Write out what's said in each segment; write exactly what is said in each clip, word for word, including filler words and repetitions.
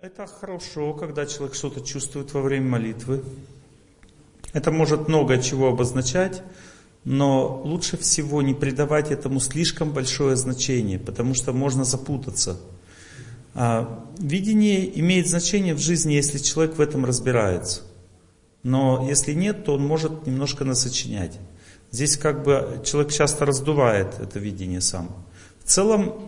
Это хорошо, когда человек что-то чувствует во время молитвы. Это может много чего обозначать, но лучше всего не придавать этому слишком большое значение, потому что можно запутаться. А видение имеет значение в жизни, если человек в этом разбирается. Но если нет, то он может немножко насочинять. Здесь как бы человек часто раздувает это видение сам. В целом,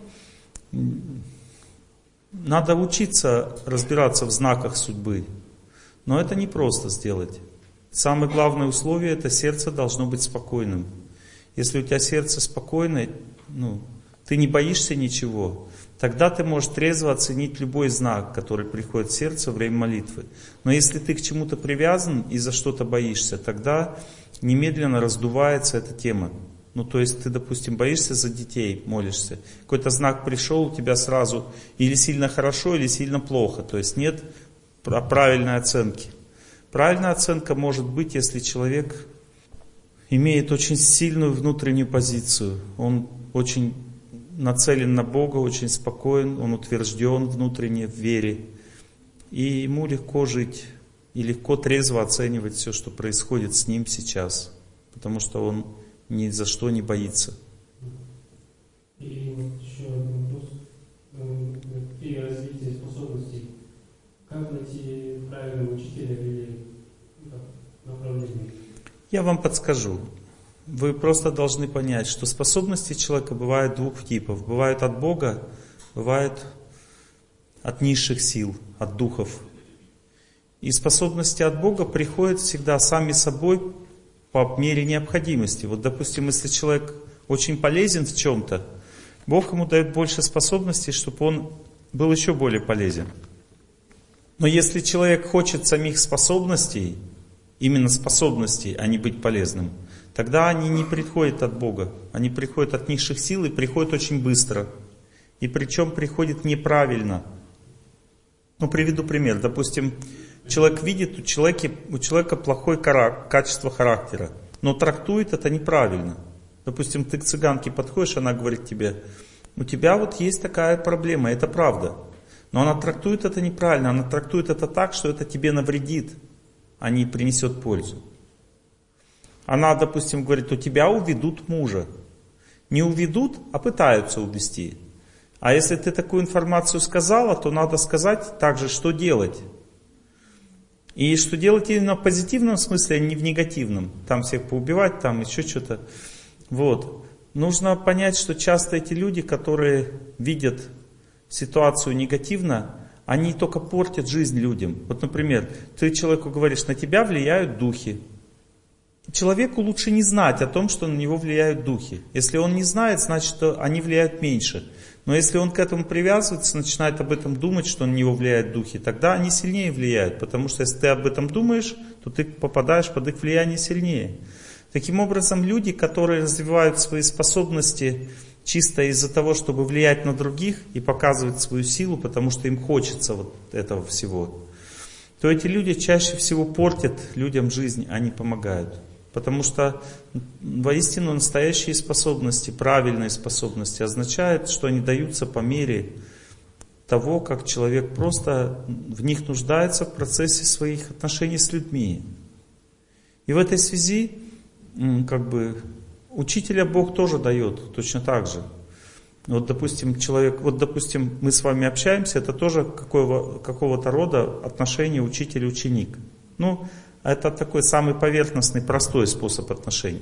надо учиться разбираться в знаках судьбы. Но это не просто сделать. Самое главное условие — это сердце должно быть спокойным. Если у тебя сердце спокойное, ну, ты не боишься ничего, тогда ты можешь трезво оценить любой знак, который приходит в сердце во время молитвы. Но если ты к чему-то привязан и за что-то боишься, тогда немедленно раздувается эта тема. Ну, то есть ты, допустим, боишься за детей, молишься. Какой-то знак пришел, у тебя сразу или сильно хорошо, или сильно плохо. То есть нет правильной оценки. Правильная оценка может быть, если человек имеет очень сильную внутреннюю позицию. Он очень нацелен на Бога, очень спокоен, он утвержден внутренне в вере. И ему легко жить, и легко трезво оценивать все, что происходит с ним сейчас. Потому что он ни за что не боится. И вот еще один вопрос. При развитии способностей, как найти правильного учителя или направление? Я вам подскажу. Вы просто должны понять, что способности человека бывают двух типов. Бывают от Бога, бывают от низших сил, от духов. И способности от Бога приходят всегда сами собой по мере необходимости. Вот, допустим, если человек очень полезен в чем-то, Бог ему дает больше способностей, чтобы он был еще более полезен. Но если человек хочет самих способностей, именно способностей, а не быть полезным, тогда они не приходят от Бога. Они приходят от низших сил и приходят очень быстро. И причем приходят неправильно. Ну, приведу пример. Допустим, человек видит, у человека, у человека плохое качество характера, но трактует это неправильно. Допустим, ты к цыганке подходишь, она говорит тебе: у тебя вот есть такая проблема, это правда. Но она трактует это неправильно, она трактует это так, что это тебе навредит, а не принесет пользу. Она, допустим, говорит: у тебя уведут мужа. Не уведут, а пытаются увести. А если ты такую информацию сказала, то надо сказать также, что делать. И что делать именно в позитивном смысле, а не в негативном. Там всех поубивать, там еще что-то. Вот. Нужно понять, что часто эти люди, которые видят ситуацию негативно, они только портят жизнь людям. Вот, например, ты человеку говоришь: на тебя влияют духи. Человеку лучше не знать о том, что на него влияют духи. Если он не знает, значит, что они влияют меньше. Но если он к этому привязывается, начинает об этом думать, что на него влияют духи, тогда они сильнее влияют. Потому что если ты об этом думаешь, то ты попадаешь под их влияние сильнее. Таким образом, люди, которые развивают свои способности чисто из-за того, чтобы влиять на других и показывать свою силу, потому что им хочется вот этого всего, то эти люди чаще всего портят людям жизнь, а не помогают. Потому что воистину настоящие способности, правильные способности означают, что они даются по мере того, как человек просто в них нуждается в процессе своих отношений с людьми. И в этой связи, как бы, учителя Бог тоже дает точно так же. Вот, допустим, человек, вот, допустим, мы с вами общаемся, это тоже какого, какого-то рода отношение учитель-ученик. Ну, это такой самый поверхностный, простой способ отношений.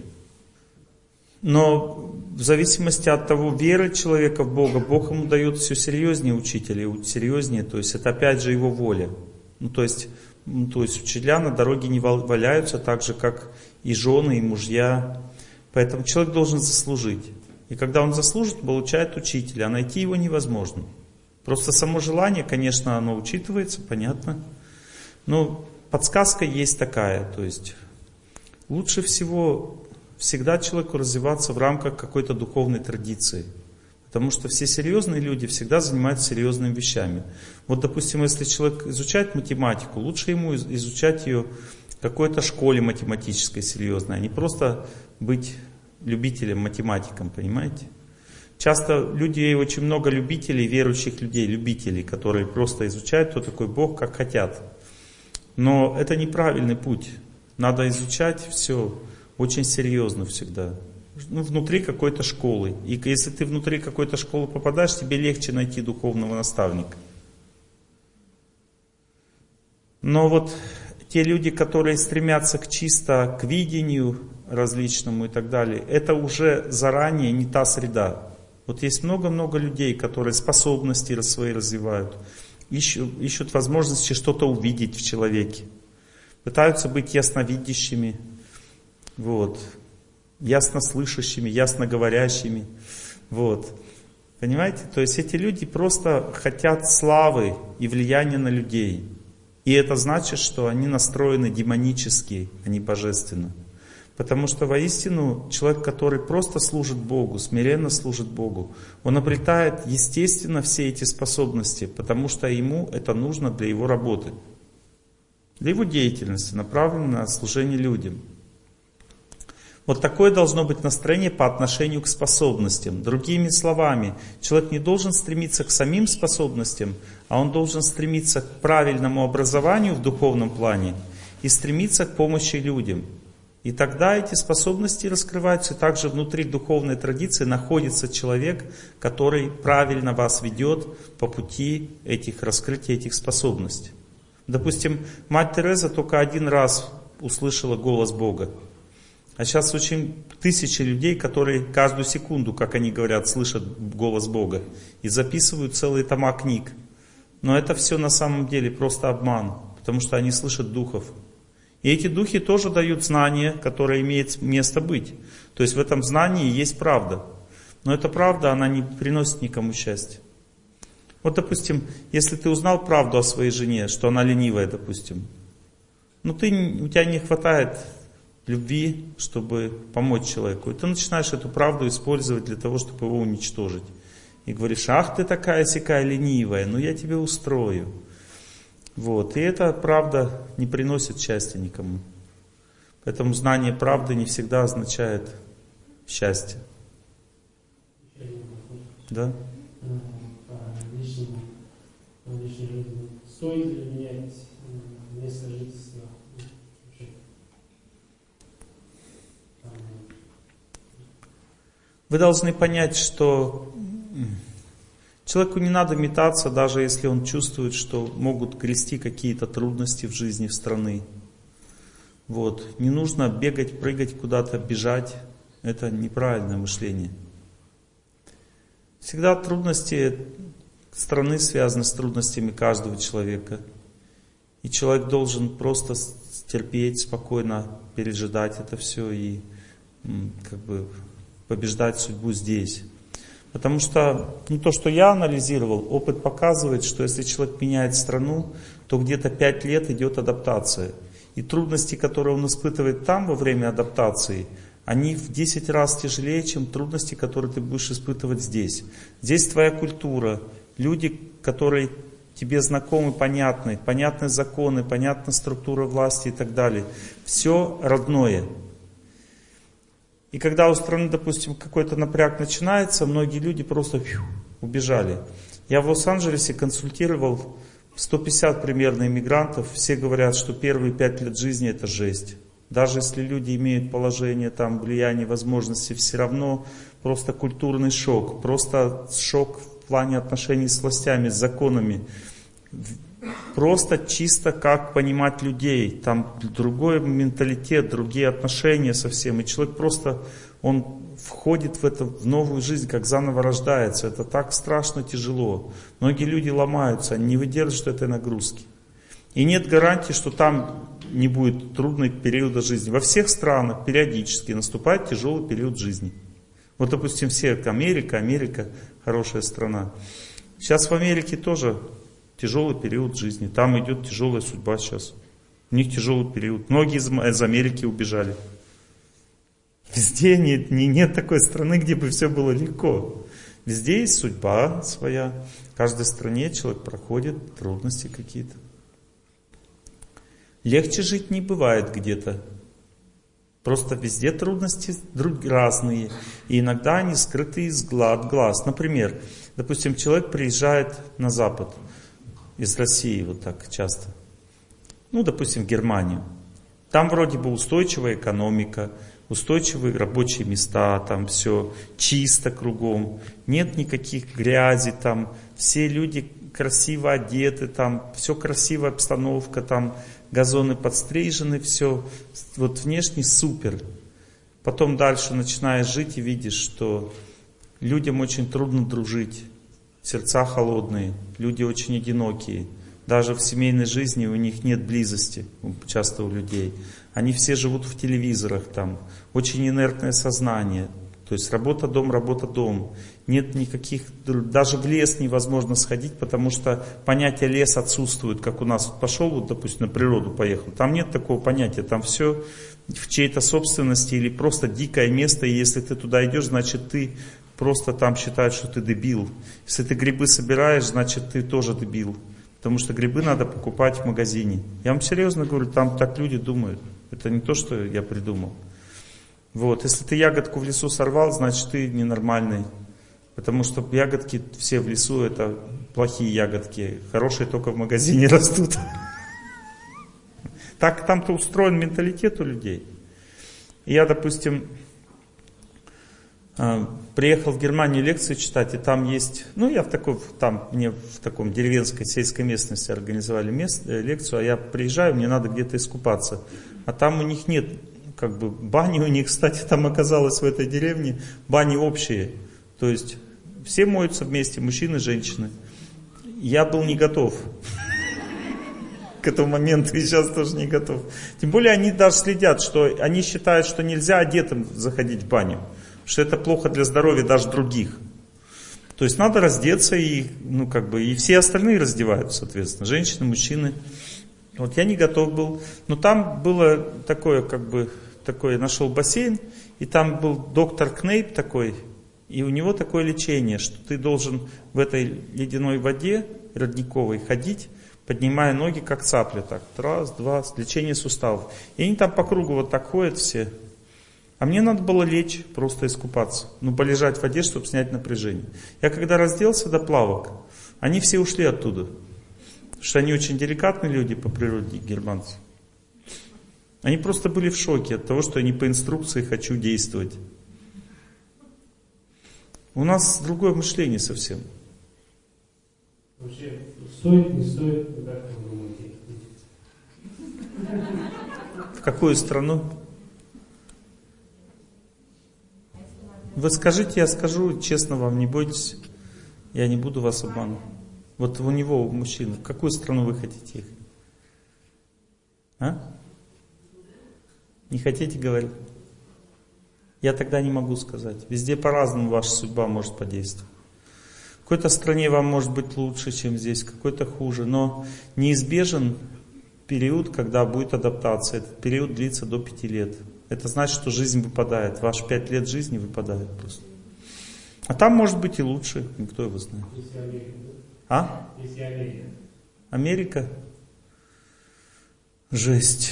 Но в зависимости от того, веры человека в Бога, Бог ему дает все серьезнее учителей, серьезнее, то есть это опять же его воля. Ну, то есть, ну, то есть учителя на дороге не валяются, так же как и жены, и мужья. Поэтому человек должен заслужить. И когда он заслужит, получает учителя, а найти его невозможно. Просто само желание, конечно, оно учитывается, понятно. Но подсказка есть такая, то есть лучше всего всегда человеку развиваться в рамках какой-то духовной традиции. Потому что все серьезные люди всегда занимаются серьезными вещами. Вот, допустим, если человек изучает математику, лучше ему изучать ее в какой-то школе математической серьезной, а не просто быть любителем, математиком, понимаете? Часто людей, очень много любителей, верующих людей, любителей, которые просто изучают, кто такой Бог, как хотят. Но это неправильный путь. Надо изучать все очень серьезно всегда. Ну, внутри какой-то школы. И если ты внутри какой-то школы попадаешь, тебе легче найти духовного наставника. Но вот те люди, которые стремятся к чисто к видению различному и так далее, это уже заранее не та среда. Вот есть много-много людей, которые способности свои развивают, ищут, ищут возможности что-то увидеть в человеке, пытаются быть ясновидящими, вот, яснослышащими, ясноговорящими. Вот. Понимаете? То есть эти люди просто хотят славы и влияния на людей. И это значит, что они настроены демонически, а не божественно. Потому что воистину человек, который просто служит Богу, смиренно служит Богу, он обретает естественно все эти способности, потому что ему это нужно для его работы, для его деятельности, направленной на служение людям. Вот такое должно быть настроение по отношению к способностям. Другими словами, человек не должен стремиться к самим способностям, а он должен стремиться к правильному образованию в духовном плане и стремиться к помощи людям. И тогда эти способности раскрываются, и также внутри духовной традиции находится человек, который правильно вас ведет по пути этих раскрытия этих способностей. Допустим, мать Тереза только один раз услышала голос Бога. А сейчас очень тысячи людей, которые каждую секунду, как они говорят, слышат голос Бога и записывают целые тома книг. Но это все на самом деле просто обман, потому что они слышат духов. И эти духи тоже дают знания, которые имеют место быть. То есть в этом знании есть правда. Но эта правда, она не приносит никому счастья. Вот, допустим, если ты узнал правду о своей жене, что она ленивая, допустим, но ты, у тебя не хватает любви, чтобы помочь человеку. И ты начинаешь эту правду использовать для того, чтобы его уничтожить. И говоришь: ах, ты такая-сякая ленивая, ну я тебе устрою. Вот. И эта правда не приносит счастья никому. Поэтому знание правды не всегда означает счастье. Да? Стоит ли менять место жительства? Вы должны понять, что человеку не надо метаться, даже если он чувствует, что могут грести какие-то трудности в жизни, в страны. Вот. Не нужно бегать, прыгать куда-то, бежать. Это неправильное мышление. Всегда трудности страны связаны с трудностями каждого человека. И человек должен просто терпеть, спокойно пережидать это все и как бы побеждать судьбу здесь. Потому что ну, то, что я анализировал, опыт показывает, что если человек меняет страну, то где-то пять лет идет адаптация. И трудности, которые он испытывает там во время адаптации, они в десять раз тяжелее, чем трудности, которые ты будешь испытывать здесь. Здесь твоя культура, люди, которые тебе знакомы, понятны, понятны законы, понятна структура власти и так далее. Все родное. И когда у страны, допустим, какой-то напряг начинается, многие люди просто фью, убежали. Я в Лос-Анджелесе консультировал сто пятьдесят примерно иммигрантов. Все говорят, что первые пять лет жизни это жесть. Даже если люди имеют положение, там, влияние, возможности, все равно просто культурный шок. Просто шок в плане отношений с властями, с законами. Просто чисто как понимать людей. Там другой менталитет, другие отношения совсем. И человек просто, он входит в это, в новую жизнь, как заново рождается. Это так страшно тяжело. Многие люди ломаются, они не выдерживают этой нагрузки. И нет гарантии, что там не будет трудных периодов жизни. Во всех странах периодически наступает тяжелый период жизни. Вот, допустим, все, Америка, Америка хорошая страна. Сейчас в Америке тоже тяжелый период жизни. Там идет тяжелая судьба сейчас. У них тяжелый период. Многие из, из Америки убежали. Везде нет, не, нет такой страны, где бы все было легко. Везде есть судьба своя. В каждой стране человек проходит трудности какие-то. Легче жить не бывает где-то. Просто везде трудности разные. И иногда они скрыты из глаз. Например, допустим, человек приезжает на Запад из России вот так часто. Ну, допустим, в Германию. Там вроде бы устойчивая экономика, устойчивые рабочие места, там все чисто кругом, нет никаких грязи, там все люди красиво одеты, там все красивая обстановка, там газоны подстрижены, все вот внешне супер. Потом дальше начинаешь жить и видишь, что людям очень трудно дружить, сердца холодные, люди очень одинокие. Даже в семейной жизни у них нет близости, часто у людей. Они все живут в телевизорах, там, очень инертное сознание. То есть работа-дом, работа-дом. Нет никаких, даже в лес невозможно сходить, потому что понятие лес отсутствует, как у нас. Пошел, вот, допустим, на природу поехал. Там нет такого понятия, там все в чьей-то собственности или просто дикое место. И если ты туда идешь, значит ты просто там считаешь, что ты дебил. Если ты грибы собираешь, значит ты тоже дебил. Потому что грибы надо покупать в магазине. Я вам серьезно говорю, там так люди думают. Это не то, что я придумал. Вот. Если ты ягодку в лесу сорвал, значит ты ненормальный. Потому что ягодки все в лесу это плохие ягодки. Хорошие только в магазине растут. Так там-то устроен менталитет у людей. Я, допустим, приехал в Германию лекции читать, и там есть, ну я в такой, там мне в таком деревенской сельской местности организовали мест, лекцию, а я приезжаю, мне надо где-то искупаться. А там у них нет, как бы, бани у них, кстати, там оказалось в этой деревне, бани общие. То есть все моются вместе, мужчины, женщины. Я был не готов к этому моменту, и сейчас тоже не готов. Тем более они даже следят, что они считают, что нельзя одетым заходить в баню. Что это плохо для здоровья даже других. То есть надо раздеться, и, ну, как бы, и все остальные раздеваются, соответственно, женщины, мужчины. Вот я не готов был. Но там было такое, как бы, такое, я нашел бассейн, и там был доктор Кнейп такой, и у него такое лечение, что ты должен в этой ледяной воде родниковой ходить, поднимая ноги, как цапля, так, раз, два, лечение суставов. И они там по кругу вот так ходят все. А мне надо было лечь, просто искупаться. Ну, полежать в воде, чтобы снять напряжение. Я когда разделся до плавок, они все ушли оттуда. Потому что они очень деликатные люди по природе, германцы. Они просто были в шоке от того, что я не по инструкции хочу действовать. У нас другое мышление совсем. Вообще, стоит, не стоит, как вы думаете? В какую страну? Вы скажите, я скажу, честно вам, не бойтесь, я не буду вас обманывать. Вот у него, у мужчины, в какую страну вы хотите ехать? А? Не хотите говорить? Я тогда не могу сказать. Везде по-разному ваша судьба может подействовать. В какой-то стране вам может быть лучше, чем здесь, в какой-то хуже. Но неизбежен период, когда будет адаптация. Этот период длится до пяти лет. Это значит, что жизнь выпадает. Ваши пять лет жизни выпадает просто. А там может быть и лучше. Никто его знает. Если Америка, да? А? Если Америка. Америка? Жесть.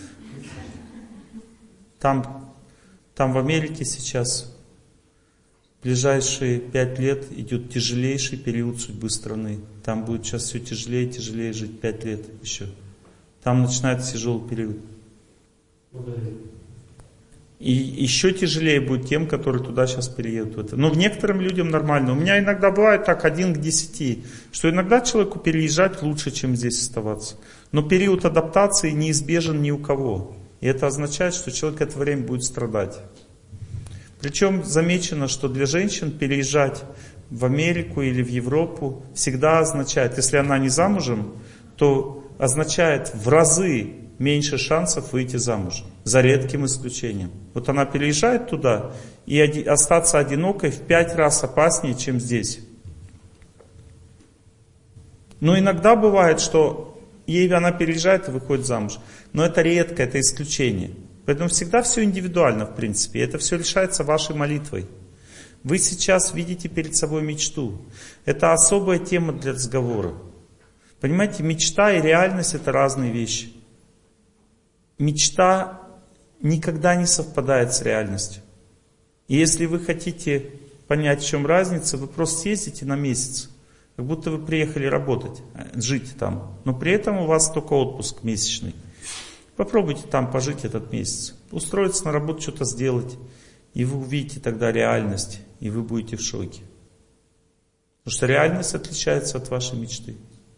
Там, там в Америке сейчас в ближайшие пять лет идет тяжелейший период судьбы страны. Там будет сейчас все тяжелее и тяжелее жить пять лет еще. Там начинается тяжелый период. И еще тяжелее будет тем, которые туда сейчас переедут. Но некоторым людям нормально. У меня иногда бывает так, один к десяти, что иногда человеку переезжать лучше, чем здесь оставаться. Но период адаптации неизбежен ни у кого. И это означает, что человек это время будет страдать. Причем замечено, что для женщин переезжать в Америку или в Европу всегда означает, если она не замужем, то означает в разы меньше шансов выйти замуж, за редким исключением. Вот она переезжает туда, и остаться одинокой в пять раз опаснее, чем здесь. Но иногда бывает, что ей она переезжает и выходит замуж. Но это редко, это исключение. Поэтому всегда все индивидуально, в принципе. И это все решается вашей молитвой. Вы сейчас видите перед собой мечту. Это особая тема для разговора. Понимаете, мечта и реальность — это разные вещи. Мечта никогда не совпадает с реальностью. И если вы хотите понять, в чем разница, вы просто съездите на месяц. Как будто вы приехали работать, жить там. Но при этом у вас только отпуск месячный. Попробуйте там пожить этот месяц. Устроиться на работу, что-то сделать. И вы увидите тогда реальность. И вы будете в шоке. Потому что реальность отличается от вашей мечты.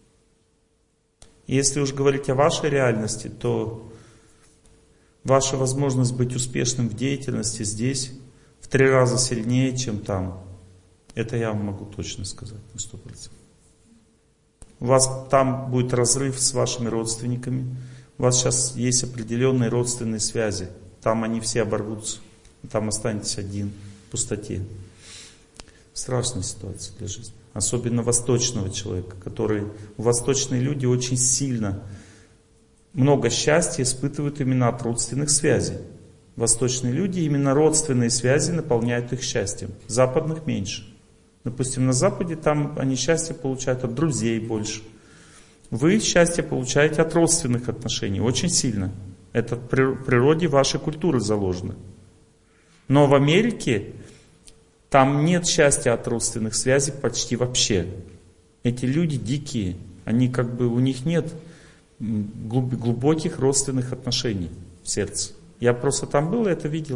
И если уж говорить о вашей реальности, то ваша возможность быть успешным в деятельности здесь в три раза сильнее, чем там. Это я вам могу точно сказать на сто процентов. У вас там будет разрыв с вашими родственниками. У вас сейчас есть определенные родственные связи. Там они все оборвутся. Там останетесь один в пустоте. Страшная ситуация для жизни. Особенно восточного человека, который... Восточные люди очень сильно, много счастья испытывают именно от родственных связей. Восточные люди, именно родственные связи наполняют их счастьем. Западных меньше. Допустим, на Западе там они счастье получают от друзей больше. Вы счастье получаете от родственных отношений очень сильно. Это в природе вашей культуры заложено. Но в Америке там нет счастья от родственных связей почти вообще. Эти люди дикие. Они как бы, у них нет глубоких родственных отношений в сердце. Я просто там был и это видел.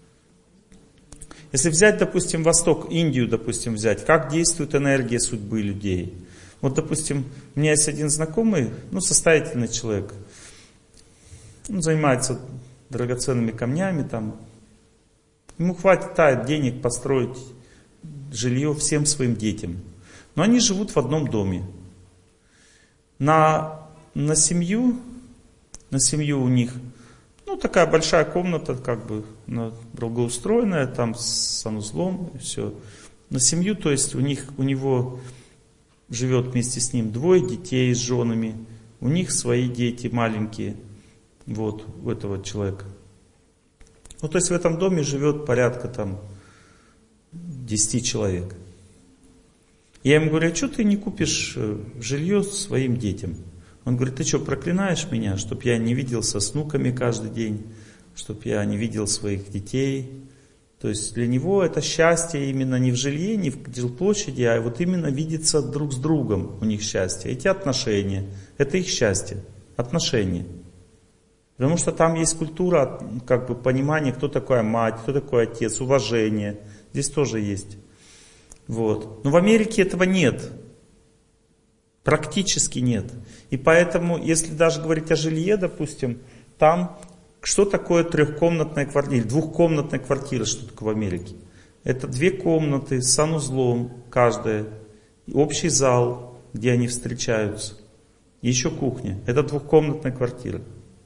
Если взять, допустим, Восток, Индию, допустим, взять, как действует энергия судьбы людей. Вот, допустим, у меня есть один знакомый, ну, состоятельный человек. Он занимается драгоценными камнями, там. Ему хватит денег построить жилье всем своим детям. Но они живут в одном доме. На, на семью, на семью у них... Ну, такая большая комната, как бы, благоустроенная, там с санузлом и все. На семью, то есть у них, у него живет вместе с ним двое детей с женами, у них свои дети маленькие, вот, у этого человека. Ну, то есть в этом доме живет порядка там десяти человек. Я ему говорю, а что ты не купишь жилье своим детям? Он говорит, ты что, проклинаешь меня, чтоб я не виделся с внуками каждый день, чтоб я не видел своих детей. То есть для него это счастье именно не в жилье, не в жилплощади, а вот именно видеться друг с другом у них счастье. Эти отношения, это их счастье, отношения. Потому что там есть культура, как бы понимание, кто такая мать, кто такой отец, уважение. Здесь тоже есть. Вот. Но в Америке этого нет. Практически нет. И поэтому, если даже говорить о жилье, допустим, там что такое трехкомнатная квартира, или двухкомнатная квартира, что такое в Америке? Это две комнаты с санузлом каждая, общий зал, где они встречаются, и еще кухня. Это двухкомнатная квартира.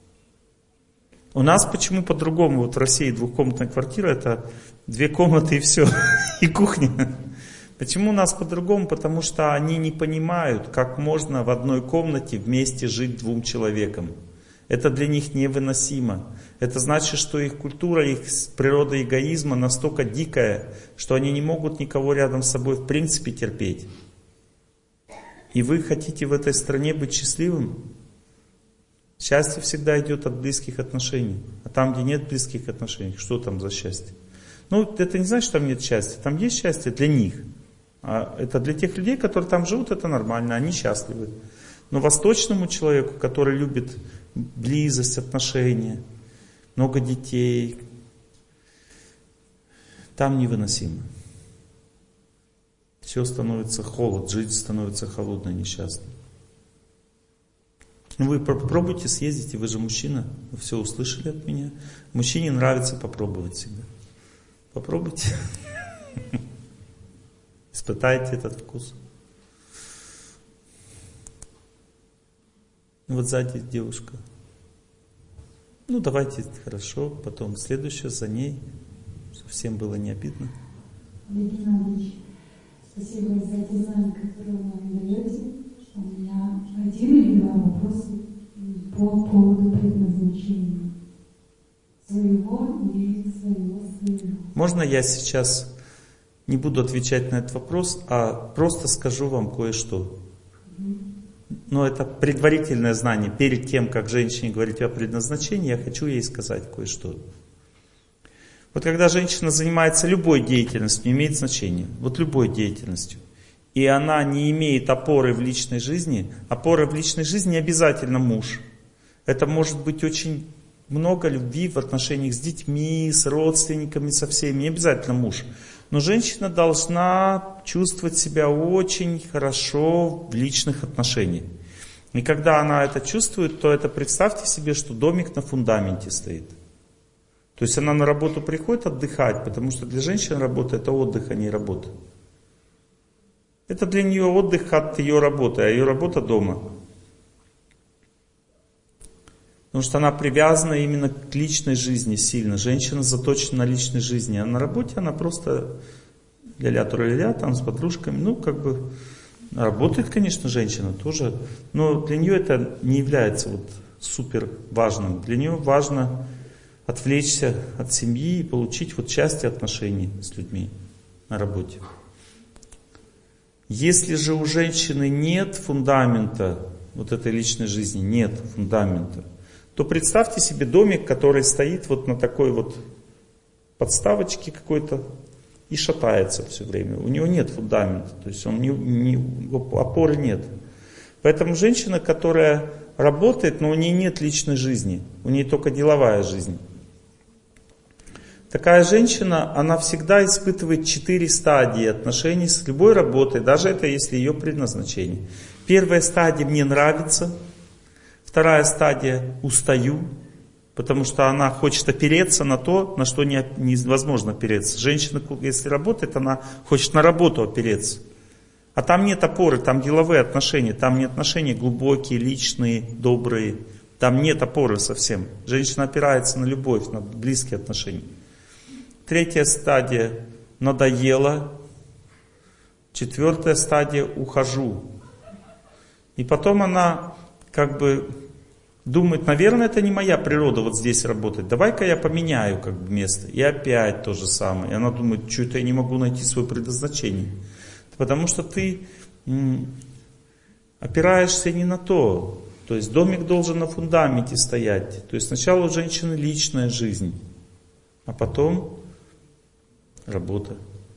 У нас почему по-другому? Вот в России двухкомнатная квартира это две комнаты и все, и кухня. Почему у нас по-другому? Потому что они не понимают, как можно в одной комнате вместе жить двум человекам. Это для них невыносимо. Это значит, что их культура, их природа эгоизма настолько дикая, что они не могут никого рядом с собой в принципе терпеть. И вы хотите в этой стране быть счастливым? Счастье всегда идет от близких отношений. А там, где нет близких отношений, что там за счастье? Ну, это не значит, что там нет счастья. Там есть счастье для них. А это для тех людей, которые там живут, это нормально, они счастливы. Но восточному человеку, который любит близость, отношения, много детей, там невыносимо. Все становится холод, жизнь становится холодной, несчастной. Вы попробуйте съездить, вы же мужчина, вы все услышали от меня. Мужчине нравится попробовать всегда. Попробуйте. Испытайте этот вкус. Вот сзади девушка. Ну давайте, хорошо, потом следующая за ней, чтобы всем было не обидно. Олег Геннадьевич, спасибо за те знания, которые вы нам даете. У меня один или два вопроса по поводу предназначения своего и своего сына. Можно я сейчас не буду отвечать на этот вопрос, а просто скажу вам кое-что? Mm-hmm. но это предварительное знание. Перед тем, как женщине говорить о предназначении, я хочу ей сказать кое-что. Вот когда женщина занимается любой деятельностью, не имеет значения, вот любой деятельностью, и она не имеет опоры в личной жизни, опора в личной жизни не обязательно муж. Это может быть очень много любви в отношениях с детьми, с родственниками, со всеми, не обязательно муж. Но женщина должна чувствовать себя очень хорошо в личных отношениях. И когда она это чувствует, то это представьте себе, что домик на фундаменте стоит. То есть она на работу приходит отдыхать, потому что для женщин работа это отдых, а не работа. Это для нее отдых от ее работы, а ее работа дома. Потому что она привязана именно к личной жизни сильно. Женщина заточена на личной жизни. А на работе она просто ля-ля-тура-ля-ля, там с подружками. Ну, как бы, работает, конечно, женщина тоже. Но для нее это не является вот супер важным. Для нее важно отвлечься от семьи и получить вот счастье отношений с людьми на работе. Если же у женщины нет фундамента вот этой личной жизни, нет фундамента, то представьте себе домик, который стоит вот на такой вот подставочке какой-то и шатается все время. У него нет фундамента, то есть он не, не, опоры нет. Поэтому женщина, которая работает, но у нее нет личной жизни, у нее только деловая жизнь. Такая женщина, она всегда испытывает четыре стадии отношений с любой работой, даже это если ее предназначение. Первая стадия «мне нравится», вторая стадия «устаю», потому что она хочет опереться на то, на что не, невозможно опереться. Женщина, если работает, она хочет на работу опереться. А там нет опоры, там деловые отношения, там не отношения глубокие, личные, добрые. Там нет опоры совсем. Женщина опирается на любовь, на близкие отношения. Третья стадия «надоело». Четвертая стадия «ухожу». И потом она как бы думает, наверное, это не моя природа вот здесь работать. Давай-ка я поменяю как бы место. И опять то же самое. И она думает, что это я не могу найти свое предназначение. Потому что ты м, опираешься не на то. То есть домик должен на фундаменте стоять. То есть сначала у женщины личная жизнь, а потом работа.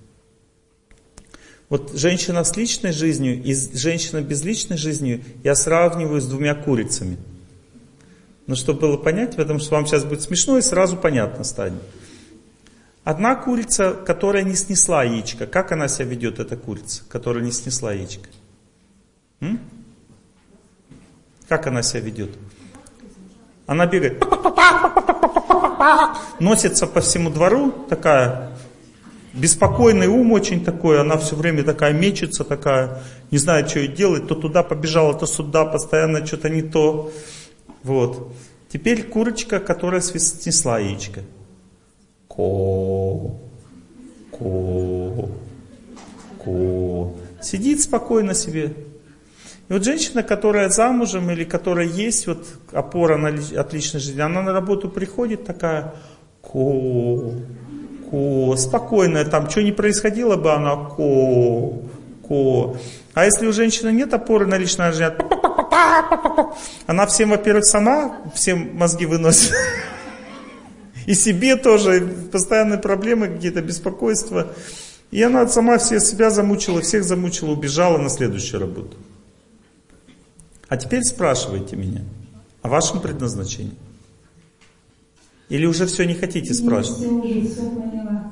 Вот женщина с личной жизнью и женщина без личной жизнью я сравниваю с двумя курицами. Но чтобы было понять, потому что вам сейчас будет смешно и сразу понятно станет. Одна курица, которая не снесла яичко. Как она себя ведет, эта курица, которая не снесла яичко? М? Как она себя ведет? Она бегает, носится по всему двору, такая беспокойный ум очень такой, она все время такая мечется, такая, не знает, что ей делать, то туда побежала, то сюда, постоянно что-то не то. Вот. Теперь курочка, которая снесла яичко. Ко, ко, ко. Сидит спокойно себе. И вот женщина, которая замужем или которая есть вот опора на, от личной жизни, она на работу приходит такая ко, ко, спокойная, там что ни происходило бы, она ко, ко. А если у женщины нет опоры на личную жизнь, она всем, во-первых, сама всем мозги выносит. И себе тоже, постоянные проблемы, какие-то беспокойства. И она сама все себя замучила, всех замучила, убежала на следующую работу. А теперь спрашивайте меня о вашем предназначении. Или уже все не хотите спрашивать? Я уже все поняла.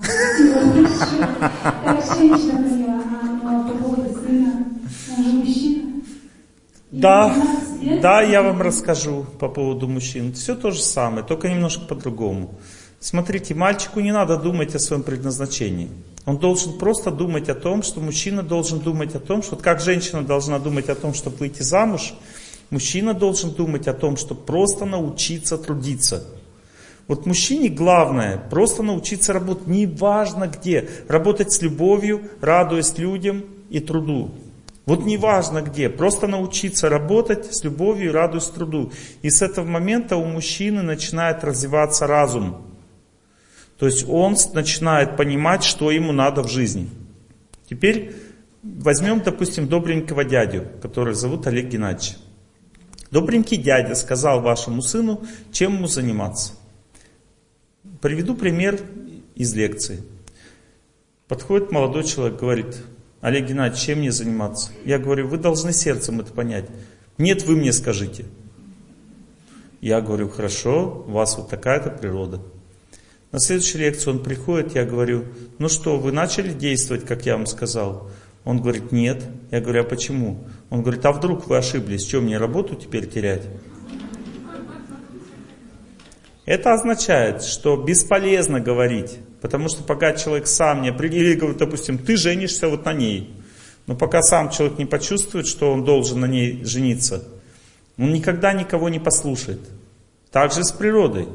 Как женщина поняла, а по поводу сына, он же мужчина. Да, да, я вам расскажу по поводу мужчин. Все то же самое, только немножко по-другому. Смотрите, мальчику не надо думать о своем предназначении. Он должен просто думать о том, что мужчина должен думать о том, что как женщина должна думать о том, чтобы выйти замуж, мужчина должен думать о том, чтобы просто научиться трудиться. Вот мужчине главное просто научиться работать, неважно где, работать с любовью, радуясь людям и труду. Вот неважно где, просто научиться работать с любовью и радуясь труду. И с этого момента у мужчины начинает развиваться разум. То есть он начинает понимать, что ему надо в жизни. Теперь Возьмем, допустим, добренького дядю, который зовут Олег Геннадьевич. Добренький дядя сказал вашему сыну, чем ему заниматься. Приведу пример из лекции. Подходит молодой человек, говорит: Олег Геннадьевич, чем мне заниматься? Я говорю: вы должны сердцем это понять. Нет, вы мне скажите. Я говорю: хорошо, у вас вот такая-то природа. На следующую лекцию он приходит, я говорю: ну что, вы начали действовать, как я вам сказал? Он говорит: нет. Я говорю: а почему? Он говорит: а вдруг вы ошиблись, что мне работу теперь терять? Это означает, что бесполезно говорить, потому что пока человек сам не определил, или говорит, допустим, ты женишься вот на ней, но пока сам человек не почувствует, что он должен на ней жениться, он никогда никого не послушает. Так же с природой.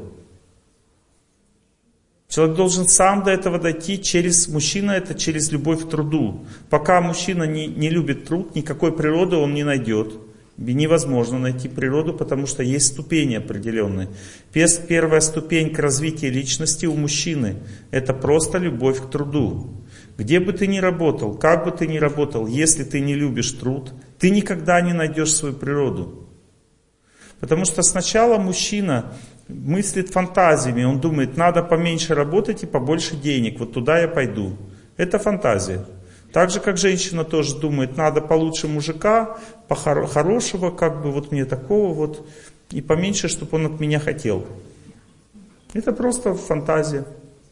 Человек должен сам до этого дойти через, мужчина это через любовь к труду. Пока мужчина не, не любит труд, никакой природы он не найдет. Невозможно найти природу, потому что есть ступени определенные. Первая ступень к развитию личности у мужчины – это просто любовь к труду. Где бы ты ни работал, как бы ты ни работал, если ты не любишь труд, ты никогда не найдешь свою природу. Потому что сначала мужчина мыслит фантазиями, он думает, надо поменьше работать и побольше денег, вот туда я пойду. Это фантазия. Так же, как женщина тоже думает, надо получше мужика, хорошего, как бы вот мне такого вот, и поменьше, чтобы он от меня хотел. Это просто фантазия.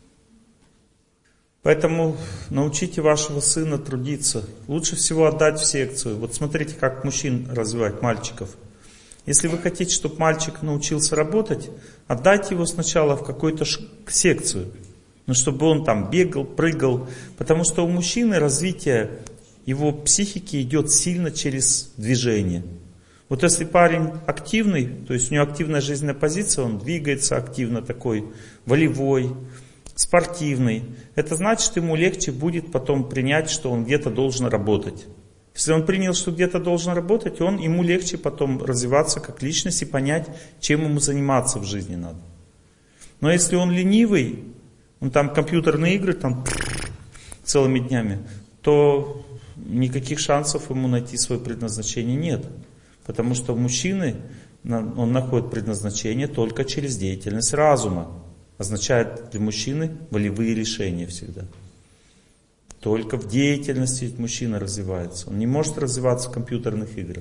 Поэтому научите вашего сына трудиться. Лучше всего отдать в секцию. Вот смотрите, как мужчин развивать, мальчиков. Если вы хотите, чтобы мальчик научился работать, отдайте его сначала в какую-то секцию. Ну, чтобы он там бегал, прыгал. Потому что у мужчины развитие его психики идет сильно через движение. Вот если парень активный, то есть у него активная жизненная позиция, он двигается активно такой, волевой, спортивный. Это значит, ему легче будет потом принять, что он где-то должен работать. Если он принял, что где-то должен работать, он, ему легче потом развиваться как личность и понять, чем ему заниматься в жизни надо. Но если он ленивый, он там компьютерные игры там целыми днями, то никаких шансов ему найти свое предназначение нет. Потому что у мужчины он находит предназначение только через деятельность разума. Означает для мужчины волевые решения всегда. Только в деятельности мужчина развивается. Он не может развиваться в компьютерных играх.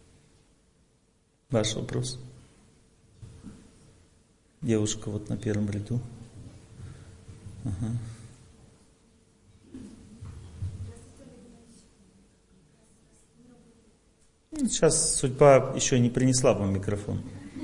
Ваш вопрос? Девушка вот на первом ряду. Ага. Сейчас судьба еще не принесла вам микрофон.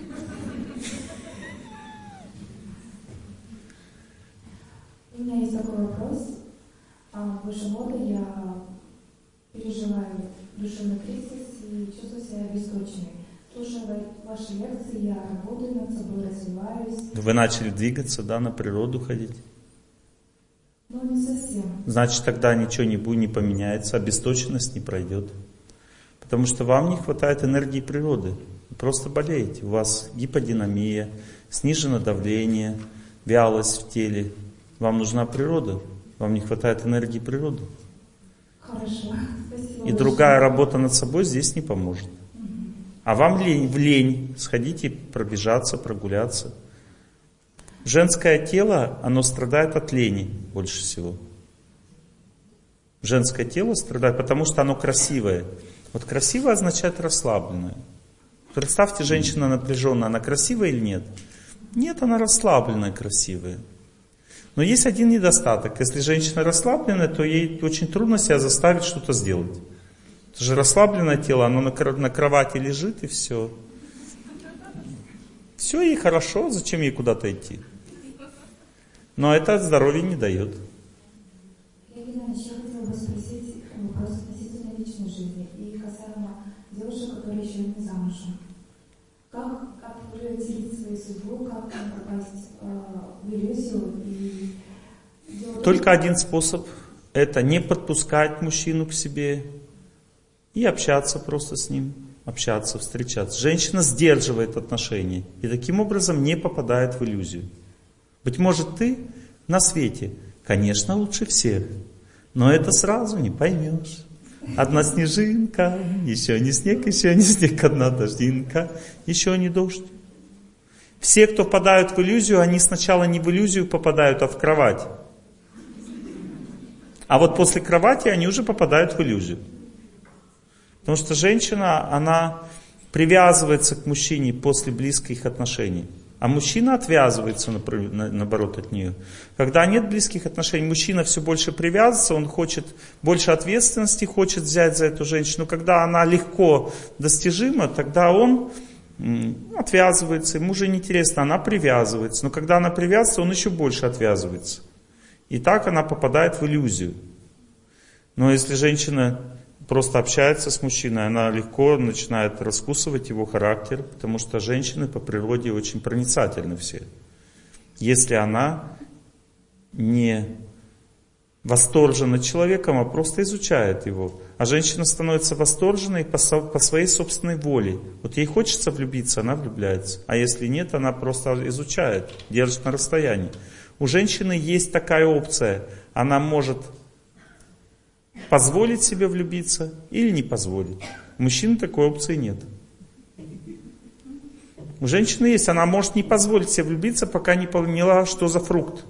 У меня есть такой вопрос. Выше года я переживаю душевный кризис и чувствую себя обесточенной. Слушая ваши лекции, я работаю над собой, развиваюсь. Вы начали двигаться, да, на природу ходить? Ну, не совсем. Значит, тогда ничего не будет, не поменяется, обесточенность не пройдет. Потому что вам не хватает энергии природы. Вы просто болеете. У вас гиподинамия, снижено давление, вялость в теле. Вам нужна природа. Вам не хватает энергии природы. Хорошо. Спасибо. И другая работа над собой здесь не поможет. Угу. А вам лень, в лень. Сходите пробежаться, прогуляться. Женское тело, оно страдает от лени больше всего. Женское тело страдает, потому что оно красивое. Вот красивое означает расслабленное. Представьте, женщина напряженная, она красивая или нет? Нет, она расслабленная, красивая. Но есть один недостаток. Если женщина расслабленная, то ей очень трудно себя заставить что-то сделать. Это же расслабленное тело, оно на кровати лежит и все. Все ей хорошо, зачем ей куда-то идти? Но это здоровье не дает. Я хотела бы спросить вопрос относительно личной жизни и касаемо девушек, которые еще не замужем. Как определить свою судьбу, как не попасть э, в иллюзию и делать... Только один способ – это не подпускать мужчину к себе и общаться просто с ним, общаться, встречаться. Женщина сдерживает отношения и таким образом не попадает в иллюзию. Быть может, ты на свете, конечно, лучше всех, но это сразу не поймешь. Одна снежинка, еще не снег, еще не снег, одна дождинка, еще не дождь. Все, кто попадают в иллюзию, они сначала не в иллюзию попадают, а в кровать. А вот после кровати они уже попадают в иллюзию. Потому что женщина, она привязывается к мужчине после близких отношений. А мужчина отвязывается, наоборот, от нее. Когда нет близких отношений, мужчина все больше привязывается, он хочет больше ответственности, хочет взять за эту женщину. Когда она легко достижима, тогда он отвязывается, ему уже неинтересно, она привязывается. Но когда она привязывается, он еще больше отвязывается. И так она попадает в иллюзию. Но если женщина просто общается с мужчиной, она легко начинает раскусывать его характер, потому что женщины по природе очень проницательны все. Если она не восторжена человеком, а просто изучает его. А женщина становится восторженной по, по своей собственной воле. Вот ей хочется влюбиться, она влюбляется. А если нет, она просто изучает, держит на расстоянии. У женщины есть такая опция. Она может позволить себе влюбиться или не позволить. У мужчины такой опции нет. У женщины есть, она может не позволить себе влюбиться, пока не поняла, что за фрукт.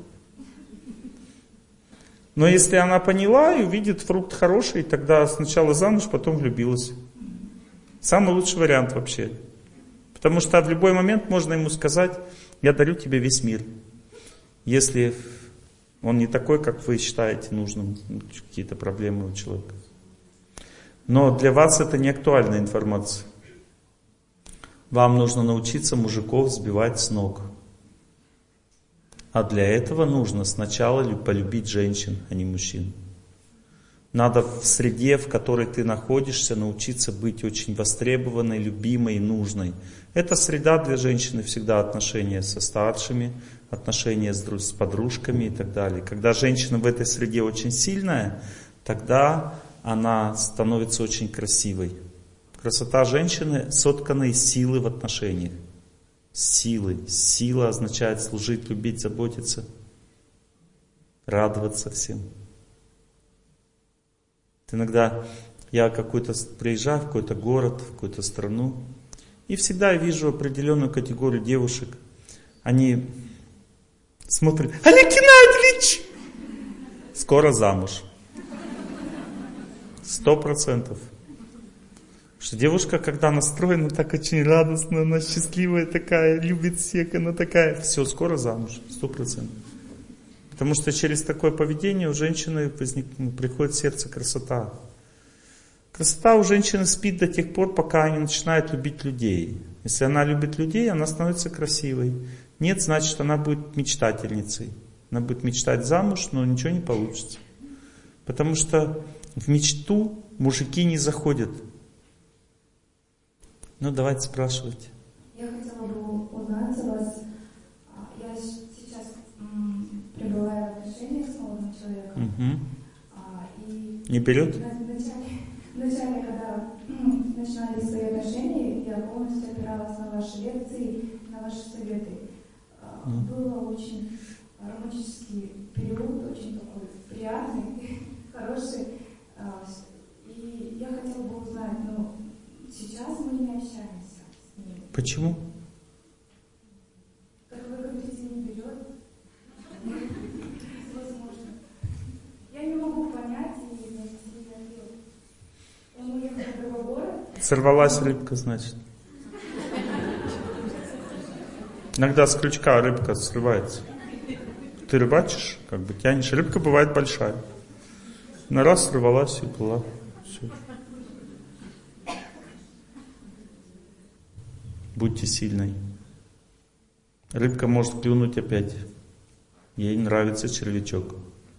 Но если она поняла и увидит фрукт хороший, тогда сначала замуж, потом влюбилась. Самый лучший вариант вообще. Потому что в любой момент можно ему сказать: я дарю тебе весь мир. Если он не такой, как вы считаете нужным, какие-то проблемы у человека. Но для вас это не актуальная информация. Вам нужно научиться мужиков сбивать с ног. А для этого нужно сначала полюбить женщин, а не мужчин. Надо в среде, в которой ты находишься, научиться быть очень востребованной, любимой, нужной. Эта среда для женщины всегда отношения со старшими, отношения с, с подружками и так далее. Когда женщина в этой среде очень сильная, тогда она становится очень красивой. Красота женщины соткана из силы в отношениях. Силы. Сила означает служить, любить, заботиться, радоваться всем. Иногда я какой-то приезжаю в какой-то город, в какую-то страну, и всегда я вижу определенную категорию девушек. Они смотрят: Олег Геннадьевич! Скоро замуж. Сто процентов. Что девушка, когда настроена, так очень радостно, она счастливая такая, любит всех, она такая. Все, скоро замуж. Сто процентов. Потому что через такое поведение у женщины возник, приходит в сердце красота. Красота у женщины спит до тех пор, пока она начинает любить людей. Если она любит людей, она становится красивой. Нет, значит, она будет мечтательницей. Она будет мечтать замуж, но ничего не получится. Потому что в мечту мужики не заходят. Ну, давайте спрашивайте. Я хотела бы узнать у вас. Я сейчас м, пребываю в отношениях с молодым человеком. Угу. А, и не берет? Вначале, вначале, когда м, начинали свои отношения, я полностью опиралась на ваши лекции, на ваши советы. А, mm. Был очень романтический период, очень такой приятный, хороший. А, и я хотела бы узнать, ну, сейчас мы не общаемся с ним. Почему? Как вы говорите, не берет. Возможно. Я не могу понять и найти ответ. Он уехал в другой город. Сорвалась рыбка, значит. Иногда с крючка рыбка срывается. Ты рыбачишь, как бы тянешь. Рыбка бывает большая. На раз сорвалась и была. Все. Будьте сильной. Рыбка может клюнуть опять. Ей нравится червячок.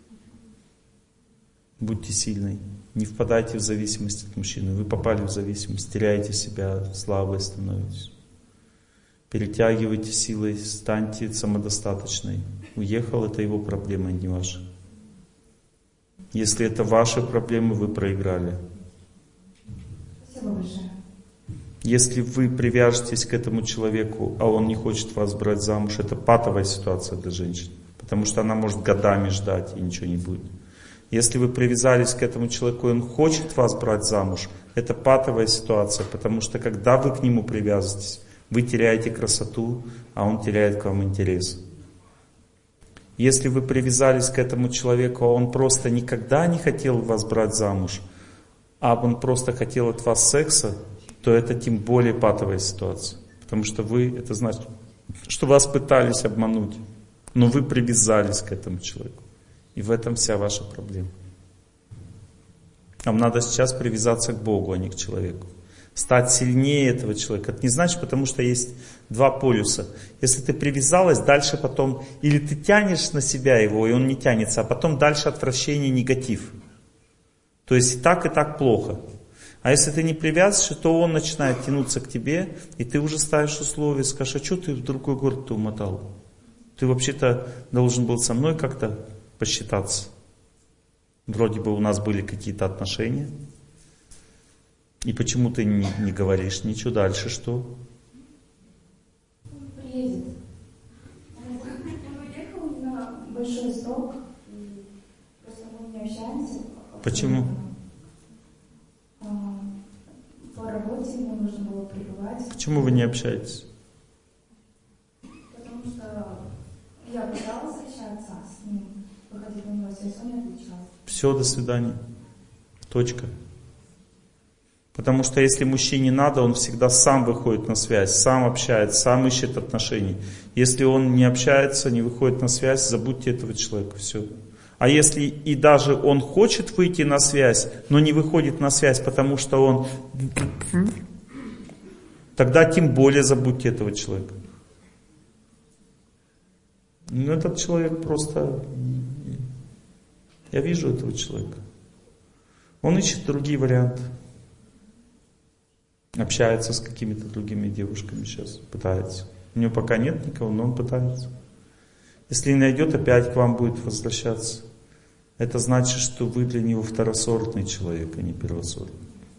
Будьте сильной. Не впадайте в зависимость от мужчины. Вы попали в зависимость, теряете себя, слабой становитесь. Перетягивайте силой, станьте самодостаточной. Уехал, это его проблема, не ваша. Если это ваши проблемы, вы проиграли. Спасибо большое. Если вы привяжетесь к этому человеку, а он не хочет вас брать замуж, это патовая ситуация для женщин. Потому что она может годами ждать, и ничего не будет. Если вы привязались к этому человеку, и он хочет вас брать замуж, это патовая ситуация, потому что когда вы к нему привязываетесь, вы теряете красоту, а он теряет к вам интерес. Если вы привязались к этому человеку, а он просто никогда не хотел вас брать замуж, а он просто хотел от вас секса, то это тем более патовая ситуация. Потому что вы, это значит, что вас пытались обмануть, но вы привязались к этому человеку. И в этом вся ваша проблема. Вам надо сейчас привязаться к Богу, а не к человеку. Стать сильнее этого человека. Это не значит, потому что есть два полюса. Если ты привязалась, дальше потом, или ты тянешь на себя его, и он не тянется, а потом дальше отвращение, негатив. То есть и так, и так плохо. А если ты не привязываешься, то он начинает тянуться к тебе, и ты уже ставишь условия, скажешь, а что ты в другой город-то умотал? Ты вообще-то должен был со мной как-то посчитаться. Вроде бы у нас были какие-то отношения. И почему ты не, не говоришь ничего дальше, что? Он приедет. Он уехал на большой срок, и просто мы не общаемся. Почему? По работе ему нужно было пребывать. Почему вы не общаетесь? Потому что я пыталась общаться с ним, выходить на него связь, он не отвечал. Все, до свидания. Точка. Потому что если мужчине надо, он всегда сам выходит на связь, сам общается, сам ищет отношений. Если он не общается, не выходит на связь, забудьте этого человека. Все. А если и даже он хочет выйти на связь, но не выходит на связь, потому что он... Тогда тем более забудьте этого человека. Ну, этот человек просто... Я вижу этого человека. Он ищет другие варианты. Общается с какими-то другими девушками сейчас, пытается. У него пока нет никого, но он пытается. Если не найдет, опять к вам будет возвращаться. Это значит, что вы для него второсортный человек, а не первосортный.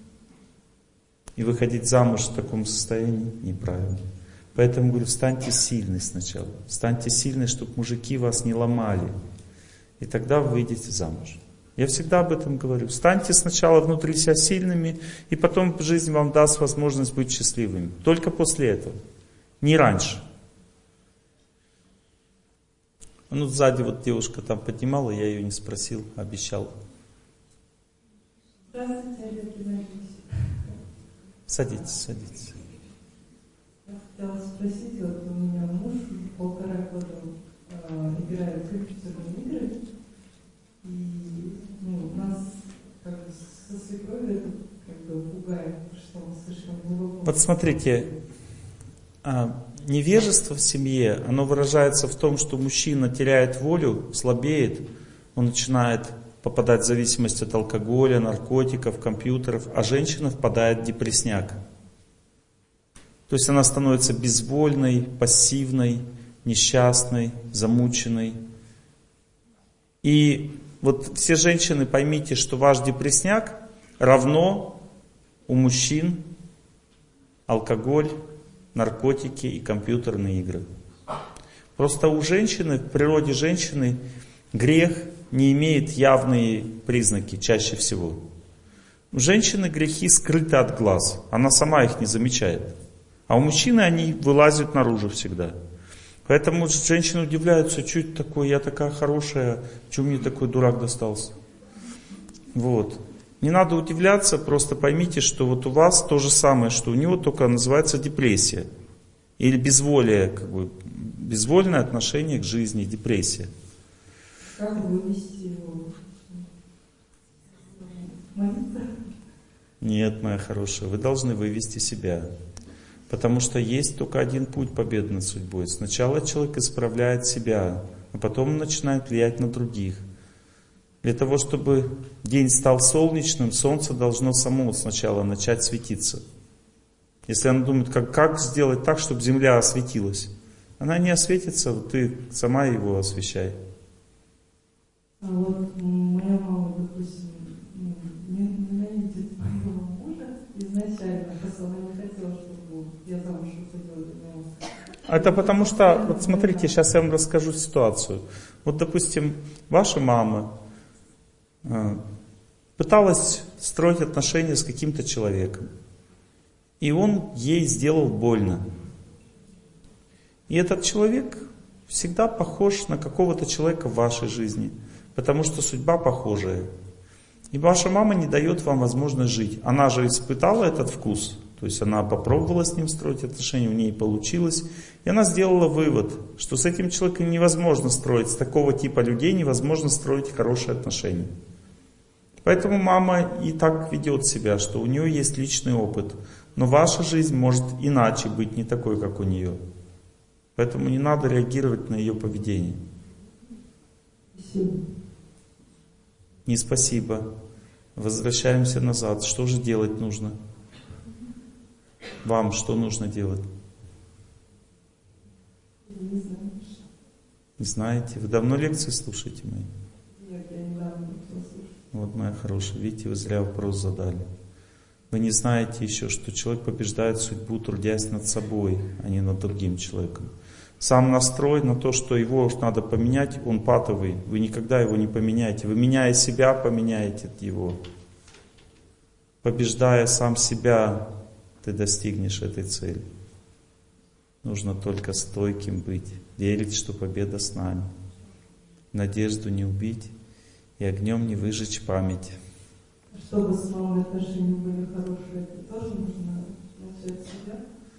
И выходить замуж в таком состоянии неправильно. Поэтому говорю, станьте сильны сначала. Станьте сильны, чтобы мужики вас не ломали. И тогда вы выйдете замуж. Я всегда об этом говорю. Станьте сначала внутри себя сильными, и потом жизнь вам даст возможность быть счастливыми. Только после этого. Не раньше. Ну, сзади вот девушка там поднимала, я ее не спросил, обещал. Здравствуйте, Олег Геннадьевич. Садитесь, садитесь. Я хотела спросить, вот у меня муж полтора года э, играет в компьютерные игры, и ну, нас как бы со свекровью это как бы пугает, что он слишком глубоко. Вот смотрите, невежество в семье, оно выражается в том, что мужчина теряет волю, слабеет, он начинает попадать в зависимость от алкоголя, наркотиков, компьютеров, а женщина впадает в депрессняк. То есть она становится безвольной, пассивной, несчастной, замученной. И вот все женщины, поймите, что ваш депрессняк равно у мужчин алкоголь, наркотики и компьютерные игры. Просто у женщины, в природе женщины, грех не имеет явные признаки чаще всего. У женщины грехи скрыты от глаз, она сама их не замечает. А у мужчины они вылазят наружу всегда. Поэтому женщины удивляются, что это такое, я такая хорошая, что мне такой дурак достался. Вот. Не надо удивляться, просто поймите, что вот у вас то же самое, что у него, только называется депрессия. Или безволие, как бы, безвольное отношение к жизни, депрессия. Как вывести его? Молиться? Нет, моя хорошая, вы должны вывести себя. Потому что есть только один путь победы над судьбой. Сначала человек исправляет себя, а потом он начинает влиять на других. Для того, чтобы день стал солнечным, солнце должно само сначала начать светиться. Если она думает, как, как сделать так, чтобы земля осветилась, она не осветится, ты сама его освещай. А вот моя мама, допустим, ненавидит моего мужа изначально, просто она не хотела, чтобы я замуж выходила за него. Это потому что, вот смотрите, сейчас я вам расскажу ситуацию. Вот, допустим, ваша мама пыталась строить отношения с каким-то человеком. И он ей сделал больно. И этот человек всегда похож на какого-то человека в вашей жизни, потому что судьба похожая. И ваша мама не дает вам возможность жить. Она же испытала этот вкус, то есть она попробовала с ним строить отношения, у нее получилось. И она сделала вывод, что с этим человеком невозможно строить, с такого типа людей невозможно строить хорошие отношения. Поэтому мама и так ведет себя, что у нее есть личный опыт. Но ваша жизнь может иначе быть, не такой, как у нее. Поэтому не надо реагировать на ее поведение. Спасибо. Не спасибо. Возвращаемся назад. Что же делать нужно? Вам что нужно делать? Не знаю. Не знаете? Вы давно лекции слушаете мои? Нет, я недавно слушала. Вот, моя хорошая, видите, вы зря вопрос задали. Вы не знаете еще, что человек побеждает судьбу, трудясь над собой, а не над другим человеком. Сам настрой на то, что его надо поменять, он патовый. Вы никогда его не поменяете. Вы, меняя себя, поменяете его. Побеждая сам себя, ты достигнешь этой цели. Нужно только стойким быть, верить, что победа с нами. Надежду не убить и огнем не выжечь память. Чтобы с мамой отношения были хорошие, это тоже нужно начать с себя?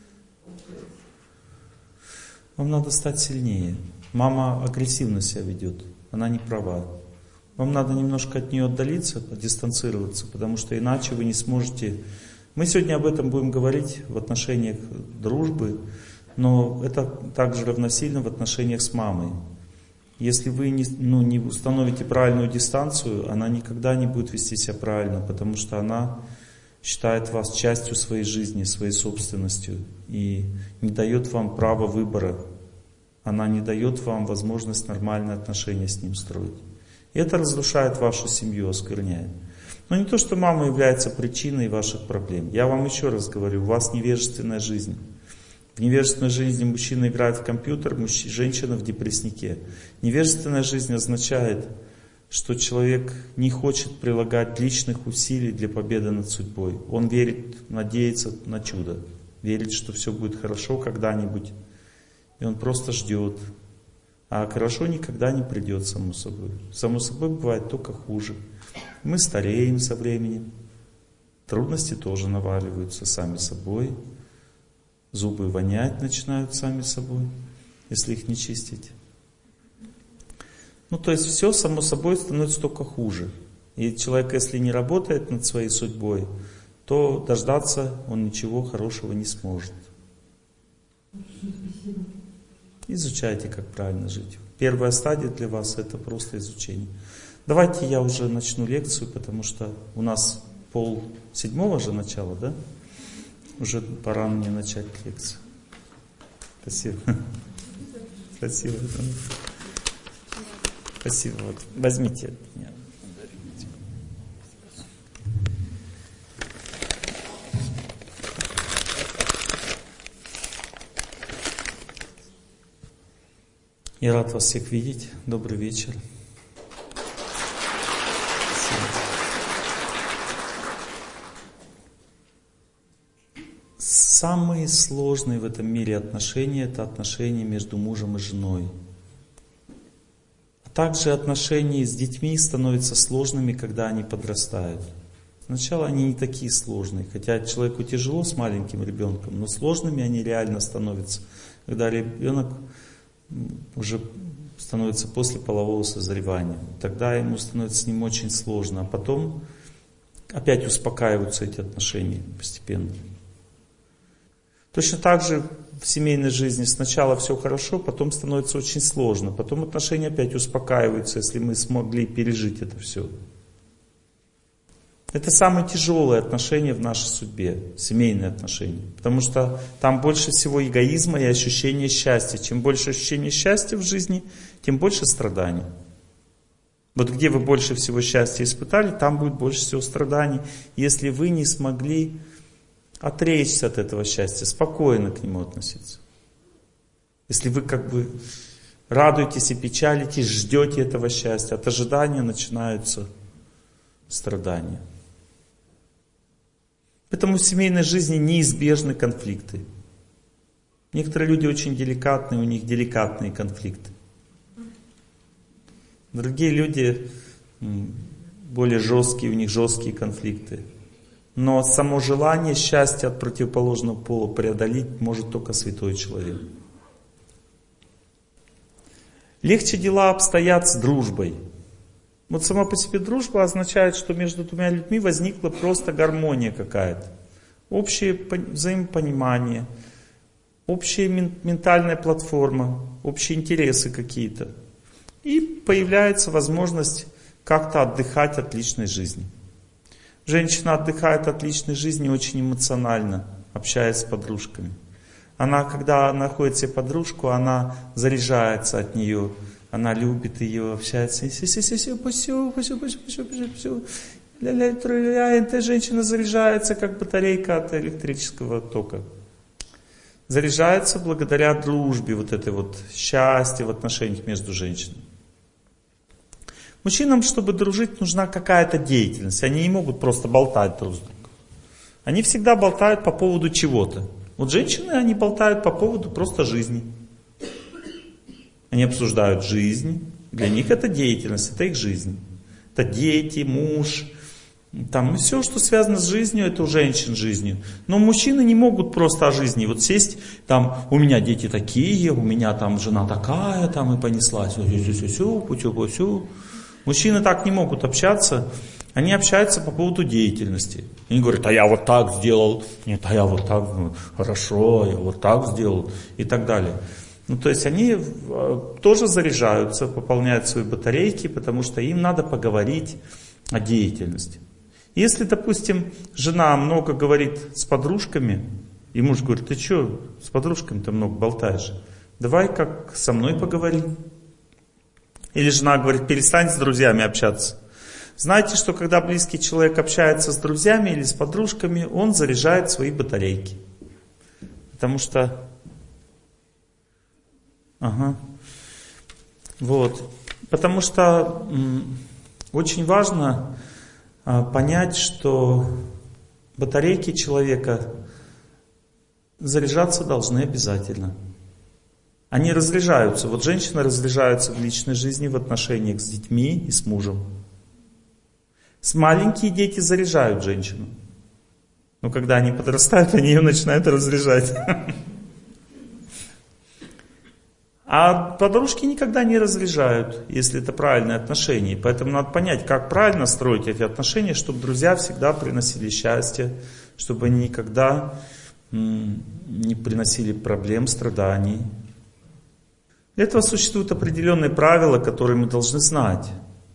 Вам надо стать сильнее. Мама агрессивно себя ведет, она не права. Вам надо немножко от нее отдалиться, дистанцироваться, потому что иначе вы не сможете... Мы сегодня об этом будем говорить в отношениях дружбы, но это также равносильно в отношениях с мамой. Если вы не, ну, не установите правильную дистанцию, она никогда не будет вести себя правильно, потому что она считает вас частью своей жизни, своей собственностью и не дает вам права выбора. Она не дает вам возможность нормальные отношения с ним строить. И это разрушает вашу семью, оскверняет. Но не то, что мама является причиной ваших проблем. Я вам еще раз говорю, у вас невежественная жизнь. В невежественной жизни мужчина играет в компьютер, мужч... женщина в депресснике. Невежественная жизнь означает, что человек не хочет прилагать личных усилий для победы над судьбой. Он верит, надеется на чудо. Верит, что все будет хорошо когда-нибудь. И он просто ждет. А хорошо никогда не придет, само собой. Само собой бывает только хуже. Мы стареем со временем. Трудности тоже наваливаются сами собой. Зубы вонять начинают сами собой, если их не чистить. Ну, то есть все само собой становится только хуже. И человек, если не работает над своей судьбой, то дождаться он ничего хорошего не сможет. Изучайте, как правильно жить. Первая стадия для вас — это просто изучение. Давайте я уже начну лекцию, потому что у нас пол седьмого же начала, да? Уже пора мне начать лекцию. Спасибо. Спасибо. Спасибо. Вот, возьмите от меня. Я рад вас всех видеть. Добрый вечер. Самые сложные в этом мире отношения — это отношения между мужем и женой. А также отношения с детьми становятся сложными, когда они подрастают. Сначала они не такие сложные, хотя человеку тяжело с маленьким ребенком, но сложными они реально становятся, когда ребенок уже становится после полового созревания. Тогда ему становится с ним очень сложно, а потом опять успокаиваются эти отношения постепенно. Точно так же в семейной жизни сначала все хорошо, потом становится очень сложно, потом отношения опять успокаиваются, если мы смогли пережить это все. Это самые тяжелые отношения в нашей судьбе, семейные отношения, потому что там больше всего эгоизма и ощущения счастья. Чем больше ощущения счастья в жизни, тем больше страданий. Вот где вы больше всего счастья испытали, там будет больше всего страданий, если вы не смогли отречься от этого счастья, спокойно к нему относиться. Если вы как бы радуетесь и печалитесь, ждете этого счастья, от ожидания начинаются страдания. Поэтому в семейной жизни неизбежны конфликты. Некоторые люди очень деликатные, у них деликатные конфликты. Другие люди более жесткие, у них жесткие конфликты. Но само желание счастья от противоположного пола преодолеть может только святой человек. Легче дела обстоят с дружбой. Вот сама по себе дружба означает, что между двумя людьми возникла просто гармония какая-то. Общее взаимопонимание, общая ментальная платформа, общие интересы какие-то. И появляется возможность как-то отдыхать от личной жизни. Женщина отдыхает от личной жизни очень эмоционально, общаясь с подружками. Она, когда находит себе подружку, она заряжается от нее. Она любит ее, общается. Эта женщина заряжается, как батарейка от электрического тока. Заряжается благодаря дружбе, вот этой вот счастья в отношениях между женщинами. Мужчинам, чтобы дружить, нужна какая-то деятельность. Они не могут просто болтать друг с другом. Они всегда болтают по поводу чего-то. Вот женщины, они болтают по поводу просто жизни. Они обсуждают жизнь. Для них это деятельность, это их жизнь. Это дети, муж. Там все, что связано с жизнью, это у женщин жизнью. Но мужчины не могут просто о жизни вот сесть, там, у меня дети такие, у меня там жена такая, там и понеслась. Мужчины так не могут общаться. Они общаются по поводу деятельности. Они говорят, а я вот так сделал, нет, а я вот так, ну, хорошо, я вот так сделал и так далее. Ну, то есть они тоже заряжаются, пополняют свои батарейки, потому что им надо поговорить о деятельности. Если, допустим, жена много говорит с подружками, и муж говорит, ты что, с подружками-то много болтаешь, давай как со мной поговори. Или жена говорит, перестань с друзьями общаться. Знаете, что когда близкий человек общается с друзьями или с подружками, он заряжает свои батарейки. Потому что... Ага. Вот. Потому что м, очень важно а, понять, что батарейки человека заряжаться должны обязательно. Они разряжаются. Вот женщины разряжаются в личной жизни, в отношениях с детьми и с мужем. С маленькие дети заряжают женщину. Но когда они подрастают, они ее начинают разряжать. А подружки никогда не разряжают, если это правильные отношения. Поэтому надо понять, как правильно строить эти отношения, чтобы друзья всегда приносили счастье, чтобы они никогда не приносили проблем, страданий. Для этого существуют определенные правила, которые мы должны знать.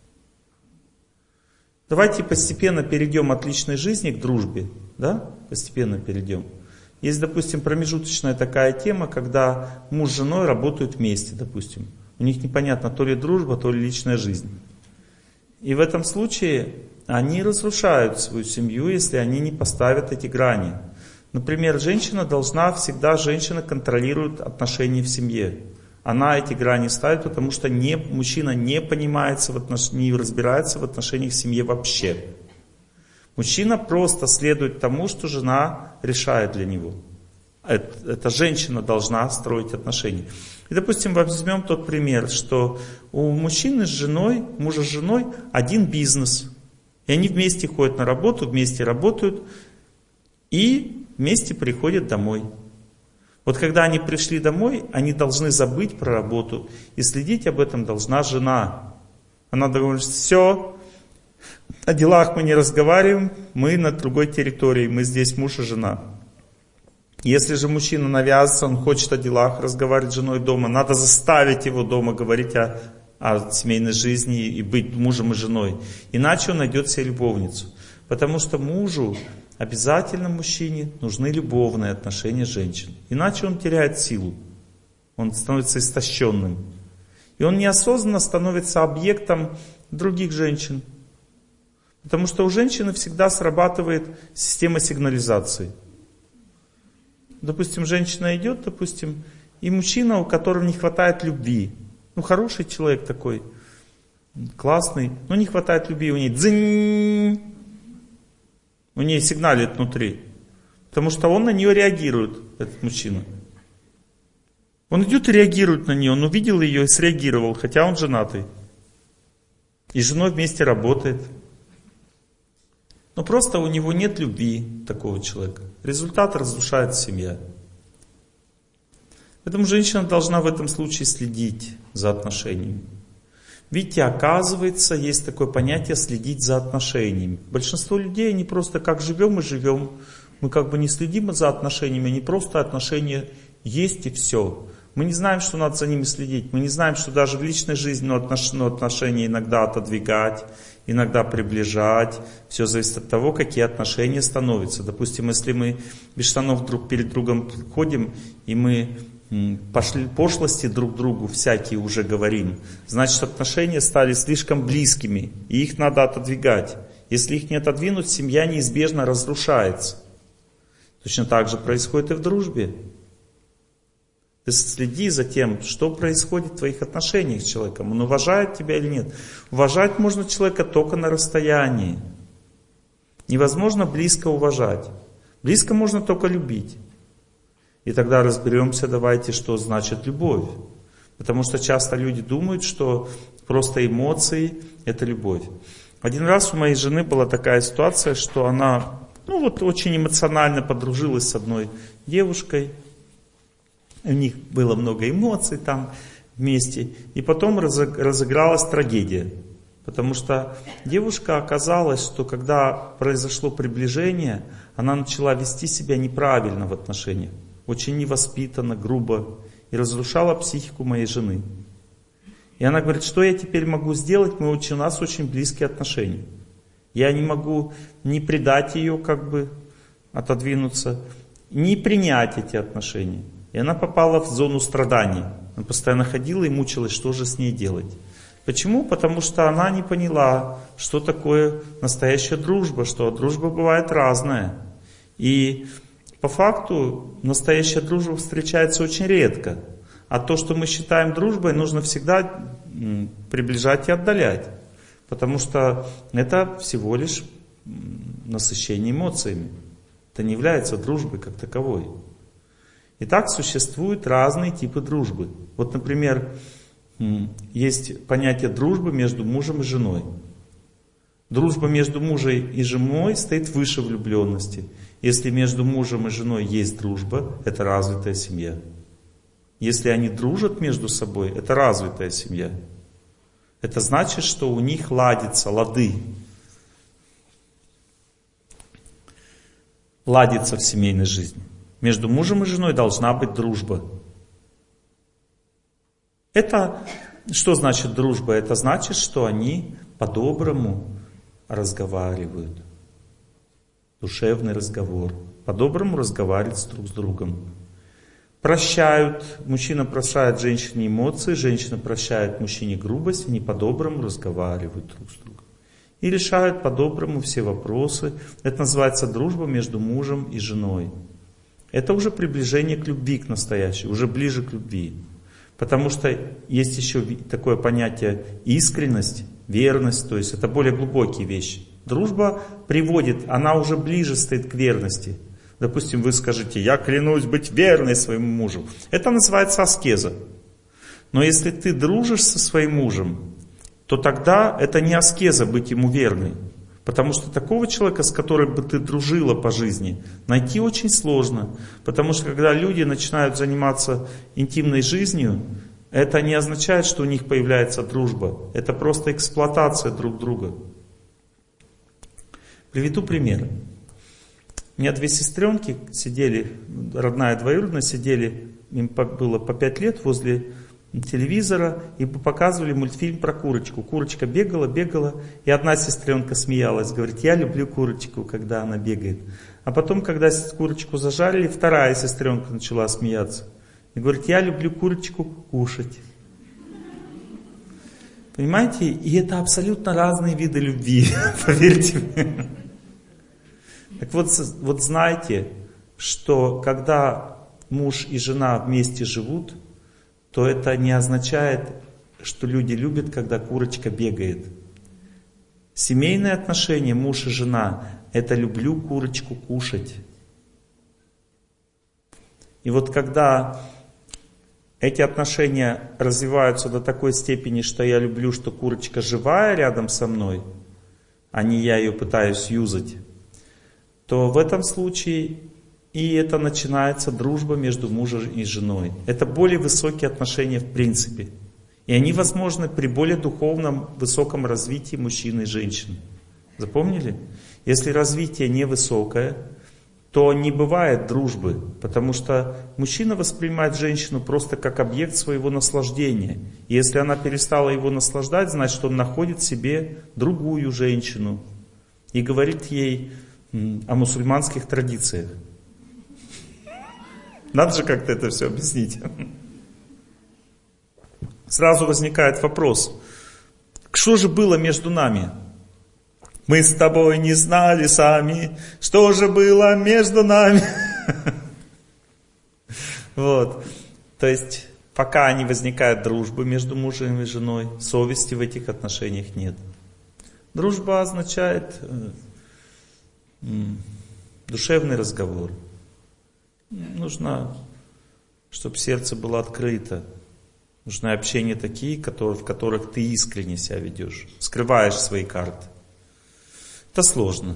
Давайте постепенно перейдем от личной жизни к дружбе. Да? Постепенно перейдем. Есть, допустим, промежуточная такая тема, когда муж с женой работают вместе, допустим. У них непонятно, то ли дружба, то ли личная жизнь. И в этом случае они разрушают свою семью, если они не поставят эти грани. Например, женщина должна всегда, женщина контролирует отношения в семье. Она эти грани ставит, потому что не, мужчина не понимается, в отнош... не разбирается в отношениях в семье вообще. Мужчина просто следует тому, что жена решает для него. Это, это женщина должна строить отношения. И, допустим, возьмем тот пример, что у мужчины с женой, мужа с женой один бизнес. И они вместе ходят на работу, вместе работают и вместе приходят домой. Вот когда они пришли домой, они должны забыть про работу. И следить об этом должна жена. Она говорит, все, о делах мы не разговариваем, мы на другой территории, мы здесь муж и жена. Если же мужчина навязывается, он хочет о делах разговаривать с женой дома, надо заставить его дома говорить о, о семейной жизни и быть мужем и женой. Иначе он найдет себе любовницу. Потому что мужу, обязательно мужчине, нужны любовные отношения с женщиной. Иначе он теряет силу. Он становится истощенным. И он неосознанно становится объектом других женщин. Потому что у женщины всегда срабатывает система сигнализации. Допустим, женщина идет, допустим, и мужчина, у которого не хватает любви. Ну, хороший человек такой. классный, но не хватает любви, у нее дзынь, у нее сигналит внутри, потому что он на нее реагирует, этот мужчина. Он идет и реагирует на нее, он увидел ее и среагировал, хотя он женатый. И с женой вместе работает. Но просто у него нет любви такого человека. Результат разрушает семья. Поэтому женщина должна в этом случае следить за отношениями. Видите, оказывается, есть такое понятие следить за отношениями. Большинство людей, они просто как живем и живем. Мы как бы не следим за отношениями, они просто отношения есть и все. Мы не знаем, что надо за ними следить. Мы не знаем, что даже в личной жизни отношения иногда отодвигать, иногда приближать. Все зависит от того, какие отношения становятся. Допустим, если мы без штанов друг перед другом ходим, и мы пошли, пошлости друг другу всякие уже говорим, значит, отношения стали слишком близкими, и их надо отодвигать. Если их не отодвинуть, семья неизбежно разрушается. Точно так же происходит и в дружбе. Ты следи за тем, что происходит в твоих отношениях с человеком. Он уважает тебя или нет. Уважать можно человека только на расстоянии. Невозможно близко уважать. Близко можно только любить. И тогда разберемся, давайте, что значит любовь. Потому что часто люди думают, что просто эмоции – это любовь. Один раз у моей жены была такая ситуация, что она ну, вот, очень эмоционально подружилась с одной девушкой. У них было много эмоций там вместе. И потом разыгралась трагедия. Потому что девушка оказалась, что когда произошло приближение, она начала вести себя неправильно в отношениях. Очень невоспитанно, грубо. И разрушала психику моей жены. И она говорит, что я теперь могу сделать? Мы очень, у нас очень близкие отношения. Я не могу ни предать ее, как бы отодвинуться, ни принять эти отношения. И она попала в зону страданий. Она постоянно ходила и мучилась, что же с ней делать. Почему? Потому что она не поняла, что такое настоящая дружба, что дружба бывает разная. И по факту настоящая дружба встречается очень редко. А то, что мы считаем дружбой, нужно всегда приближать и отдалять. Потому что это всего лишь насыщение эмоциями. Это не является дружбой как таковой. Итак, существуют разные типы дружбы. Вот, например, есть понятие дружбы между мужем и женой. Дружба между мужем и женой стоит выше влюбленности. Если между мужем и женой есть дружба, это развитая семья. Если они дружат между собой, это развитая семья. Это значит, что у них ладится, лады. Ладится в семейной жизни. Между мужем и женой должна быть дружба. Это что значит дружба? Это значит, что они по-доброму разговаривают. Душевный разговор. По-доброму разговаривают друг с другом. Прощают. Мужчина прощает женщине эмоции, женщина прощает мужчине грубость. Они по-доброму разговаривают друг с другом. И решают по-доброму все вопросы. Это называется дружба между мужем и женой. Это уже приближение к любви, к настоящей, уже ближе к любви. Потому что есть еще такое понятие искренность, верность, то есть это более глубокие вещи. Дружба приводит, она уже ближе стоит к верности. Допустим, вы скажете, я клянусь быть верной своему мужу. Это называется аскеза. Но если ты дружишь со своим мужем, то тогда это не аскеза быть ему верной. Потому что такого человека, с которым бы ты дружила по жизни, найти очень сложно. Потому что когда люди начинают заниматься интимной жизнью, это не означает, что у них появляется дружба. Это просто эксплуатация друг друга. Приведу пример. У меня две сестренки сидели, родная и двоюродная, сидели, им было по пять лет возле телевизора и показывали мультфильм про курочку. Курочка бегала, бегала, и одна сестренка смеялась, говорит, я люблю курочку, когда она бегает. А потом, когда курочку зажарили, вторая сестренка начала смеяться. И говорит, я люблю курочку кушать. Понимаете? И это абсолютно разные виды любви, поверьте мне. Так вот, вот знайте, что когда муж и жена вместе живут, то это не означает что люди любят, когда курочка бегает. Семейные отношения, муж и жена, это люблю курочку кушать. И вот когда эти отношения развиваются до такой степени, что я люблю, что курочка живая рядом со мной, а не я ее пытаюсь юзать, то в этом случае и это начинается дружба между мужем и женой. Это более высокие отношения в принципе. И они возможны при более духовном, высоком развитии мужчины и женщины. Запомнили? Если развитие невысокое, то не бывает дружбы, потому что мужчина воспринимает женщину просто как объект своего наслаждения. И если она перестала его наслаждать, значит, он находит себе другую женщину и говорит ей о мусульманских традициях. Надо же как-то это все объяснить. Сразу возникает вопрос, что же было между нами? Мы с тобой не знали сами, что же было между нами. Вот. То есть, пока не возникает дружбы между мужем и женой, совести в этих отношениях нет. Дружба означает э, м, душевный разговор. Нужно, чтобы сердце было открыто. Нужно общение такие, которые, в которых ты искренне себя ведешь, скрываешь свои карты. Это сложно.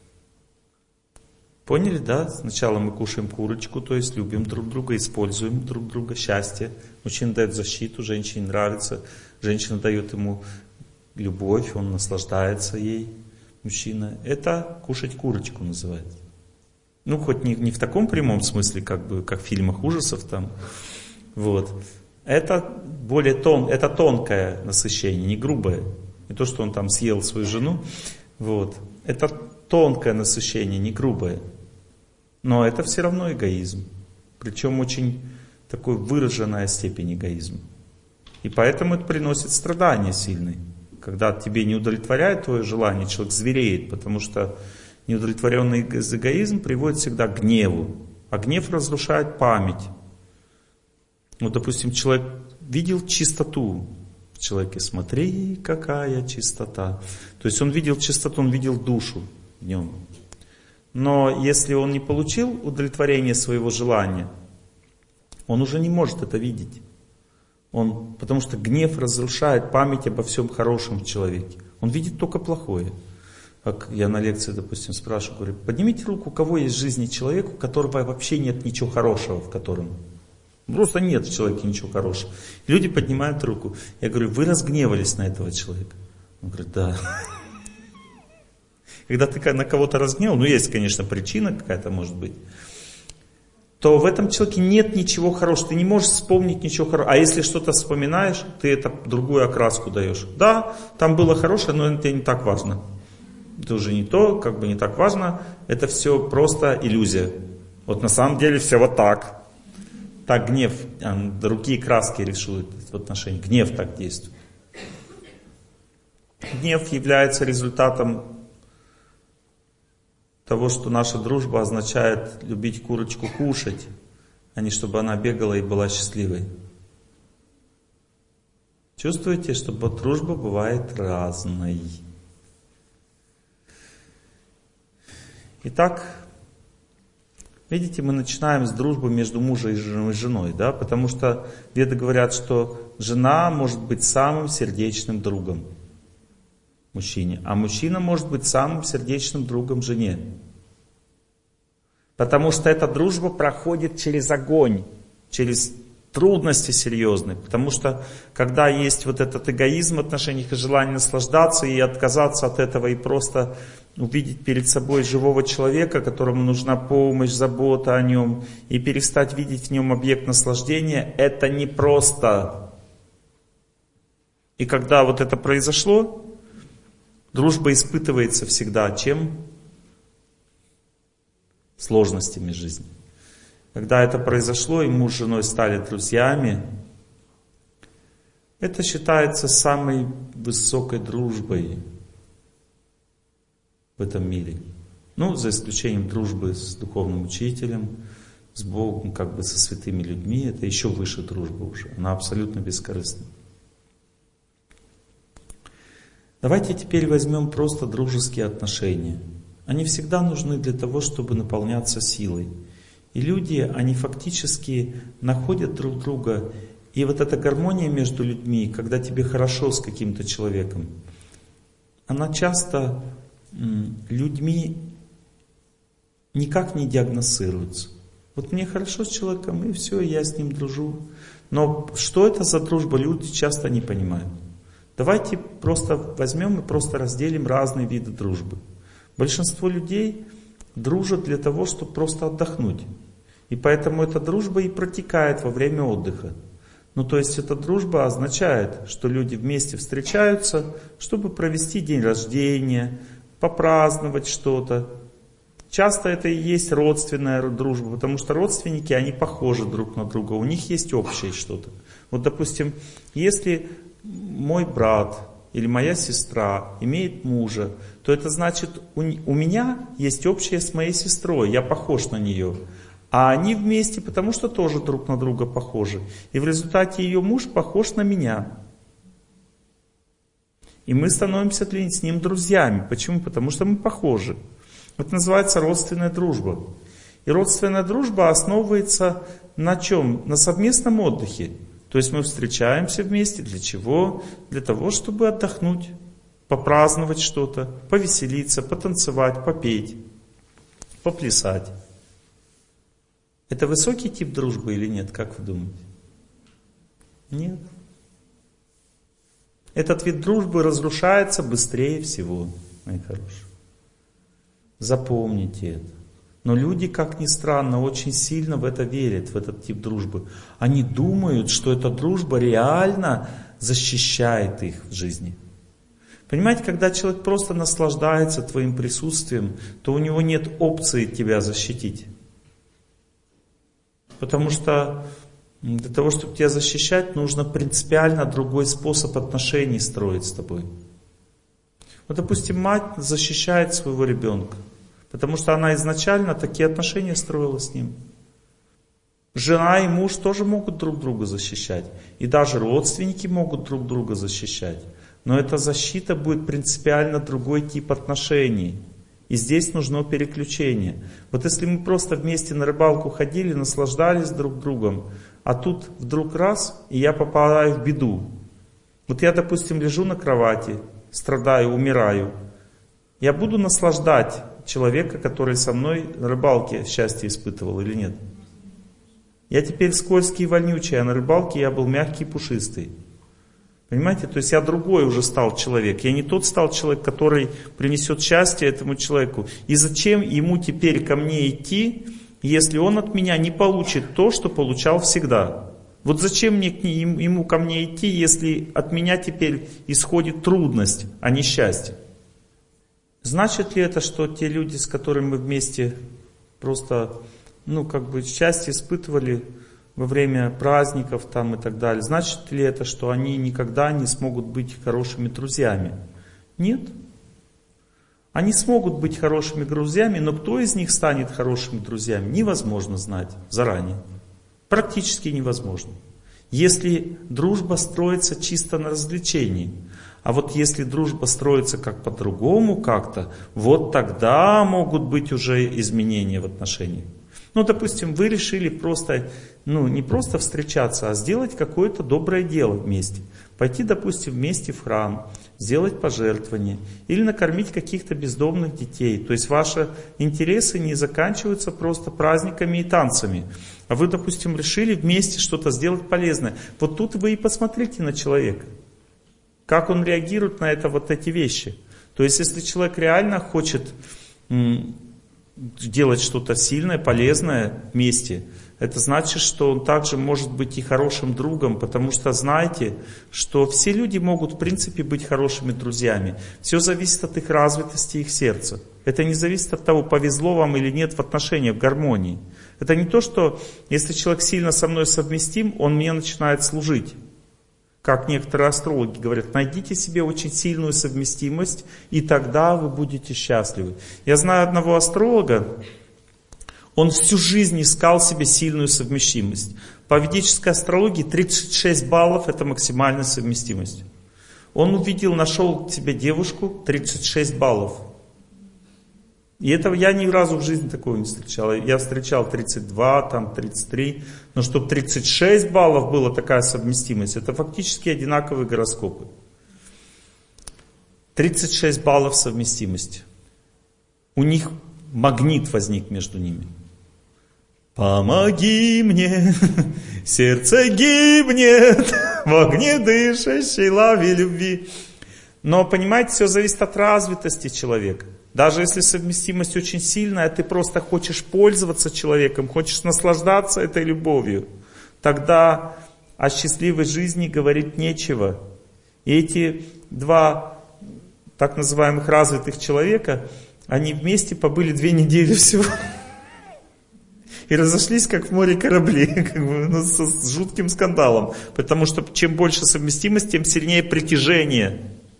Поняли, да? Сначала мы кушаем курочку, то есть любим друг друга, используем друг друга, счастье. Мужчина дает защиту, женщине нравится, женщина дает ему любовь, он наслаждается ей, мужчина. Это кушать курочку называется. Ну, хоть не, не в таком прямом смысле, как бы, как в фильмах ужасов там. Вот. Это более тон, это тонкое насыщение, не грубое. Не то, что он там съел свою жену. Вот. Это тонкое насыщение, не грубое. Но это все равно эгоизм. Причем очень такой выраженная степень эгоизма. И поэтому это приносит страдания сильные. Когда тебе не удовлетворяет твое желание, человек звереет, потому что неудовлетворенный эгоизм приводит всегда к гневу. А гнев разрушает память. Вот, допустим, человек видел чистоту в человеке. Смотри, какая чистота. То есть он видел чистоту, он видел душу в нем. Но если он не получил удовлетворение своего желания, он уже не может это видеть. Он, потому что гнев разрушает память обо всем хорошем в человеке. Он видит только плохое. Как я на лекции, допустим, спрашиваю, говорю, поднимите руку, у кого есть в жизни человек, у которого вообще нет ничего хорошего в котором. Просто нет в человеке ничего хорошего. И люди поднимают руку. Я говорю, вы разгневались на этого человека? Он говорит, да. Когда ты на кого-то разгневал, ну есть, конечно, причина какая-то может быть, то в этом человеке нет ничего хорошего. Ты не можешь вспомнить ничего хорошего. А если что-то вспоминаешь, ты это другую окраску даешь. Да, там было хорошее, но это не так важно. Это уже не то, как бы не так важно. Это все просто иллюзия. Вот на самом деле все вот так. Так гнев, другие краски рисуют в отношении. Гнев так действует. Гнев является результатом того, что наша дружба означает любить курочку кушать, а не чтобы она бегала и была счастливой. Чувствуете, что дружба бывает разной. Итак, видите, мы начинаем с дружбы между мужем и женой, да, потому что веды говорят, что жена может быть самым сердечным другом мужчине, а мужчина может быть самым сердечным другом жене. Потому что эта дружба проходит через огонь, через трудности серьезные. Потому что когда есть вот этот эгоизм в отношениях и желание наслаждаться и отказаться от этого и просто увидеть перед собой живого человека, которому нужна помощь, забота о нем, и перестать видеть в нем объект наслаждения, это непросто. И когда вот это произошло, дружба испытывается всегда чем? Сложностями жизни. Когда это произошло, и муж с женой стали друзьями, это считается самой высокой дружбой в этом мире. Ну, за исключением дружбы с духовным учителем, с Богом, как бы со святыми людьми, это еще выше дружба уже. Она абсолютно бескорыстна. Давайте теперь возьмем просто дружеские отношения. Они всегда нужны для того, чтобы наполняться силой. И люди, они фактически находят друг друга. И вот эта гармония между людьми, когда тебе хорошо с каким-то человеком, она часто м, людьми никак не диагностируется. Вот мне хорошо с человеком, и все, я с ним дружу. Но что это за дружба, люди часто не понимают. Давайте просто возьмем и просто разделим разные виды дружбы. Большинство людей дружат для того, чтобы просто отдохнуть. И поэтому эта дружба и протекает во время отдыха. Ну, то есть эта дружба означает, что люди вместе встречаются, чтобы провести день рождения, попраздновать что-то. Часто это и есть родственная дружба, потому что родственники, они похожи друг на друга, у них есть общее что-то. Вот, допустим, если мой брат или моя сестра имеет мужа, то это значит, у, у меня есть общее с моей сестрой, я похож на нее. А они вместе, потому что тоже друг на друга похожи. И в результате ее муж похож на меня. И мы становимся с ним друзьями. Почему? Потому что мы похожи. Это называется родственная дружба. И родственная дружба основывается на чем? На совместном отдыхе. То есть мы встречаемся вместе. Для чего? Для того, чтобы отдохнуть, попраздновать что-то, повеселиться, потанцевать, попеть, поплясать. Это высокий тип дружбы или нет, как вы думаете? Нет. Этот вид дружбы разрушается быстрее всего, мои хорошие. Запомните это. Но люди, как ни странно, очень сильно в это верят, в этот тип дружбы. Они думают, что эта дружба реально защищает их в жизни. Понимаете, когда человек просто наслаждается твоим присутствием, то у него нет опции тебя защитить. Потому что для того, чтобы тебя защищать, нужно принципиально другой способ отношений строить с тобой. Вот, допустим, мать защищает своего ребенка, потому что она изначально такие отношения строила с ним. Жена и муж тоже могут друг друга защищать. И даже родственники могут друг друга защищать. Но эта защита будет принципиально другой тип отношений. И здесь нужно переключение. Вот если мы просто вместе на рыбалку ходили, наслаждались друг другом, а тут вдруг раз, и я попадаю в беду. Вот я, допустим, лежу на кровати, страдаю, умираю. Я буду наслаждать человека, который со мной на рыбалке счастье испытывал или нет? Я теперь скользкий и вонючий, а на рыбалке я был мягкий и пушистый. Понимаете? То есть я другой уже стал человек. Я не тот стал человек, который принесет счастье этому человеку. И зачем ему теперь ко мне идти, если он от меня не получит то, что получал всегда? Вот зачем мне к нему, ему ко мне идти, если от меня теперь исходит трудность, а не счастье? Значит ли это, что те люди, с которыми мы вместе просто, ну, как бы счастье испытывали во время праздников там и так далее, значит ли это, что они никогда не смогут быть хорошими друзьями? Нет. Они смогут быть хорошими друзьями, но кто из них станет хорошими друзьями, невозможно знать заранее. Практически невозможно. Если дружба строится чисто на развлечении. А вот если дружба строится как по-другому как-то, вот тогда могут быть уже изменения в отношениях. Ну, допустим, вы решили просто, ну, не просто встречаться, а сделать какое-то доброе дело вместе. Пойти, допустим, вместе в храм, сделать пожертвование или накормить каких-то бездомных детей. То есть ваши интересы не заканчиваются просто праздниками и танцами. А вы, допустим, решили вместе что-то сделать полезное. Вот тут вы и посмотрите на человека. Как он реагирует на это, вот эти вещи. То есть, если человек реально хочет м, делать что-то сильное, полезное вместе, это значит, что он также может быть и хорошим другом, потому что знаете, что все люди могут в принципе быть хорошими друзьями. Все зависит от их развитости их сердца. Это не зависит от того, повезло вам или нет в отношениях, в гармонии. Это не то, что если человек сильно со мной совместим, он мне начинает служить. Как некоторые астрологи говорят, найдите себе очень сильную совместимость, и тогда вы будете счастливы. Я знаю одного астролога, он всю жизнь искал себе сильную совместимость. По ведической астрологии тридцать шесть баллов это максимальная совместимость. Он увидел, нашел себе девушку, тридцать шесть баллов. И этого я ни разу в жизни такого не встречал. Я встречал тридцать два, там тридцать три. Но чтобы тридцать шесть баллов была такая совместимость, это фактически одинаковые гороскопы. тридцать шесть баллов совместимости. У них магнит возник между ними. Помоги мне, сердце гибнет в огне дышащей лаве любви. Но, понимаете, все зависит от развитости человека. Даже если совместимость очень сильная, ты просто хочешь пользоваться человеком, хочешь наслаждаться этой любовью, тогда о счастливой жизни говорить нечего. И эти два так называемых развитых человека, они вместе побыли две недели всего. И разошлись, как в море корабли, как бы, ну, с, с жутким скандалом. Потому что чем больше совместимость, тем сильнее притяжение.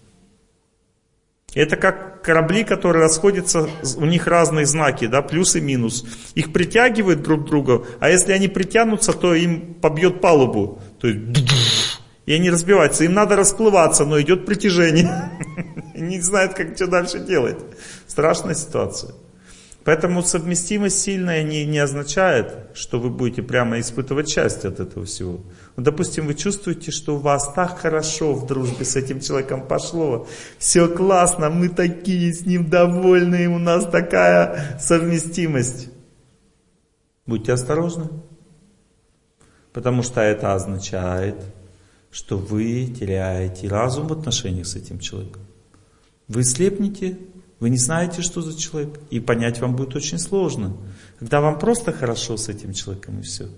Это как корабли, которые расходятся, у них разные знаки, да, плюс и минус. Их притягивают друг к другу, а если они притянутся, то им побьет палубу. То есть, и они разбиваются. Им надо расплываться, но идет притяжение. Не знают, как что дальше делать. Страшная ситуация. Поэтому совместимость сильная не, не означает, что вы будете прямо испытывать счастье от этого всего. Вот, допустим, вы чувствуете, что у вас так хорошо в дружбе с этим человеком пошло, все классно, мы такие с ним довольны, у нас такая совместимость. Будьте осторожны, потому что это означает, что вы теряете разум в отношениях с этим человеком. Вы слепнете. Вы не знаете, что за человек, и понять вам будет очень сложно. Когда вам просто хорошо с этим человеком, и все.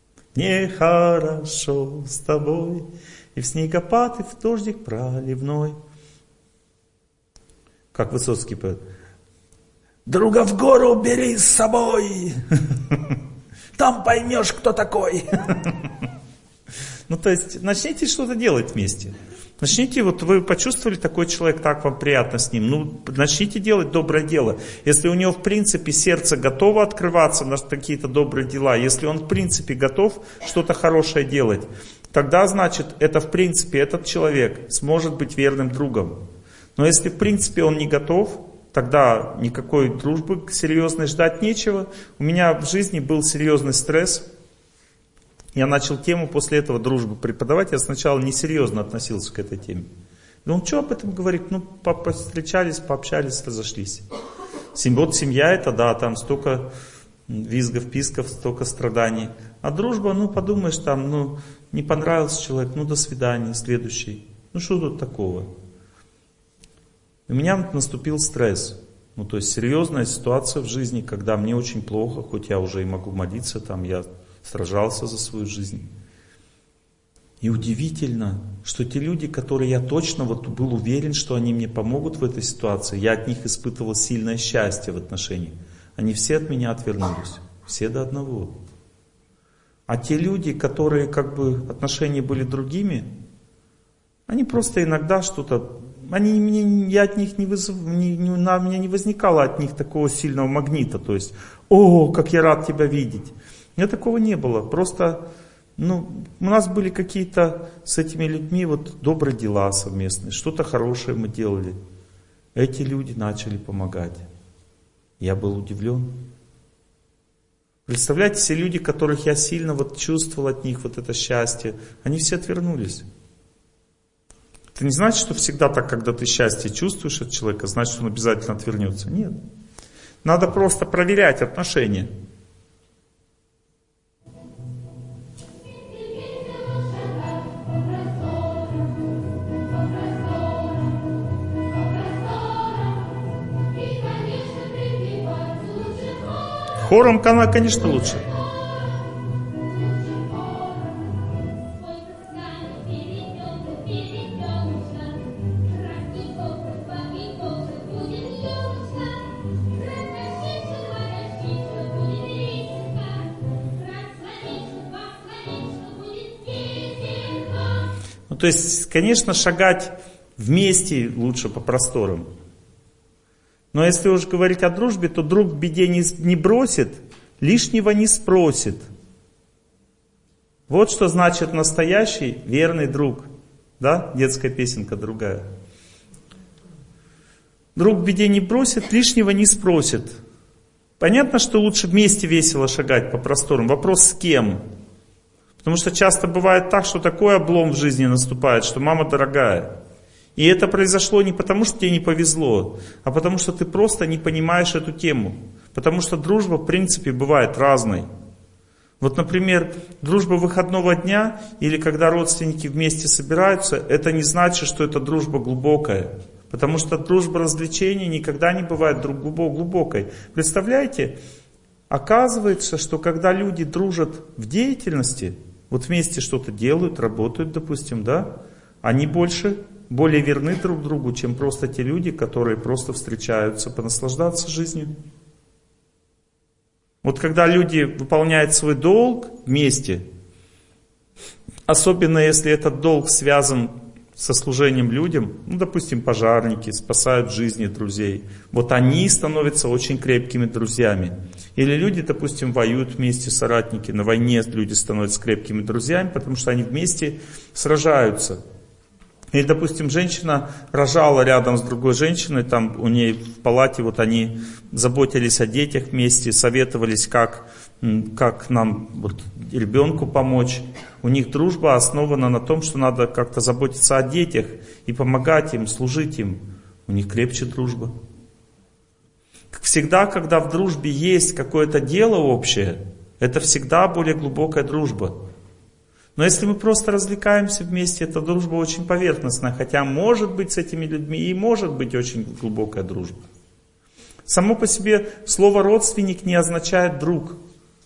Нехорошо с тобой, и в снегопад, и в дождик проливной. Как Высоцкий поет. Друга в гору бери с собой, там поймешь, кто такой. Ну, то есть, начните что-то делать вместе. Начните, вот вы почувствовали, такой человек, так вам приятно с ним, ну, начните делать доброе дело. Если у него, в принципе, сердце готово открываться на какие-то добрые дела, если он, в принципе, готов что-то хорошее делать, тогда, значит, это, в принципе, этот человек сможет быть верным другом. Но если, в принципе, он не готов, тогда никакой дружбы серьезной ждать нечего. У меня в жизни был серьезный стресс. Я начал тему после этого дружбы преподавать. Я сначала несерьезно относился к этой теме. Ну, что об этом говорить? Ну, встречались, пообщались, разошлись. Вот семья это, да, там столько визгов, писков, столько страданий. А дружба, ну, подумаешь, там, ну, не понравился человек, ну, до свидания, следующий. Ну, что тут такого? У меня наступил стресс. Ну, то есть, серьезная ситуация в жизни, когда мне очень плохо, хоть я уже и могу молиться, там, я сражался за свою жизнь. И удивительно, что те люди, которые я точно вот был уверен, что они мне помогут в этой ситуации, я от них испытывал сильное счастье в отношениях, они все от меня отвернулись. Все до одного. А те люди, которые как бы отношения были другими, они просто иногда что-то, они, мне, я от них не вызов, не, не, на меня не возникало от них такого сильного магнита, то есть, о, как я рад тебя видеть. У меня такого не было. Просто, ну, у нас были какие-то с этими людьми вот добрые дела совместные, что-то хорошее мы делали. Эти люди начали помогать. Я был удивлен. Представляете, все люди, которых я сильно вот чувствовал от них вот это счастье, они все отвернулись. Это не значит, что всегда так, когда ты счастье чувствуешь от человека, значит, он обязательно отвернется. Нет. Надо просто проверять отношения. Хором, конечно, лучше. Ну, то есть, конечно, шагать вместе лучше по просторам. Но если уж говорить о дружбе, то друг в беде не, не бросит, лишнего не спросит. Вот что значит настоящий верный друг. Да? Детская песенка другая. Друг в беде не бросит, лишнего не спросит. Понятно, что лучше вместе весело шагать по просторам. Вопрос с кем? Потому что часто бывает так, что такой облом в жизни наступает, что мама дорогая. И это произошло не потому, что тебе не повезло, а потому что ты просто не понимаешь эту тему. Потому что дружба, в принципе, бывает разной. Вот, например, дружба выходного дня или когда родственники вместе собираются, это не значит, что это дружба глубокая. Потому что дружба развлечений никогда не бывает глубокой. Представляете, оказывается, что когда люди дружат в деятельности, вот вместе что-то делают, работают, допустим, да, они больше, более верны друг другу, чем просто те люди, которые просто встречаются понаслаждаться жизнью. Вот когда люди выполняют свой долг вместе, особенно если этот долг связан со служением людям, ну, допустим, пожарники спасают жизни друзей, вот они становятся очень крепкими друзьями. Или люди, допустим, воюют вместе, соратники, на войне люди становятся крепкими друзьями, потому что они вместе сражаются. Или, допустим, женщина рожала рядом с другой женщиной, там у ней в палате, вот они заботились о детях вместе, советовались, как, как нам вот, ребенку помочь. У них дружба основана на том, что надо как-то заботиться о детях и помогать им, служить им. У них крепче дружба. Всегда, когда в дружбе есть какое-то дело общее, это всегда более глубокая дружба. Но если мы просто развлекаемся вместе, эта дружба очень поверхностная, хотя может быть с этими людьми и может быть очень глубокая дружба. Само по себе слово «родственник» не означает «друг».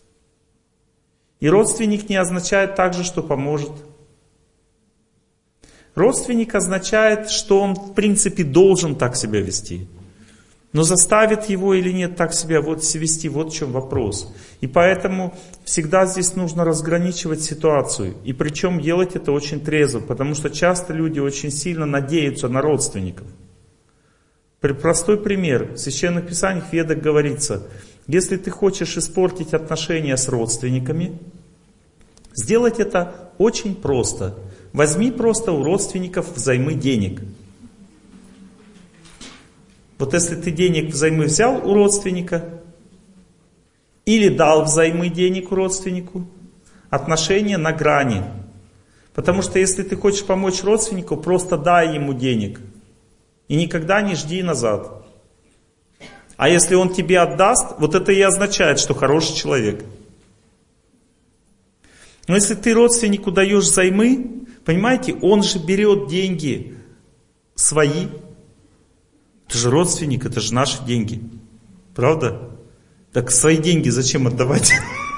И родственник не означает также, что поможет. Родственник означает, что он в принципе должен так себя вести. Но заставит его или нет так себя вот вести, вот в чем вопрос. И поэтому всегда здесь нужно разграничивать ситуацию. И причем делать это очень трезво, потому что часто люди очень сильно надеются на родственников. Простой пример. В Священных Писаниях, в Ведах говорится, если ты хочешь испортить отношения с родственниками, сделать это очень просто. Возьми просто у родственников взаймы денег. Вот если ты денег взаймы взял у родственника или дал взаймы денег у родственнику, отношения на грани. Потому что если ты хочешь помочь родственнику, просто дай ему денег и никогда не жди назад. А если он тебе отдаст, вот это и означает, что хороший человек. Но если ты родственнику даешь взаймы, понимаете, он же берет деньги свои. Это же родственник, это же наши деньги. Правда? Так свои деньги зачем отдавать?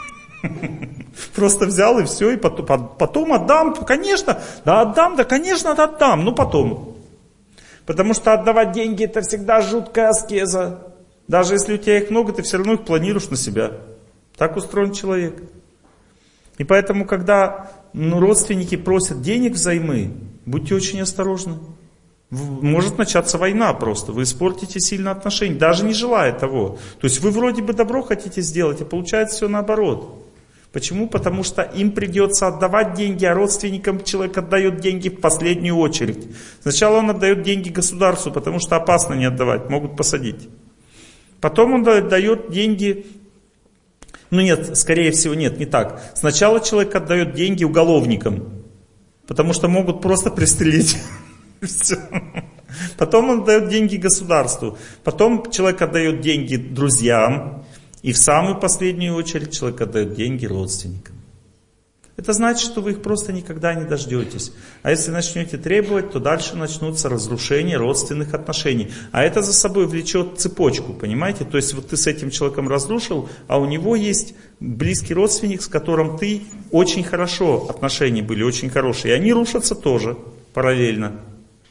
Просто взял и все, и потом, потом отдам, конечно, да отдам, да конечно отдам, ну потом. Потому что отдавать деньги это всегда жуткая аскеза. Даже если у тебя их много, ты все равно их планируешь на себя. Так устроен человек. И поэтому, когда ну, родственники просят денег взаймы, будьте очень осторожны. Может начаться война просто, вы испортите сильно отношения, даже не желая того. То есть вы вроде бы добро хотите сделать, а получается все наоборот. Почему? Потому что им придется отдавать деньги, а родственникам человек отдает деньги в последнюю очередь. Сначала он отдает деньги государству, потому что опасно не отдавать, могут посадить. Потом он дает деньги, ну нет, скорее всего нет, не так. Сначала человек отдает деньги уголовникам, потому что могут просто пристрелить. Все. Потом он дает деньги государству. Потом человек отдает деньги друзьям. И в самую последнюю очередь человек отдает деньги родственникам. Это значит, что вы их просто никогда не дождетесь. А если начнете требовать, то дальше начнутся разрушения родственных отношений. А это за собой влечет цепочку, понимаете? То есть вот ты с этим человеком разрушил, а у него есть близкий родственник, с которым ты очень хорошо, отношения были очень хорошие. И они рушатся тоже параллельно.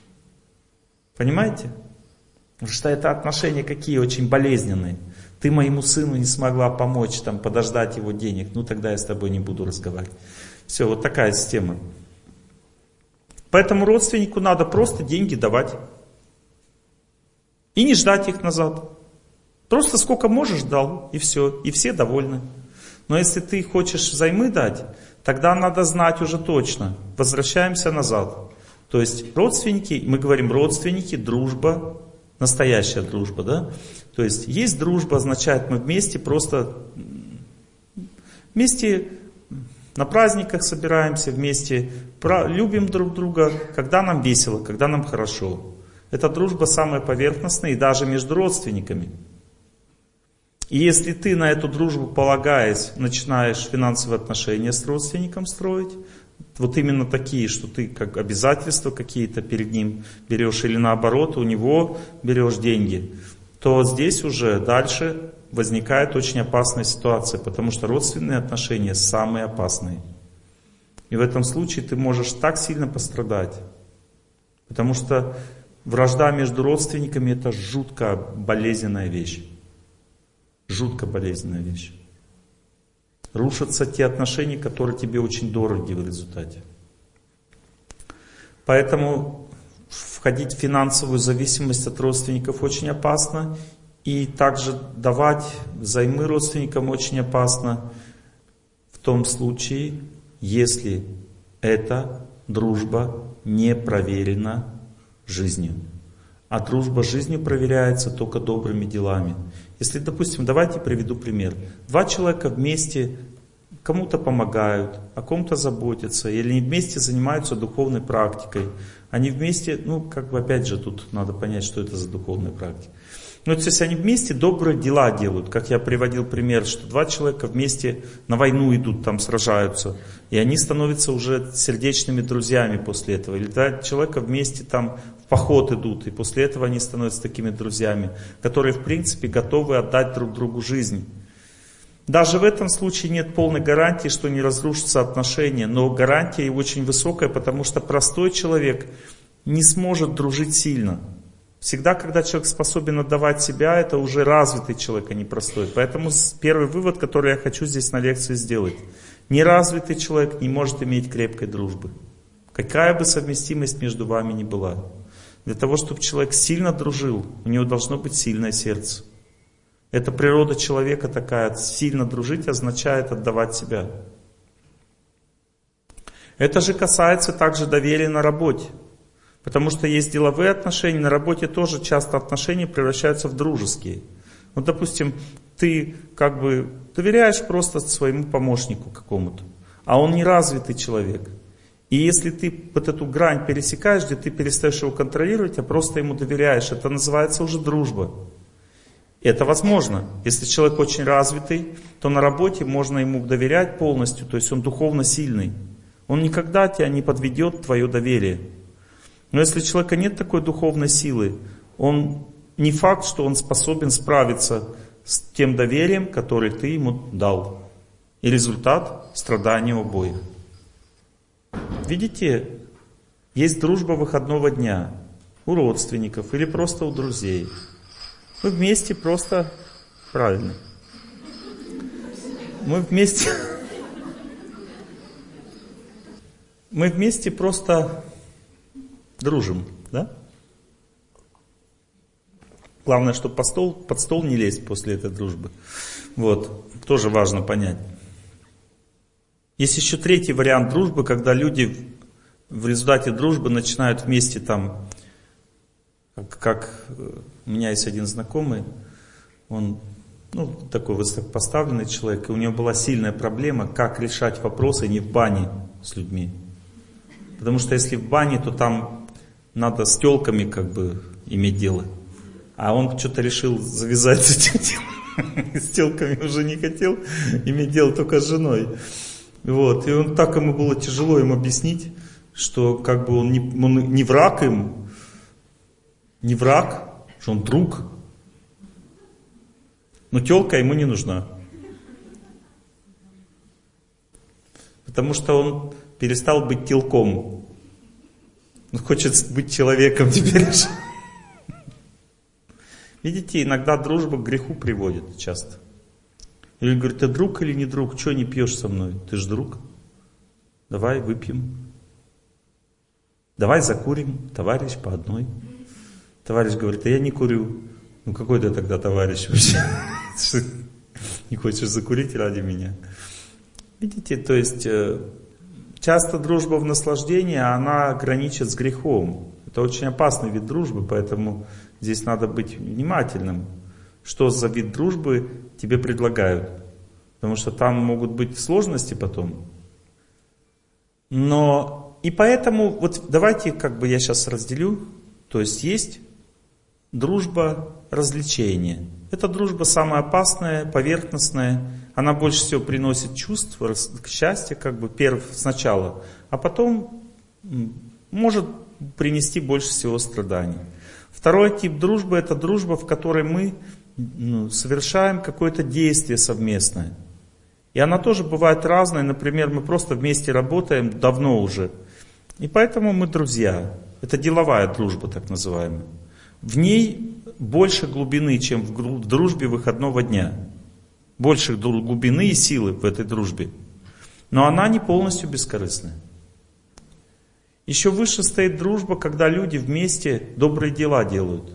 Понимаете? Потому что это отношения какие очень болезненные. Ты моему сыну не смогла помочь, там, подождать его денег, ну тогда я с тобой не буду разговаривать. Все, вот такая система. Поэтому родственнику надо просто деньги давать. И не ждать их назад. Просто сколько можешь дал, и все, и все довольны. Но если ты хочешь взаймы дать, тогда надо знать уже точно. Возвращаемся назад. То есть родственники, мы говорим родственники, дружба, настоящая дружба, да? То есть есть дружба, означает мы вместе просто, вместе на праздниках собираемся, вместе любим друг друга, когда нам весело, когда нам хорошо. Эта дружба самая поверхностная и даже между родственниками. И если ты на эту дружбу полагаясь, начинаешь финансовые отношения с родственником строить, вот именно такие, что ты как обязательства какие-то перед ним берешь, или наоборот, у него берешь деньги, то здесь уже дальше возникает очень опасная ситуация, потому что родственные отношения самые опасные. И в этом случае ты можешь так сильно пострадать, потому что вражда между родственниками — это жутко болезненная вещь. Жутко болезненная вещь. Рушатся те отношения, которые тебе очень дороги в результате. Поэтому входить в финансовую зависимость от родственников очень опасно. И также давать взаймы родственникам очень опасно в том случае, если эта дружба не проверена жизнью. А дружба жизнью проверяется только добрыми делами. Если, допустим, давайте приведу пример. Два человека вместе кому-то помогают, о ком-то заботятся, или они вместе занимаются духовной практикой. Они вместе, ну, как бы опять же, тут надо понять, что это за духовная практика. Ну, то есть они вместе добрые дела делают. Как я приводил пример, что два человека вместе на войну идут, там сражаются. И они становятся уже сердечными друзьями после этого. Или два человека вместе там в поход идут, и после этого они становятся такими друзьями, которые в принципе готовы отдать друг другу жизнь. Даже в этом случае нет полной гарантии, что не разрушатся отношения. Но гарантия очень высокая, потому что простой человек не сможет дружить сильно. Всегда, когда человек способен отдавать себя, это уже развитый человек, а не простой. Поэтому первый вывод, который я хочу здесь на лекции сделать. Неразвитый человек не может иметь крепкой дружбы. Какая бы совместимость между вами ни была. Для того, чтобы человек сильно дружил, у него должно быть сильное сердце. Это природа человека такая. Сильно дружить означает отдавать себя. Это же касается также доверия на работе. Потому что есть деловые отношения, на работе тоже часто отношения превращаются в дружеские. Вот, допустим, ты как бы доверяешь просто своему помощнику какому-то, а он неразвитый человек. И если ты вот эту грань пересекаешь, где ты перестаешь его контролировать, а просто ему доверяешь, это называется уже дружба. И это возможно. Если человек очень развитый, то на работе можно ему доверять полностью, то есть он духовно сильный. Он никогда тебя не подведет, твое доверие. Но если у человека нет такой духовной силы, он не факт, что он способен справиться с тем доверием, которое ты ему дал. И результат — страдания обоих. Видите, есть дружба выходного дня у родственников или просто у друзей. Мы вместе просто... Правильно. Мы вместе... Мы вместе просто... дружим, да? Главное, чтобы под стол, под стол не лезть после этой дружбы. Вот, тоже важно понять. Есть еще третий вариант дружбы, когда люди в результате дружбы начинают вместе там, как, как у меня есть один знакомый, он, ну, такой высокопоставленный человек, и у него была сильная проблема, как решать вопросы не в бане с людьми. Потому что если в бане, то там надо с тёлками как бы иметь дело. А он что-то решил завязать с этим делом. С тёлками уже не хотел иметь дело, только с женой. Вот. И он, так ему было тяжело им объяснить, что как бы он не, он не враг им, не враг, что он друг. Но тёлка ему не нужна. Потому что он перестал быть телком. Он хочет быть человеком теперь. Видите, иногда дружба к греху приводит часто. Или говорит, ты друг или не друг? Чего не пьешь со мной? Ты же друг. Давай выпьем. Давай закурим. Товарищ по одной. Товарищ говорит, а я не курю. Ну какой ты тогда товарищ вообще? Не хочешь закурить ради меня? Видите, то есть часто дружба в наслаждении, она граничит с грехом. Это очень опасный вид дружбы, поэтому здесь надо быть внимательным. Что за вид дружбы тебе предлагают? Потому что там могут быть сложности потом. Но и поэтому, вот давайте как бы я сейчас разделю. То есть есть дружба развлечения. Эта дружба самая опасная, поверхностная. Она больше всего приносит чувство, счастье как бы перв, сначала. А потом может принести больше всего страданий. Второй тип дружбы — это дружба, в которой мы ну, совершаем какое-то действие совместное. И она тоже бывает разная. Например, мы просто вместе работаем давно уже. И поэтому мы друзья. Это деловая дружба, так называемая. В ней больше глубины, чем в дружбе выходного дня. Больше глубины и силы в этой дружбе. Но она не полностью бескорыстная. Еще выше стоит дружба, когда люди вместе добрые дела делают.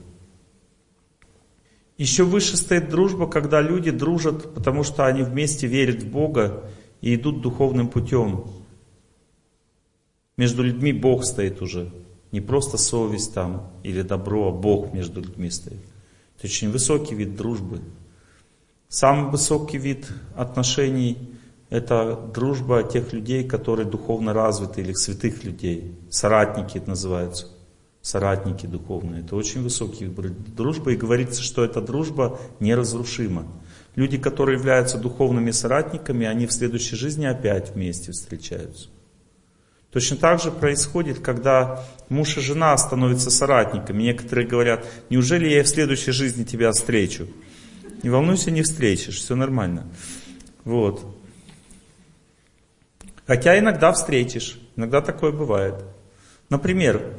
Еще выше стоит дружба, когда люди дружат, потому что они вместе верят в Бога и идут духовным путем. Между людьми Бог стоит уже. Не просто совесть там или добро, а Бог между людьми стоит. Это очень высокий вид дружбы. Самый высокий вид отношений — это дружба тех людей, которые духовно развиты, или святых людей. Соратники это называются. Соратники духовные. Это очень высокий вид дружбы. И говорится, что эта дружба неразрушима. Люди, которые являются духовными соратниками, они в следующей жизни опять вместе встречаются. Точно так же происходит, когда муж и жена становятся соратниками. Некоторые говорят: неужели я в следующей жизни тебя встречу? Не волнуйся, не встретишь, все нормально. Вот. Хотя иногда встретишь, иногда такое бывает. Например,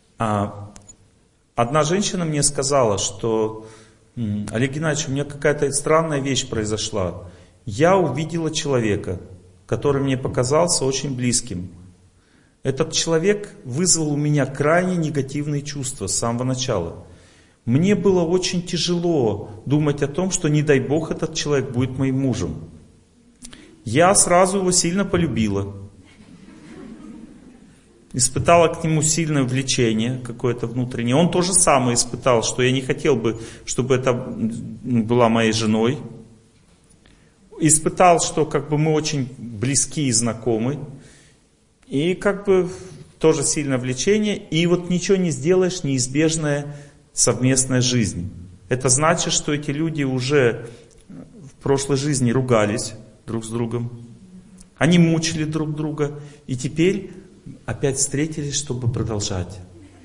одна женщина мне сказала, что: Олег Геннадьевич, у меня какая-то странная вещь произошла. Я увидела человека, который мне показался очень близким. Этот человек вызвал у меня крайне негативные чувства с самого начала. Мне было очень тяжело думать о том, что, не дай Бог, этот человек будет моим мужем. Я сразу его сильно полюбила. Испытала к нему сильное влечение какое-то внутреннее. Он то же самое испытал, что я не хотел бы, чтобы это была моей женой. Испытал, что как бы мы очень близки и знакомы. И как бы тоже сильное влечение. И вот ничего не сделаешь, неизбежная совместная жизнь. Это значит, что эти люди уже в прошлой жизни ругались друг с другом. Они мучили друг друга. И теперь опять встретились, чтобы продолжать.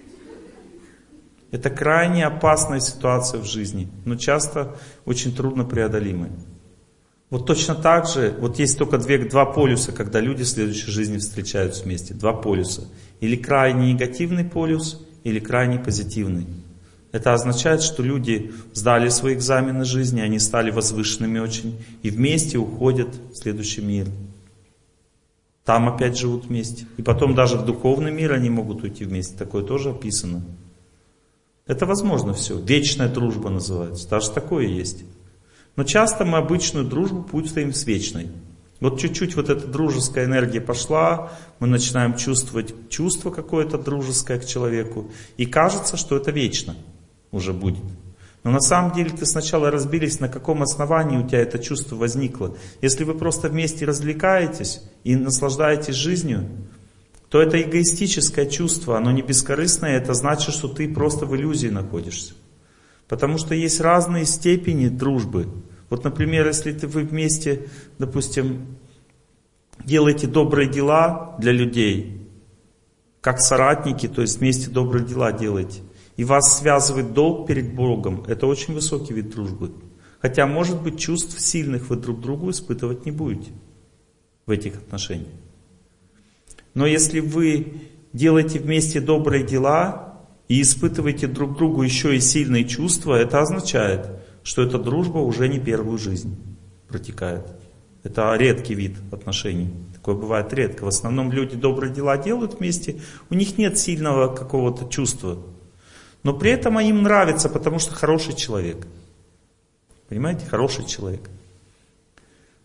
Это крайне опасная ситуация в жизни, но часто очень трудно преодолимая. Вот точно так же, вот есть только две, два полюса, когда люди в следующей жизни встречаются вместе. Два полюса. Или крайне негативный полюс, или крайне позитивный. Это означает, что люди сдали свои экзамены жизни, они стали возвышенными очень, и вместе уходят в следующий мир. Там опять живут вместе. И потом даже в духовный мир они могут уйти вместе. Такое тоже описано. Это возможно все. Вечная дружба называется. Даже такое есть. Но часто мы обычную дружбу путаем с вечной. Вот чуть-чуть вот эта дружеская энергия пошла, мы начинаем чувствовать чувство какое-то дружеское к человеку. И кажется, что это вечно уже будет. Но на самом деле ты сначала разбились, на каком основании у тебя это чувство возникло. Если вы просто вместе развлекаетесь и наслаждаетесь жизнью, то это эгоистическое чувство, оно не бескорыстное, это значит, что ты просто в иллюзии находишься. Потому что есть разные степени дружбы. Вот, например, если ты, вы вместе, допустим, делаете добрые дела для людей, как соратники, то есть вместе добрые дела делаете, и вас связывает долг перед Богом, это очень высокий вид дружбы. Хотя, может быть, чувств сильных вы друг другу испытывать не будете в этих отношениях. Но если вы делаете вместе добрые дела и испытываете друг другу еще и сильные чувства, это означает, что эта дружба уже не первую жизнь протекает. Это редкий вид отношений. Такое бывает редко. В основном люди добрые дела делают вместе, у них нет сильного какого-то чувства. Но при этом им нравится, потому что хороший человек. Понимаете, хороший человек.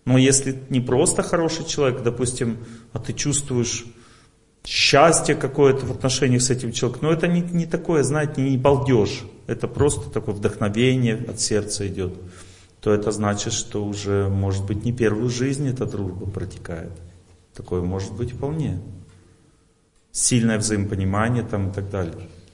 Но если не просто хороший человек, допустим, а ты чувствуешь счастье какое-то в отношениях с этим человеком, но это не, не такое, знаете, не балдеж, это просто такое вдохновение от сердца идет, то это значит, что уже, может быть, не первую жизнь эта дружба протекает. Такое может быть вполне. Сильное взаимопонимание там и так далее.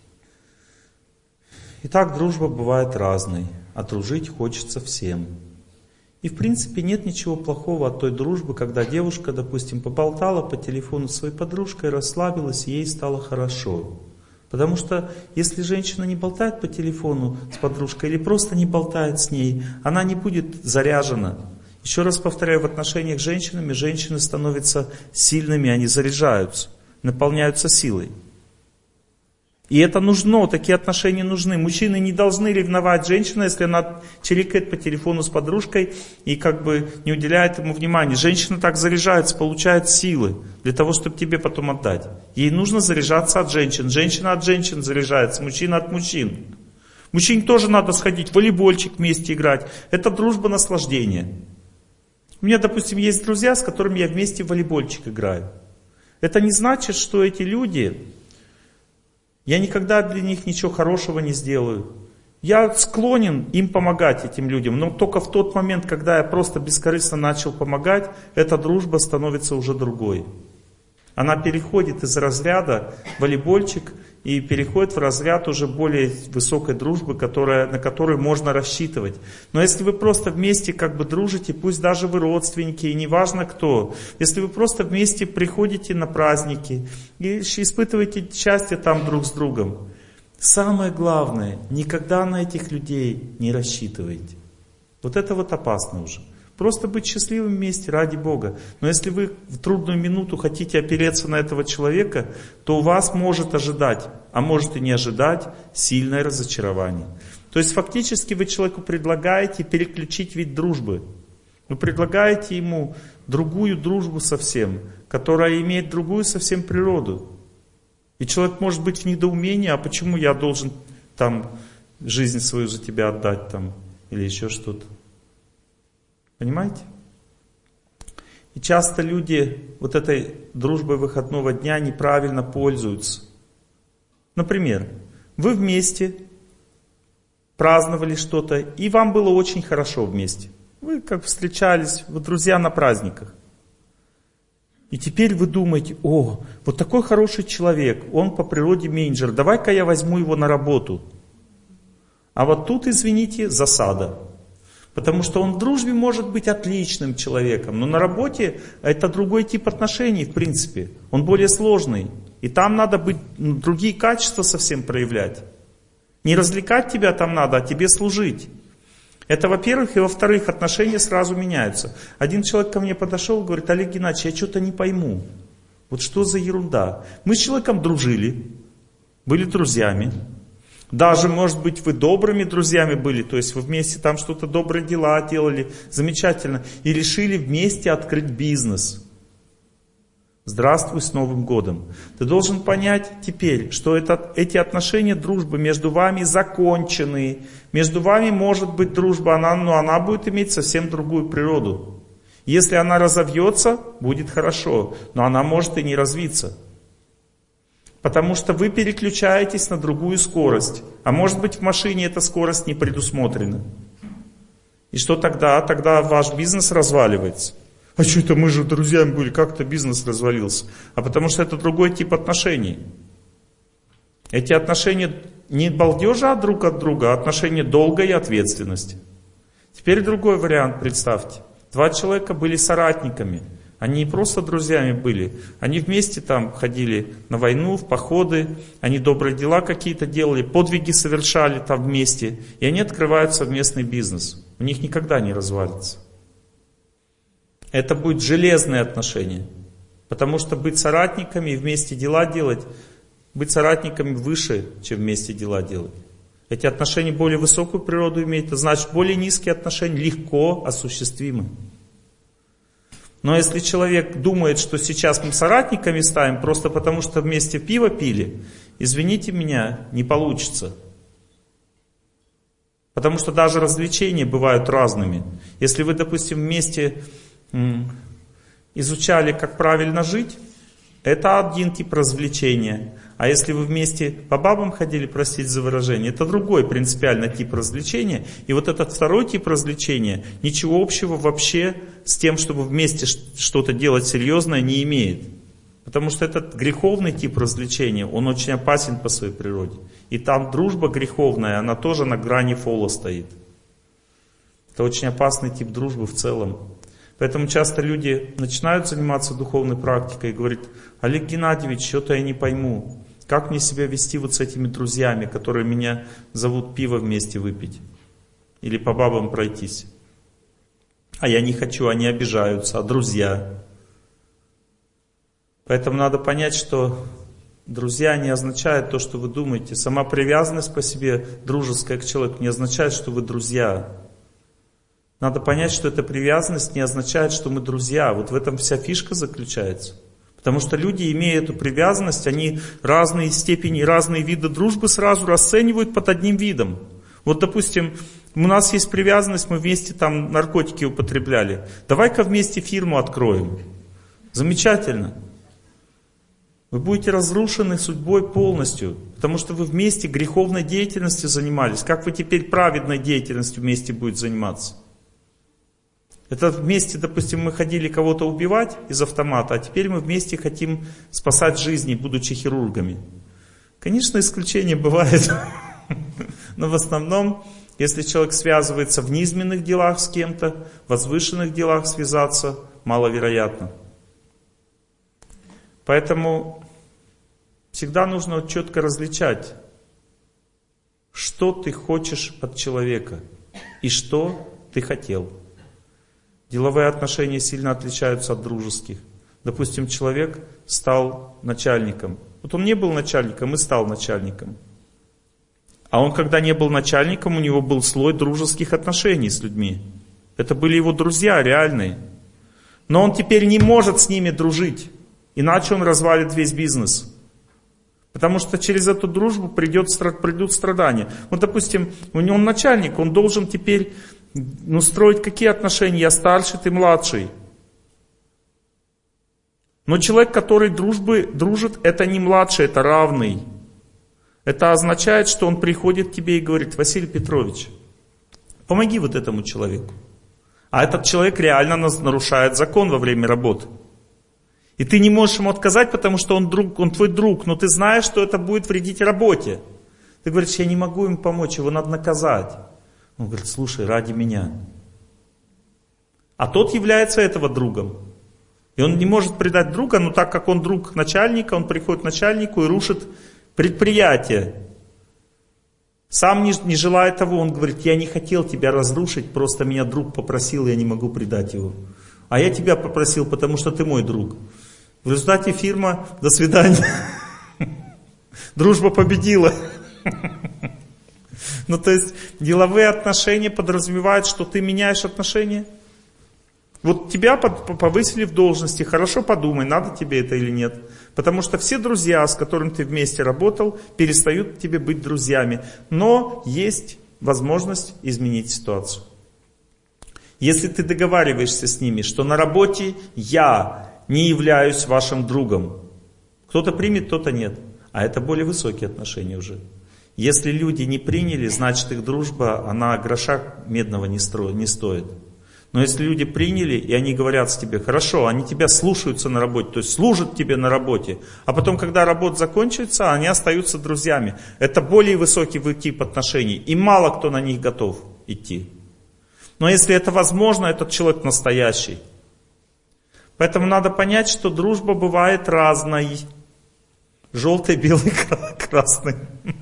Итак, дружба бывает разной, а дружить хочется всем. И в принципе нет ничего плохого от той дружбы, когда девушка, допустим, поболтала по телефону с своей подружкой, расслабилась, и ей стало хорошо. Потому что если женщина не болтает по телефону с подружкой или просто не болтает с ней, она не будет заряжена. Еще раз повторяю, в отношениях с женщинами женщины становятся сильными, они заряжаются, наполняются силой. И это нужно, такие отношения нужны. Мужчины не должны ревновать женщину, если она чирикает по телефону с подружкой и как бы не уделяет ему внимания. Женщина так заряжается, получает силы для того, чтобы тебе потом отдать. Ей нужно заряжаться от женщин. Женщина от женщин заряжается, мужчина от мужчин. Мужчине тоже надо сходить в волейбольчик вместе играть. Это дружба наслаждения. У меня, допустим, есть друзья, с которыми я вместе в волейбольчик играю. Это не значит, что эти люди... Я никогда для них ничего хорошего не сделаю. Я склонен им помогать, этим людям. Но только в тот момент, когда я просто бескорыстно начал помогать, эта дружба становится уже другой. Она переходит из разряда волейбольчик и переходит в разряд уже более высокой дружбы, которая, на которую можно рассчитывать. Но если вы просто вместе как бы дружите, пусть даже вы родственники, и неважно кто, если вы просто вместе приходите на праздники и испытываете счастье там друг с другом, самое главное, никогда на этих людей не рассчитывайте. Вот это вот опасно уже. Просто быть счастливым вместе ради Бога. Но если вы в трудную минуту хотите опереться на этого человека, то у вас может ожидать, а может и не ожидать, сильное разочарование. То есть фактически вы человеку предлагаете переключить вид дружбы. Вы предлагаете ему другую дружбу совсем, которая имеет другую совсем природу. И человек может быть в недоумении, а почему я должен там жизнь свою за тебя отдать там, или еще что-то. Понимаете? И часто люди вот этой дружбой выходного дня неправильно пользуются. Например, вы вместе праздновали что-то, и вам было очень хорошо вместе. Вы как встречались, вы друзья на праздниках. И теперь вы думаете, о, вот такой хороший человек, он по природе менеджер, давай-ка я возьму его на работу. А вот тут, извините, засада. Потому что он в дружбе может быть отличным человеком, но на работе это другой тип отношений, в принципе. Он более сложный. И там надо быть, ну, другие качества совсем проявлять. Не развлекать тебя там надо, а тебе служить. Это, во-первых, и во-вторых, отношения сразу меняются. Один человек ко мне подошел и говорит, Олег Геннадьевич, я что-то не пойму. Вот что за ерунда? Мы с человеком дружили, были друзьями. Даже, может быть, вы добрыми друзьями были, то есть вы вместе там что-то добрые дела делали, замечательно, и решили вместе открыть бизнес. Здравствуй с Новым годом. Ты должен понять теперь, что это, эти отношения дружбы между вами закончены. Между вами может быть дружба, она, но она будет иметь совсем другую природу. Если она разовьется, будет хорошо, но она может и не развиться. Потому что вы переключаетесь на другую скорость. А может быть в машине эта скорость не предусмотрена. И что тогда? Тогда ваш бизнес разваливается. А что это мы же друзьями были, как-то бизнес развалился. А потому что это другой тип отношений. Эти отношения не балдежа друг от друга, а отношения долга и ответственности. Теперь другой вариант представьте. Два человека были соратниками. Они не просто друзьями были, они вместе там ходили на войну, в походы, они добрые дела какие-то делали, подвиги совершали там вместе, и они открывают совместный бизнес. У них никогда не развалится. Это будет железные отношения, потому что быть соратниками и вместе дела делать, быть соратниками выше, чем вместе дела делать. Эти отношения более высокую природу имеют, это значит более низкие отношения легко осуществимы. Но если человек думает, что сейчас мы соратниками ставим, просто потому что вместе пиво пили, извините меня, не получится. Потому что даже развлечения бывают разными. Если вы, допустим, вместе изучали, как правильно жить, это один тип развлечения. А если вы вместе по бабам ходили, простите за выражение, это другой принципиально тип развлечения. И вот этот второй тип развлечения ничего общего вообще с тем, чтобы вместе что-то делать серьезное, не имеет. Потому что этот греховный тип развлечения, он очень опасен по своей природе. И там дружба греховная, она тоже на грани фола стоит. Это очень опасный тип дружбы в целом. Поэтому часто люди начинают заниматься духовной практикой и говорят: Олег Геннадьевич, что-то я не пойму. Как мне себя вести вот с этими друзьями, которые меня зовут пиво вместе выпить? Или по бабам пройтись? А я не хочу, они обижаются, а друзья? Поэтому надо понять, что друзья не означает то, что вы думаете. Сама привязанность по себе дружеская к человеку не означает, что вы друзья. Надо понять, что эта привязанность не означает, что мы друзья. Вот в этом вся фишка заключается. Потому что люди, имея эту привязанность, они разные степени, разные виды дружбы сразу расценивают под одним видом. Вот, допустим, у нас есть привязанность, мы вместе там наркотики употребляли. Давай-ка вместе фирму откроем. Замечательно. Вы будете разрушены судьбой полностью, потому что вы вместе греховной деятельностью занимались. Как вы теперь праведной деятельностью вместе будете заниматься? Это вместе, допустим, мы ходили кого-то убивать из автомата, а теперь мы вместе хотим спасать жизни, будучи хирургами. Конечно, исключения бывают, но в основном, если человек связывается в низменных делах с кем-то, в возвышенных делах связаться маловероятно. Поэтому всегда нужно четко различать, что ты хочешь от человека и что ты хотел. Деловые отношения сильно отличаются от дружеских. Допустим, человек стал начальником. Вот он не был начальником и стал начальником. А он, когда не был начальником, у него был слой дружеских отношений с людьми. Это были его друзья реальные. Но он теперь не может с ними дружить. Иначе он развалит весь бизнес. Потому что через эту дружбу придет, придут страдания. Вот, допустим, у него начальник, он должен теперь ну, строить какие отношения? Я старший, ты младший. Но человек, который дружбы, дружит, это не младший, это равный. Это означает, что он приходит к тебе и говорит: Василий Петрович, помоги вот этому человеку. А этот человек реально нарушает закон во время работы. И ты не можешь ему отказать, потому что он, друг, он твой друг, но ты знаешь, что это будет вредить работе. Ты говоришь: я не могу ему помочь, его надо наказать. Он говорит: слушай, ради меня. А тот является этого другом. И он не может предать друга, но так как он друг начальника, он приходит к начальнику и рушит предприятие. Сам не, не желая того, он говорит: я не хотел тебя разрушить, просто меня друг попросил, я не могу предать его. А я тебя попросил, потому что ты мой друг. В результате фирма: до свидания. Дружба победила. Ну, то есть, деловые отношения подразумевают, что ты меняешь отношения. Вот тебя повысили в должности, хорошо подумай, надо тебе это или нет. Потому что все друзья, с которыми ты вместе работал, перестают тебе быть друзьями. Но есть возможность изменить ситуацию. Если ты договариваешься с ними, что на работе я не являюсь вашим другом, кто-то примет, кто-то нет. А это более высокие отношения уже. Если люди не приняли, значит их дружба, она гроша медного не, стро, не стоит. Но если люди приняли, и они говорят с тебе: хорошо, они тебя слушаются на работе, то есть служат тебе на работе, а потом, когда работа закончится, они остаются друзьями. Это более высокий тип отношений, и мало кто на них готов идти. Но если это возможно, этот человек настоящий. Поэтому надо понять, что дружба бывает разной. Желтый, белый, красный.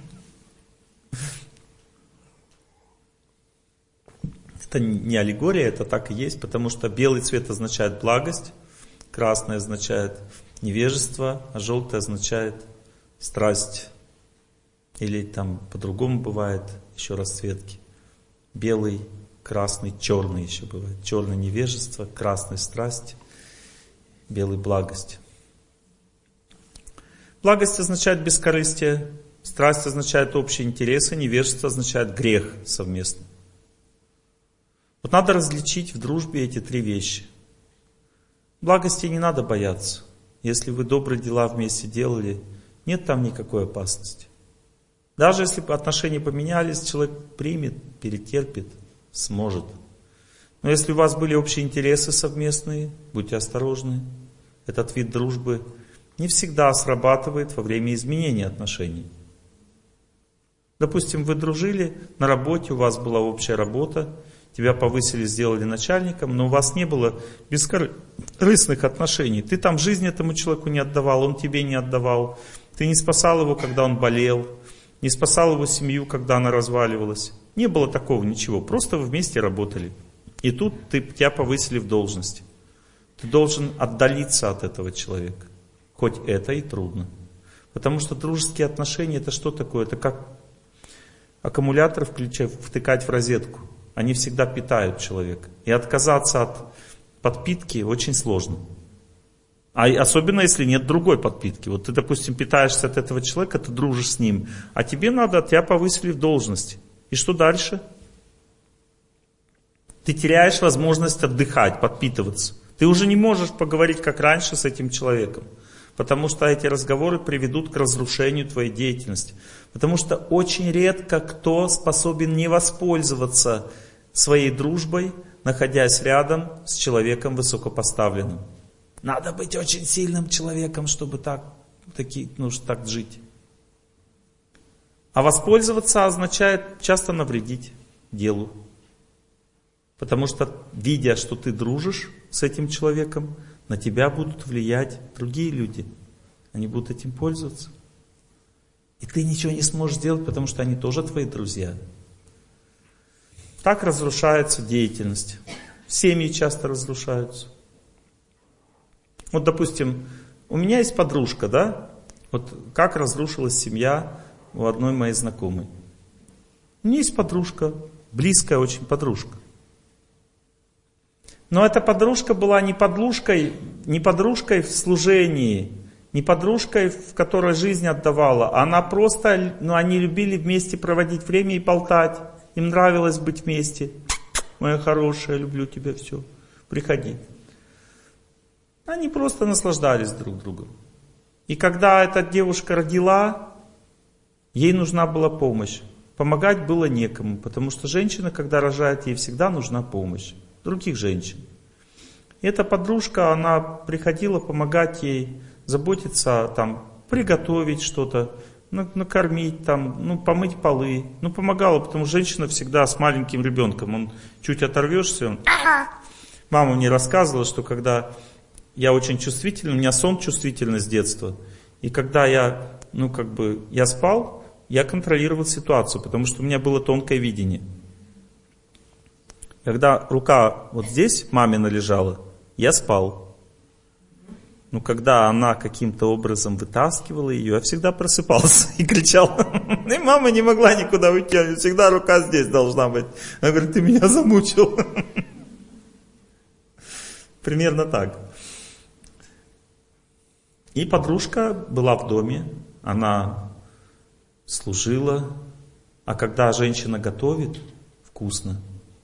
Это не аллегория, это так и есть, потому что белый цвет означает благость, красный означает невежество, а желтый означает страсть. Или там по-другому бывает еще расцветки. Белый, красный, черный еще бывает. Черный невежество, красный страсть, белый благость. Благость означает бескорыстие, страсть означает общие интересы, невежество означает грех совместный. Вот надо различить в дружбе эти три вещи. Благости не надо бояться. Если вы добрые дела вместе делали, нет там никакой опасности. Даже если отношения поменялись, человек примет, перетерпит, сможет. Но если у вас были общие интересы совместные, будьте осторожны. Этот вид дружбы не всегда срабатывает во время изменения отношений. Допустим, вы дружили, на работе у вас была общая работа, тебя повысили, сделали начальником, но у вас не было бескорыстных отношений. Ты там жизнь этому человеку не отдавал, он тебе не отдавал. Ты не спасал его, когда он болел, не спасал его семью, когда она разваливалась. Не было такого ничего, просто вы вместе работали. И тут ты, тебя повысили в должности. Ты должен отдалиться от этого человека. Хоть это и трудно. Потому что дружеские отношения это что такое? Это как аккумулятор включать, втыкать в розетку. Они всегда питают человека. И отказаться от подпитки очень сложно. А особенно если нет другой подпитки. Вот ты, допустим, питаешься от этого человека, ты дружишь с ним, а тебе надо, тебя повысили в должности. И что дальше? Ты теряешь возможность отдыхать, подпитываться. Ты уже не можешь поговорить, как раньше, с этим человеком. Потому что эти разговоры приведут к разрушению твоей деятельности. Потому что очень редко кто способен не воспользоваться своей дружбой, находясь рядом с человеком высокопоставленным. Надо быть очень сильным человеком, чтобы так, таки, ну, так жить. А воспользоваться означает часто навредить делу. Потому что, видя, что ты дружишь с этим человеком, на тебя будут влиять другие люди. Они будут этим пользоваться. И ты ничего не сможешь сделать, потому что они тоже твои друзья. Так разрушается деятельность. Семьи часто разрушаются. Вот, допустим, у меня есть подружка, да? Вот как разрушилась семья у одной моей знакомой. У меня есть подружка, близкая очень подружка. Но эта подружка была не подружкой, не подружкой в служении, не подружкой, в которой жизнь отдавала. Она просто, ну, они любили вместе проводить время и болтать. Им нравилось быть вместе. Моя хорошая, люблю тебя, все, приходи. Они просто наслаждались друг другом. И когда эта девушка родила, ей нужна была помощь. Помогать было некому, потому что женщина, когда рожает, ей всегда нужна помощь других женщин. И эта подружка, она приходила помогать ей, заботиться, там, приготовить что-то, накормить, там, ну, помыть полы. Ну, помогала, потому что женщина всегда с маленьким ребенком. Он чуть оторвешься, он... Мама мне рассказывала, что когда я очень чувствительный, у меня сон чувствительный с детства. И когда я, ну, как бы, я спал, я контролировал ситуацию, потому что у меня было тонкое видение. Когда рука вот здесь мамина лежала, я спал. Но когда она каким-то образом вытаскивала ее, я всегда просыпался и кричал. И мама не могла никуда уйти, всегда рука здесь должна быть. Она говорит, ты меня замучил. Примерно так. И подружка была в доме, она служила. А когда женщина готовит вкусно,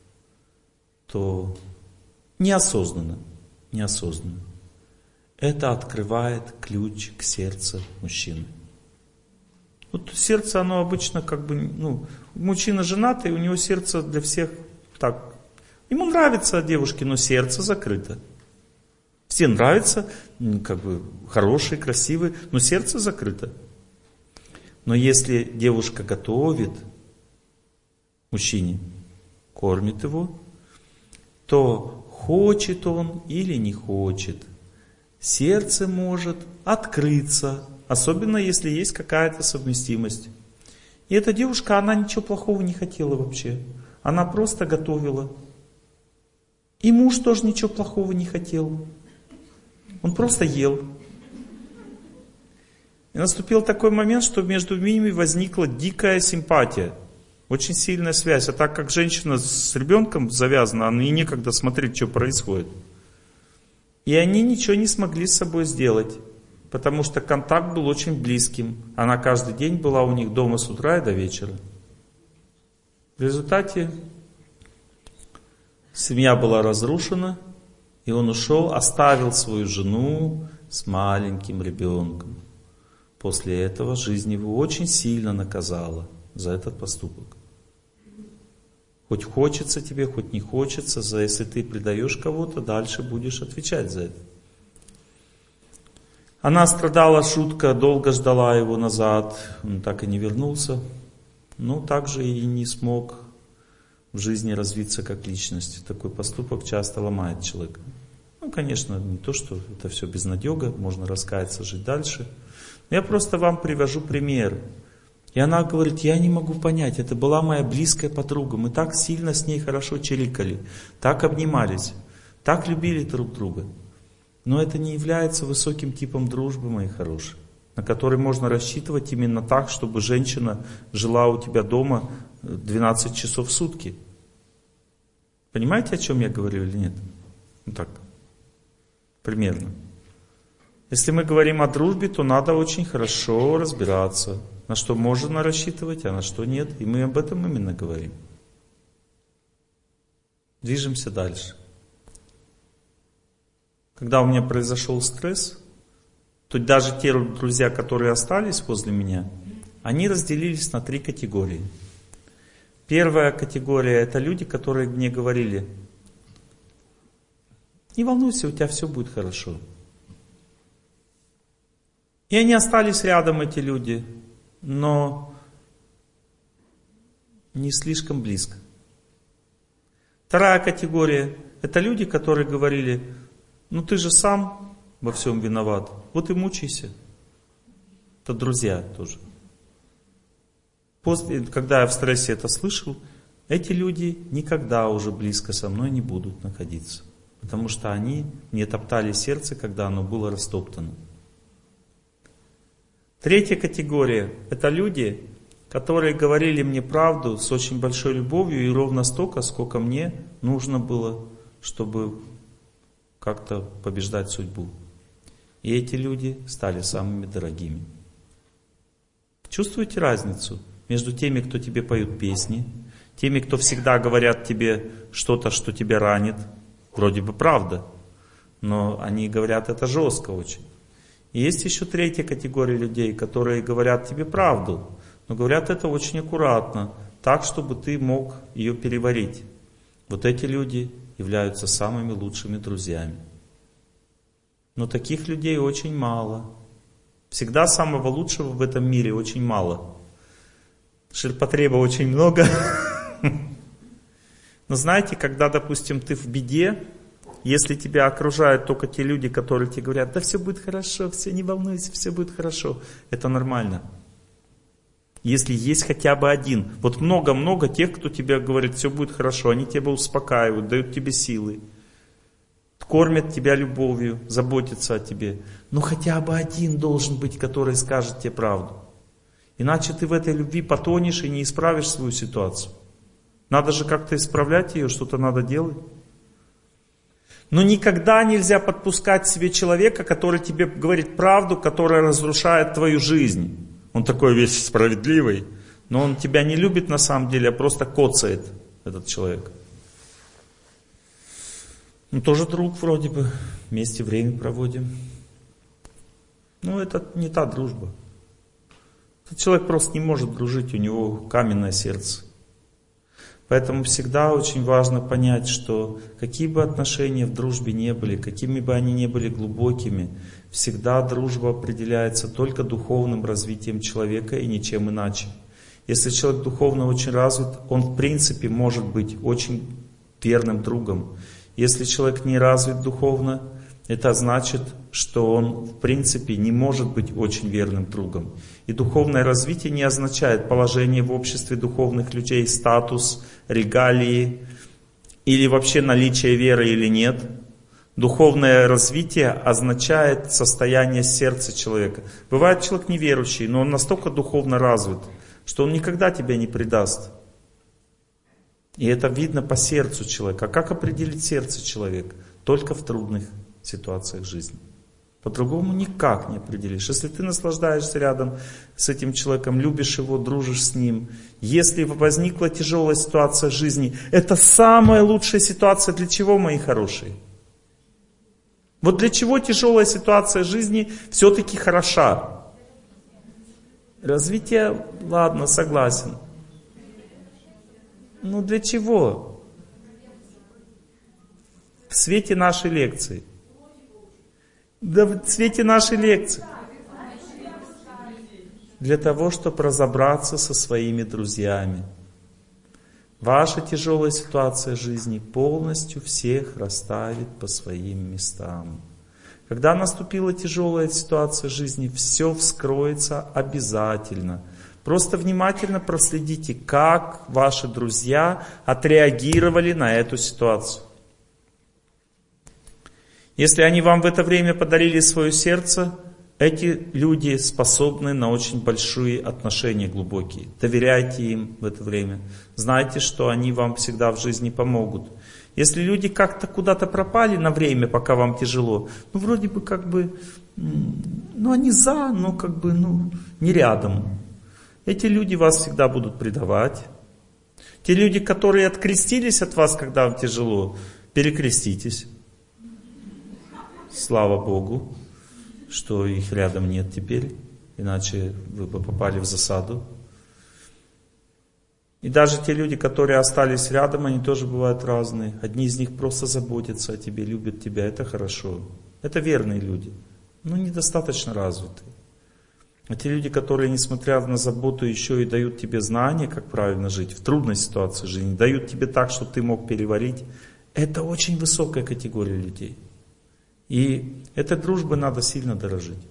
то неосознанно, неосознанно. Это открывает ключ к сердцу мужчины. Вот сердце, оно обычно как бы, ну, мужчина женатый, у него сердце для всех так. Ему нравится девушки, но сердце закрыто. Всем нравится, как бы, хорошие, красивые, но сердце закрыто. Но если девушка готовит мужчине, кормит его, то хочет он или не хочет, сердце может открыться, особенно если есть какая-то совместимость. И эта девушка, она ничего плохого не хотела вообще. Она просто готовила. И муж тоже ничего плохого не хотел. Он просто ел. И наступил такой момент, что между ними возникла дикая симпатия. Очень сильная связь. А так как женщина с ребенком завязана, она ей некогда смотреть, что происходит. И они ничего не смогли с собой сделать. Потому что контакт был очень близким. Она каждый день была у них дома с утра и до вечера. В результате семья была разрушена. И он ушел, оставил свою жену с маленьким ребенком. После этого жизнь его очень сильно наказала за этот поступок. Хоть хочется тебе, хоть не хочется, за если ты предаешь кого-то, дальше будешь отвечать за это. Она страдала жутко, долго ждала его назад, он так и не вернулся. Ну, также и не смог в жизни развиться как личность. Такой поступок часто ломает человека. Ну, конечно, не то, что это все безнадега, можно раскаяться, жить дальше. Но я просто вам привожу пример. И она говорит, я не могу понять, это была моя близкая подруга, мы так сильно с ней хорошо чирикали, так обнимались, так любили друг друга. Но это не является высоким типом дружбы, мои хорошие, на который можно рассчитывать именно так, чтобы женщина жила у тебя дома двенадцать часов в сутки. Понимаете, о чем я говорю или нет? Ну так, примерно. Если мы говорим о дружбе, то надо очень хорошо разбираться, на что можно рассчитывать, а на что нет. И мы об этом именно говорим. Движемся дальше. Когда у меня произошел стресс, то даже те друзья, которые остались возле меня, они разделились на три категории. Первая категория — это люди, которые мне говорили: не волнуйся, у тебя все будет хорошо. И они остались рядом, эти люди, но не слишком близко. Вторая категория — это люди, которые говорили: ну ты же сам во всем виноват, вот и мучайся. Это друзья тоже. После, когда я в стрессе это слышал, эти люди никогда уже близко со мной не будут находиться. Потому что они мне топтали сердце, когда оно было растоптано. Третья категория — это люди, которые говорили мне правду с очень большой любовью и ровно столько, сколько мне нужно было, чтобы как-то побеждать судьбу. И эти люди стали самыми дорогими. Чувствуете разницу между теми, кто тебе поют песни, теми, кто всегда говорят тебе что-то, что тебя ранит? Вроде бы правда, но они говорят это жестко очень. И есть еще третья категория людей, которые говорят тебе правду, но говорят это очень аккуратно, так, чтобы ты мог ее переварить. Вот эти люди являются самыми лучшими друзьями. Но таких людей очень мало. Всегда самого лучшего в этом мире очень мало. Ширпотреба очень много. Но знаете, когда, допустим, ты в беде, если тебя окружают только те люди, которые тебе говорят: да все будет хорошо, все, не волнуйся, все будет хорошо, это нормально. Если есть хотя бы один, вот много-много тех, кто тебе говорит: все будет хорошо, они тебя успокаивают, дают тебе силы, кормят тебя любовью, заботятся о тебе. Но хотя бы один должен быть, который скажет тебе правду. Иначе ты в этой любви потонешь и не исправишь свою ситуацию. Надо же как-то исправлять ее, что-то надо делать. Но никогда нельзя подпускать к себе человека, который тебе говорит правду, которая разрушает твою жизнь. Он такой весь справедливый, но он тебя не любит на самом деле, а просто коцает, этот человек. Ну, тоже друг вроде бы, вместе время проводим. Но это не та дружба. Этот человек просто не может дружить, у него каменное сердце. Поэтому всегда очень важно понять, что какие бы отношения в дружбе не были, какими бы они ни были глубокими, всегда дружба определяется только духовным развитием человека и ничем иначе. Если человек духовно очень развит, он в принципе может быть очень верным другом. Если человек не развит духовно, это значит, что он в принципе не может быть очень верным другом. И духовное развитие не означает положение в обществе духовных людей, статус, регалии или вообще наличие веры или нет. Духовное развитие означает состояние сердца человека. Бывает человек неверующий, но он настолько духовно развит, что он никогда тебя не предаст. И это видно по сердцу человека. А как определить сердце человека? Только в трудных ситуациях жизни. По-другому никак не определишь. Если ты наслаждаешься рядом с этим человеком, любишь его, дружишь с ним, если возникла тяжелая ситуация в жизни, это самая лучшая ситуация для чего, мои хорошие? Вот для чего тяжелая ситуация жизни все-таки хороша? Развитие, ладно, согласен. Ну для чего? В свете нашей лекции. Да в свете нашей лекции. Для того, чтобы разобраться со своими друзьями. Ваша тяжелая ситуация жизни полностью всех расставит по своим местам. Когда наступила тяжелая ситуация жизни, все вскроется обязательно. Просто внимательно проследите, как ваши друзья отреагировали на эту ситуацию. Если они вам в это время подарили свое сердце, эти люди способны на очень большие отношения глубокие. Доверяйте им в это время. Знайте, что они вам всегда в жизни помогут. Если люди как-то куда-то пропали на время, пока вам тяжело, ну вроде бы как бы, ну они за, но как бы, ну не рядом. Эти люди вас всегда будут предавать. Те люди, которые открестились от вас, когда вам тяжело, перекреститесь. Слава Богу, что их рядом нет теперь, иначе вы бы попали в засаду. И даже те люди, которые остались рядом, они тоже бывают разные. Одни из них просто заботятся о тебе, любят тебя, это хорошо. Это верные люди, но недостаточно развитые. А те люди, которые, несмотря на заботу, еще и дают тебе знания, как правильно жить в трудной ситуации жизни, дают тебе так, чтобы ты мог переварить, это очень высокая категория людей. И этой дружбой надо сильно дорожить.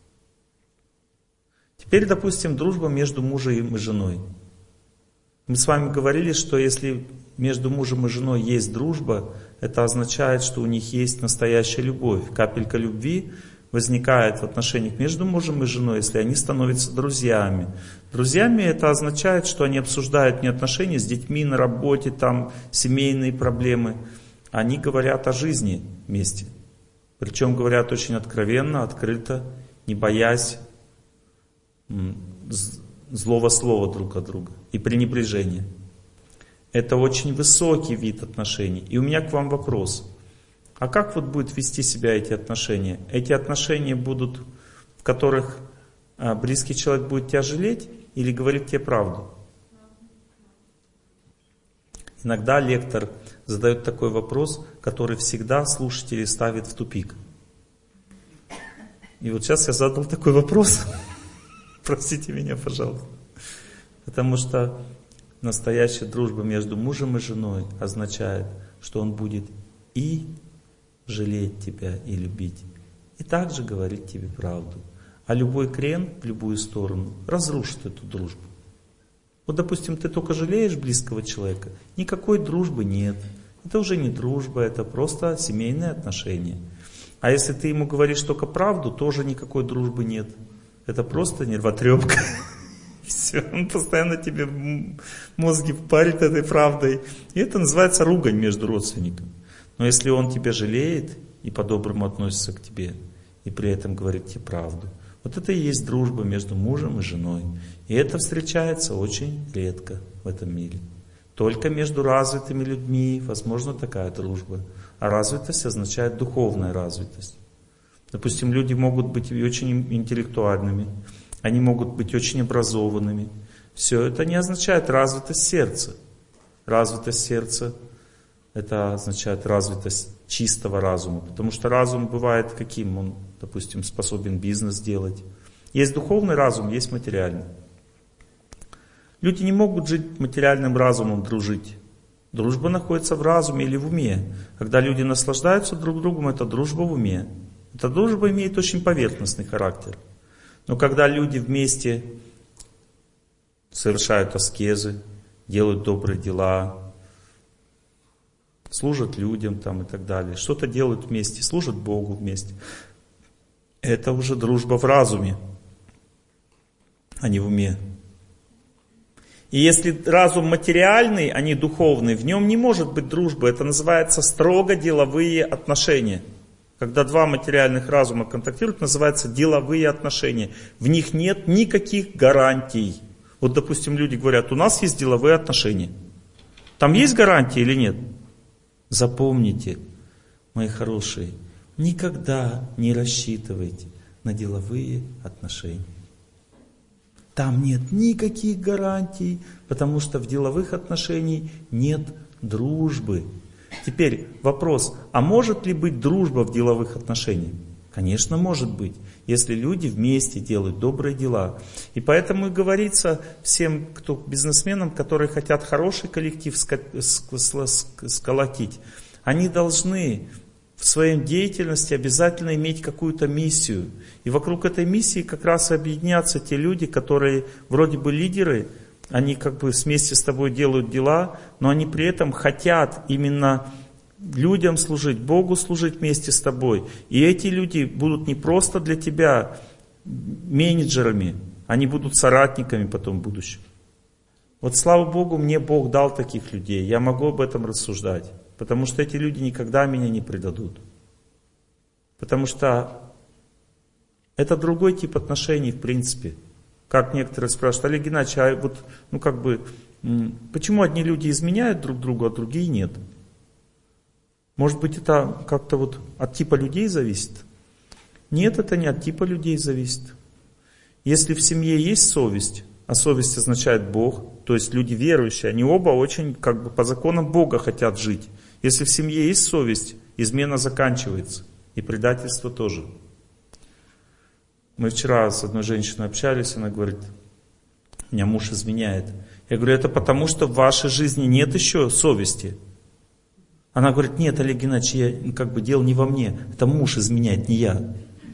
Теперь, допустим, дружба между мужем и женой. Мы с вами говорили, что если между мужем и женой есть дружба, это означает, что у них есть настоящая любовь. Капелька любви возникает в отношениях между мужем и женой, если они становятся друзьями. Друзьями это означает, что они обсуждают не отношения с детьми на работе, там семейные проблемы. Они говорят о жизни вместе. Причем говорят очень откровенно, открыто, не боясь злого слова друг от друга и пренебрежения. Это очень высокий вид отношений. И у меня к вам вопрос. А как вот будут вести себя эти отношения? Эти отношения будут, в которых близкий человек будет тебя жалеть или говорить тебе правду? Иногда лектор задает такой вопрос, который всегда слушателей ставит в тупик. И вот сейчас я задал такой вопрос. Простите меня, пожалуйста. Потому что настоящая дружба между мужем и женой означает, что он будет и жалеть тебя, и любить, и также говорить тебе правду. А любой крен в любую сторону разрушит эту дружбу. Вот, допустим, ты только жалеешь близкого человека, никакой дружбы нет. Это уже не дружба, это просто семейные отношения. А если ты ему говоришь только правду, тоже никакой дружбы нет. Это просто нервотрепка. Все, он постоянно тебе мозги парит этой правдой. И это называется ругань между родственниками. Но если он тебя жалеет и по-доброму относится к тебе, и при этом говорит тебе правду, вот это и есть дружба между мужем и женой. И это встречается очень редко в этом мире. Только между развитыми людьми возможна такая дружба. А развитость означает духовная развитость. Допустим, люди могут быть и очень интеллектуальными, они могут быть очень образованными. Все это не означает развитость сердца. Развитость сердца — это означает развитость чистого разума. Потому что разум бывает каким? Он, допустим, способен бизнес делать. Есть духовный разум, есть материальный. Люди не могут жить материальным разумом, дружить. Дружба находится в разуме или в уме. Когда люди наслаждаются друг другом, это дружба в уме. Эта дружба имеет очень поверхностный характер. Но когда люди вместе совершают аскезы, делают добрые дела, служат людям там и так далее, что-то делают вместе, служат Богу вместе, это уже дружба в разуме, а не в уме. И если разум материальный, а не духовный, в нем не может быть дружбы. Это называется строго деловые отношения. Когда два материальных разума контактируют, называется деловые отношения. В них нет никаких гарантий. Вот, допустим, люди говорят, у нас есть деловые отношения. Там есть гарантии или нет? Запомните, мои хорошие, никогда не рассчитывайте на деловые отношения. Там нет никаких гарантий, потому что в деловых отношениях нет дружбы. Теперь вопрос, а может ли быть дружба в деловых отношениях? Конечно, может быть, если люди вместе делают добрые дела. И поэтому и говорится всем, кто бизнесменам, которые хотят хороший коллектив сколотить, они должны в своей деятельности обязательно иметь какую-то миссию. И вокруг этой миссии как раз объединятся те люди, которые вроде бы лидеры, они как бы вместе с тобой делают дела, но они при этом хотят именно людям служить, Богу служить вместе с тобой. И эти люди будут не просто для тебя менеджерами, они будут соратниками потом в будущем. Вот слава Богу, мне Бог дал таких людей, я могу об этом рассуждать. Потому что эти люди никогда меня не предадут. Потому что это другой тип отношений в принципе. Как некоторые спрашивают: Олег Геннадьевич, а вот, ну как бы, почему одни люди изменяют друг другу, а другие нет? Может быть, это как-то вот от типа людей зависит? Нет, это не от типа людей зависит. Если в семье есть совесть, а совесть означает Бог, то есть люди верующие, они оба очень как бы по законам Бога хотят жить. Если в семье есть совесть, измена заканчивается. И предательство тоже. Мы вчера с одной женщиной общались, она говорит: меня муж изменяет. Я говорю: это потому, что в вашей жизни нет еще совести. Она говорит: нет, Олег Геннадьевич, я, как бы дело не во мне, это муж изменяет, не я.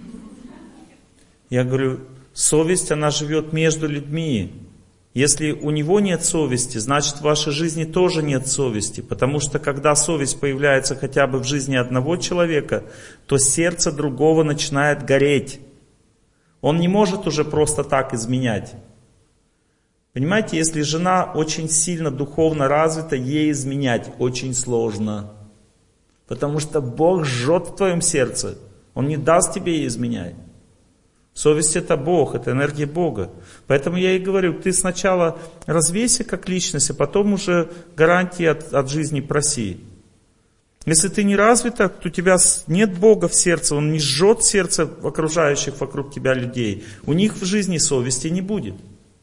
Я говорю: совесть, она живет между людьми. Если у него нет совести, значит в вашей жизни тоже нет совести. Потому что когда совесть появляется хотя бы в жизни одного человека, то сердце другого начинает гореть. Он не может уже просто так изменять. Понимаете, если жена очень сильно духовно развита, ей изменять очень сложно. Потому что Бог жжет в твоем сердце. Он не даст тебе ей изменять. Совесть — это Бог, это энергия Бога. Поэтому я и говорю, ты сначала развейся как личность, а потом уже гарантии от, от жизни проси. Если ты не развита, то у тебя нет Бога в сердце, Он не жжет сердце окружающих вокруг тебя людей. У них в жизни совести не будет.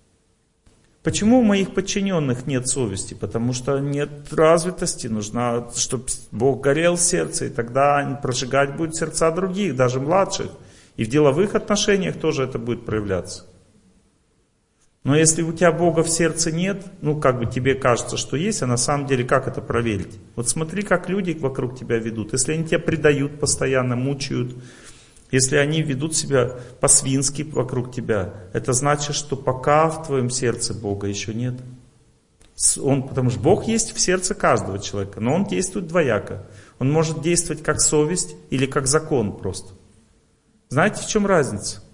Почему у моих подчиненных нет совести? Потому что нет развитости, нужно, чтобы Бог горел в сердце, и тогда прожигать будет сердца других, даже младших. И в деловых отношениях тоже это будет проявляться. Но если у тебя Бога в сердце нет, ну как бы тебе кажется, что есть, а на самом деле как это проверить? Вот смотри, как люди вокруг тебя ведут. Если они тебя предают постоянно, мучают, если они ведут себя по-свински вокруг тебя, это значит, что пока в твоем сердце Бога еще нет. Он, потому что Бог есть в сердце каждого человека, но Он действует двояко. Он может действовать как совесть или как закон просто. Знаете, в чем разница?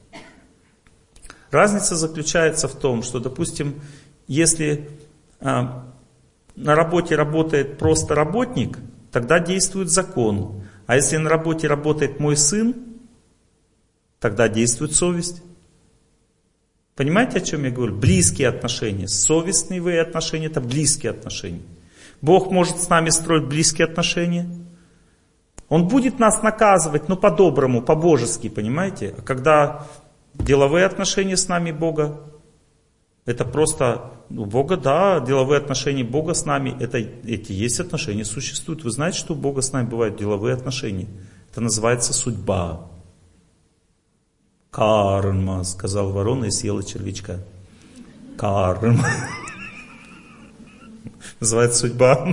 Разница заключается в том, что, допустим, если а, на работе работает просто работник, тогда действует закон. А если на работе работает мой сын, тогда действует совесть. Понимаете, о чем я говорю? Близкие отношения. Совестные отношения — это близкие отношения. Бог может с нами строить близкие отношения. Он будет нас наказывать, но по-доброму, по-божески, понимаете? А когда деловые отношения с нами Бога, это просто, у Бога, да, деловые отношения Бога с нами, это, эти есть отношения, существуют. Вы знаете, что у Бога с нами бывают деловые отношения? Это называется судьба. Карма, сказал ворона и съела червячка. Карма. Называется судьба.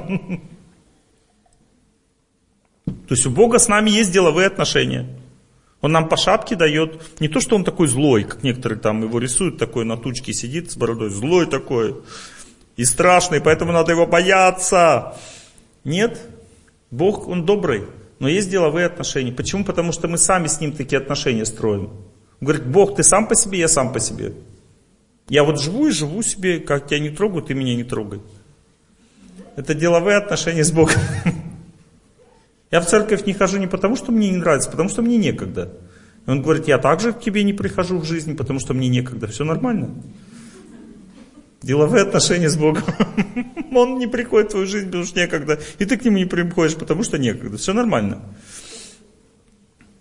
То есть у Бога с нами есть деловые отношения. Он нам по шапке дает. Не то, что Он такой злой, как некоторые там его рисуют, такой на тучке сидит с бородой, злой такой и страшный, поэтому надо его бояться. Нет, Бог, Он добрый, но есть деловые отношения. Почему? Потому что мы сами с Ним такие отношения строим. Он говорит: Бог, ты сам по себе, я сам по себе. Я вот живу и живу себе, как тебя не трогаю, ты меня не трогай. Это деловые отношения с Богом. Я в церковь не хожу не потому, что мне не нравится, а потому что мне некогда. И он говорит: я также к тебе не прихожу в жизни, потому что мне некогда. Все нормально. Деловые отношения с Богом. Он не приходит в твою жизнь, потому что некогда. И ты к нему не приходишь, потому что некогда. Все нормально.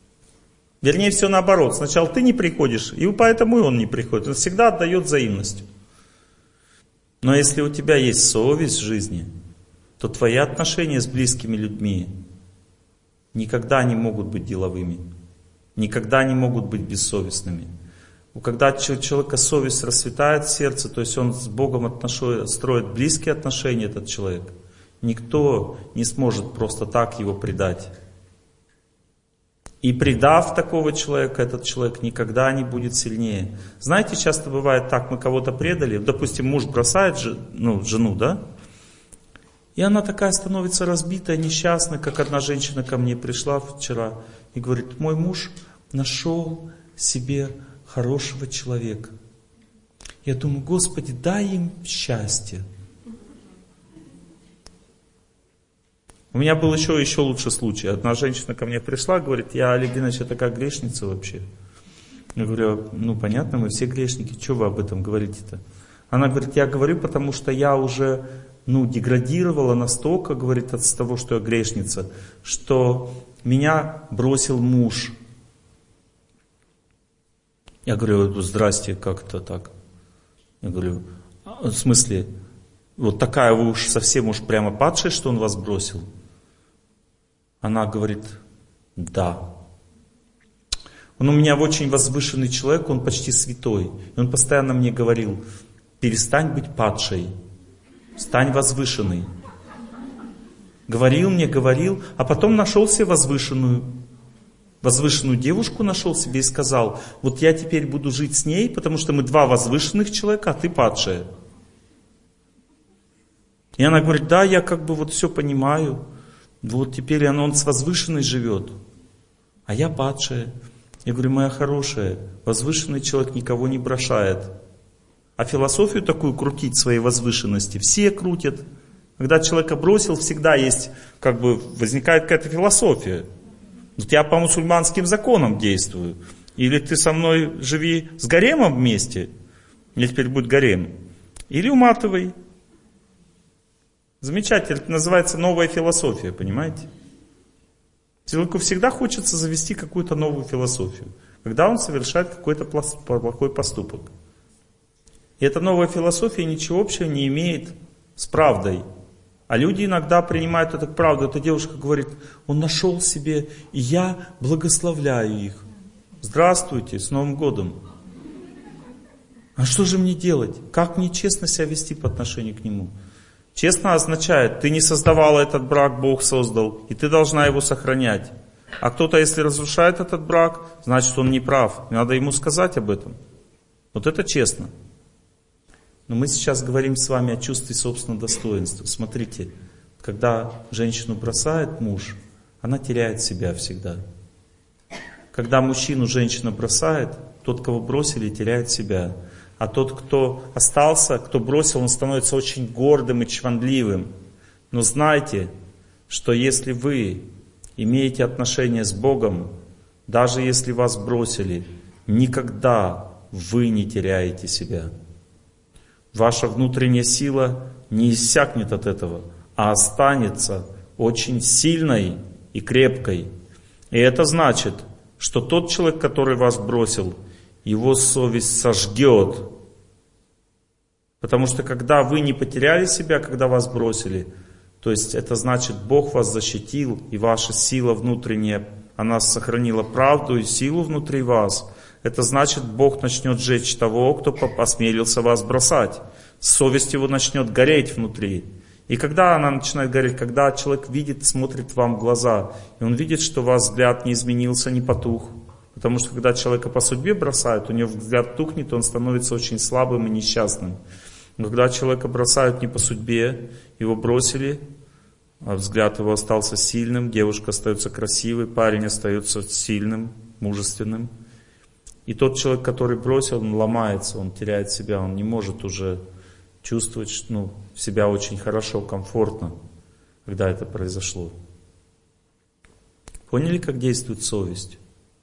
Вернее, все наоборот. Сначала ты не приходишь, и поэтому и он не приходит. Он всегда отдает взаимностью. Но если у тебя есть совесть в жизни, то твои отношения с близкими людьми никогда не могут быть деловыми. Никогда не могут быть бессовестными. Когда у человека совесть расцветает в сердце, то есть он с Богом отношу, строит близкие отношения, этот человек, никто не сможет просто так его предать. И предав такого человека, этот человек никогда не будет сильнее. Знаете, часто бывает так, мы кого-то предали, допустим, муж бросает ну, жену, да? И она такая становится разбитая, несчастная, как одна женщина ко мне пришла вчера и говорит: мой муж нашел себе хорошего человека. Я думаю: Господи, дай им счастье. У меня был еще, еще лучший случай. Одна женщина ко мне пришла, говорит: я, Олег Геннадьевич, я такая грешница вообще. Я говорю: ну понятно, мы все грешники, что вы об этом говорите-то? Она говорит: я говорю, потому что я уже ну, деградировала настолько, говорит, от того, что я грешница, что меня бросил муж. Я говорю: здрасте, как это так? Я говорю: в смысле, вот такая вы уж совсем уж прямо падшая, что он вас бросил? Она говорит: да. Он у меня очень возвышенный человек, он почти святой. И он постоянно мне говорил: перестань быть падшей, стань возвышенной. Говорил мне, говорил, а потом нашел себе возвышенную. Возвышенную девушку нашел себе и сказал: вот я теперь буду жить с ней, потому что мы два возвышенных человека, а ты падшая. И она говорит: да, я как бы вот все понимаю. Вот теперь он, он с возвышенной живет, а я падшая. Я говорю: моя хорошая, возвышенный человек никого не бросает. А философию такую крутить своей возвышенности все крутят. Когда человека бросил, всегда есть, как бы возникает какая-то философия. Вот я по мусульманским законам действую. Или ты со мной живи с гаремом вместе, или теперь будет гарем, или уматывай. Замечательно, это называется новая философия, понимаете? Человеку всегда хочется завести какую-то новую философию, когда он совершает какой-то плохой поступок. И эта новая философия ничего общего не имеет с правдой. А люди иногда принимают это как правду. Эта девушка говорит: он нашел себе, и я благословляю их. Здравствуйте, с Новым годом. А что же мне делать? Как мне честно себя вести по отношению к нему? Честно означает: ты не создавала этот брак, Бог создал, и ты должна его сохранять. А кто-то, если разрушает этот брак, значит, он не прав. Надо ему сказать об этом. Вот это честно. Но мы сейчас говорим с вами о чувстве собственного достоинства. Смотрите, когда женщину бросает муж, она теряет себя всегда. Когда мужчину женщина бросает, тот, кого бросили, теряет себя. А тот, кто остался, кто бросил, он становится очень гордым и чванливым. Но знайте, что если вы имеете отношения с Богом, даже если вас бросили, никогда вы не теряете себя. Ваша внутренняя сила не иссякнет от этого, а останется очень сильной и крепкой. И это значит, что тот человек, который вас бросил, его совесть сожгет. Потому что когда вы не потеряли себя, когда вас бросили, то есть это значит, Бог вас защитил, и ваша сила внутренняя, она сохранила правду и силу внутри вас. Это значит, Бог начнет жечь того, кто осмелился вас бросать. Совесть его начнет гореть внутри. И когда она начинает гореть, когда человек видит, смотрит вам в глаза, и он видит, что у вас взгляд не изменился, не потух. Потому что когда человека по судьбе бросают, у него взгляд тухнет, он становится очень слабым и несчастным. Но когда человека бросают не по судьбе, его бросили, а взгляд его остался сильным, девушка остается красивой, парень остается сильным, мужественным. И тот человек, который бросил, он ломается, он теряет себя, он не может уже чувствовать ну, себя очень хорошо, комфортно, когда это произошло. Поняли, как действует совесть?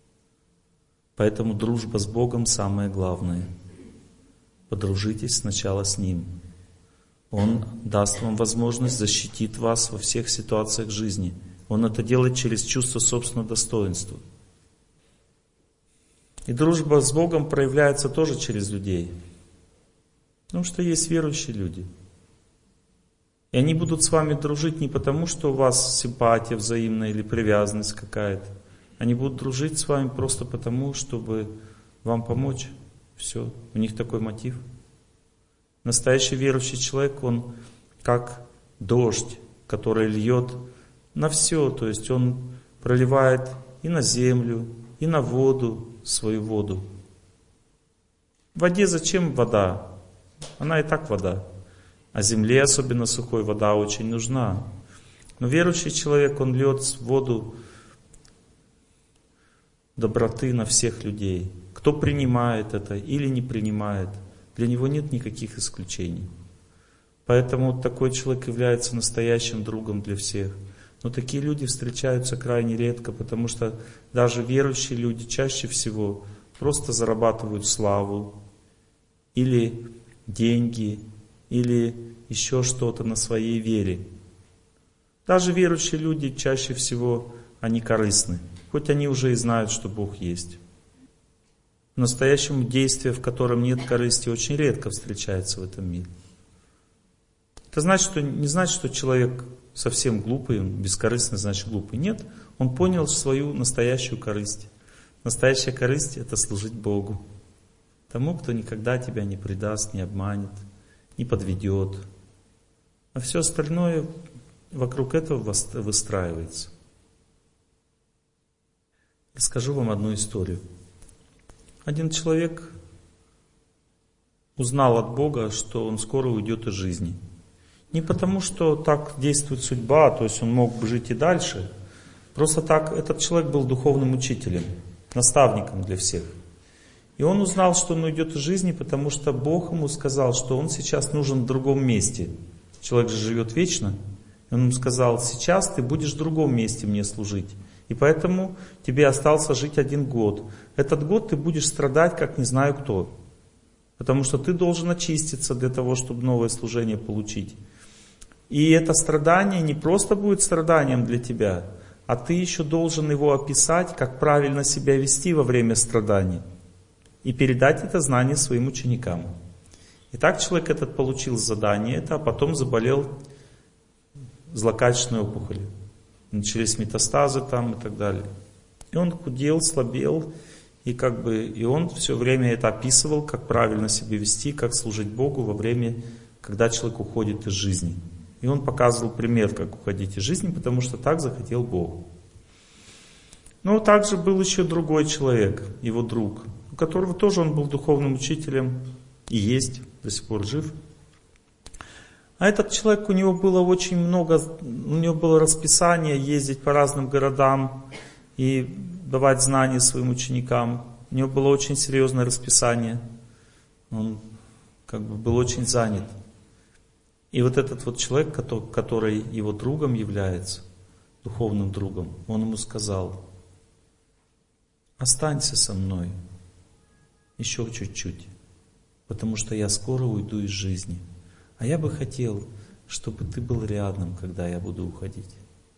Поэтому дружба с Богом самое главное. Подружитесь сначала с Ним. Он даст вам возможность, защитит вас во всех ситуациях жизни. Он это делает через чувство собственного достоинства. И дружба с Богом проявляется тоже через людей. Потому что есть верующие люди. И они будут с вами дружить не потому, что у вас симпатия взаимная или привязанность какая-то. Они будут дружить с вами просто потому, чтобы вам помочь. Все. У них такой мотив. Настоящий верующий человек, он как дождь, который льет на все. То есть он проливает и на землю, и на воду свою воду. В воде зачем вода? Она и так вода. А земле, особенно сухой, вода очень нужна. Но верующий человек, он льет воду доброты на всех людей. Кто принимает это или не принимает, для него нет никаких исключений. Поэтому такой человек является настоящим другом для всех. Но такие люди встречаются крайне редко, потому что даже верующие люди чаще всего просто зарабатывают славу или деньги, или еще что-то на своей вере. Даже верующие люди чаще всего, они корыстны, хоть они уже и знают, что Бог есть. Настоящему действие, в котором нет корысти, очень редко встречается в этом мире. Это значит, что, не значит, что человек совсем глупый, он бескорыстный, значит глупый. Нет, он понял свою настоящую корысть. Настоящая корысть — это служить Богу. Тому, кто никогда тебя не предаст, не обманет, не подведет. А все остальное вокруг этого выстраивается. Расскажу вам одну историю. Один человек узнал от Бога, что он скоро уйдет из жизни. Не потому, что так действует судьба, то есть он мог бы жить и дальше. Просто так, этот человек был духовным учителем, наставником для всех. И он узнал, что он уйдет из жизни, потому что Бог ему сказал, что он сейчас нужен в другом месте. Человек же живет вечно. И он ему сказал: сейчас ты будешь в другом месте мне служить. И поэтому тебе остался жить один год. Этот год ты будешь страдать, как не знаю кто. Потому что ты должен очиститься для того, чтобы новое служение получить. И это страдание не просто будет страданием для тебя, а ты еще должен его описать, как правильно себя вести во время страданий. И передать это знание своим ученикам. Итак, человек этот получил задание это, а потом заболел злокачественной опухолью. Начались метастазы там и так далее. И он худел, слабел, и как бы и он все время это описывал, как правильно себя вести, как служить Богу во время, когда человек уходит из жизни. И он показывал пример, как уходить из жизни, потому что так захотел Бог. Но также был еще другой человек, его друг, у которого тоже он был духовным учителем и есть, до сих пор жив. А этот человек, у него было очень много, у него было расписание ездить по разным городам и давать знания своим ученикам. У него было очень серьезное расписание. Он как бы был очень занят. И вот этот вот человек, который его другом является, духовным другом, он ему сказал: останься со мной еще чуть-чуть, потому что я скоро уйду из жизни. А я бы хотел, чтобы ты был рядом, когда я буду уходить.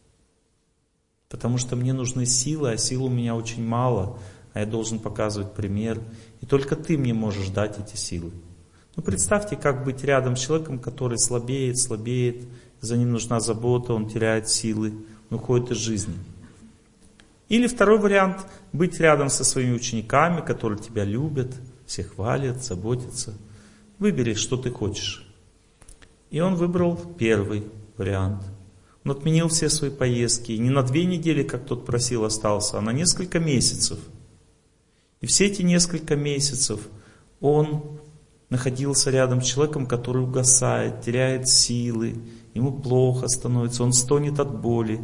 Потому что мне нужны силы, а сил у меня очень мало, а я должен показывать пример. И только ты мне можешь дать эти силы. Ну представьте, как быть рядом с человеком, который слабеет, слабеет, за ним нужна забота, он теряет силы, он уходит из жизни. Или второй вариант, быть рядом со своими учениками, которые тебя любят, всех хвалят, заботятся. Выбери, что ты хочешь. И он выбрал первый вариант. Он отменил все свои поездки. И не на две недели, как тот просил, остался, а на несколько месяцев. И все эти несколько месяцев он находился рядом с человеком, который угасает, теряет силы, ему плохо становится, он стонет от боли.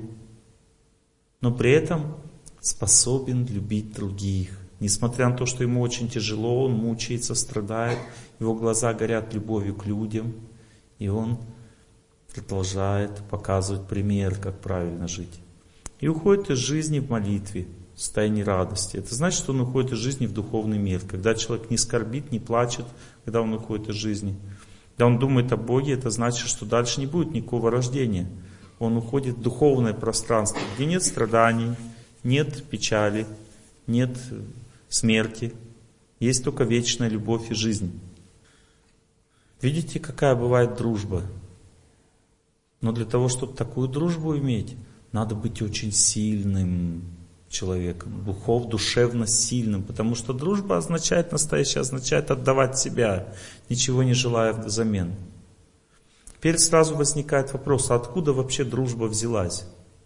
Но при этом способен любить других. Несмотря на то, что ему очень тяжело, он мучается, страдает, его глаза горят любовью к людям. И он продолжает показывать пример, как правильно жить. И уходит из жизни в молитве, в состоянии радости. Это значит, что он уходит из жизни в духовный мир. Когда человек не скорбит, не плачет, когда он уходит из жизни. Когда он думает о Боге, это значит, что дальше не будет никакого рождения. Он уходит в духовное пространство, где нет страданий, нет печали, нет смерти. Есть только вечная любовь и жизнь. Видите, какая бывает дружба? Но для того, чтобы такую дружбу иметь, надо быть очень сильным человеком, духов, душевно сильным, потому что дружба означает, настоящее означает отдавать себя, ничего не желая взамен. Теперь сразу возникает вопрос, а откуда вообще дружба взялась?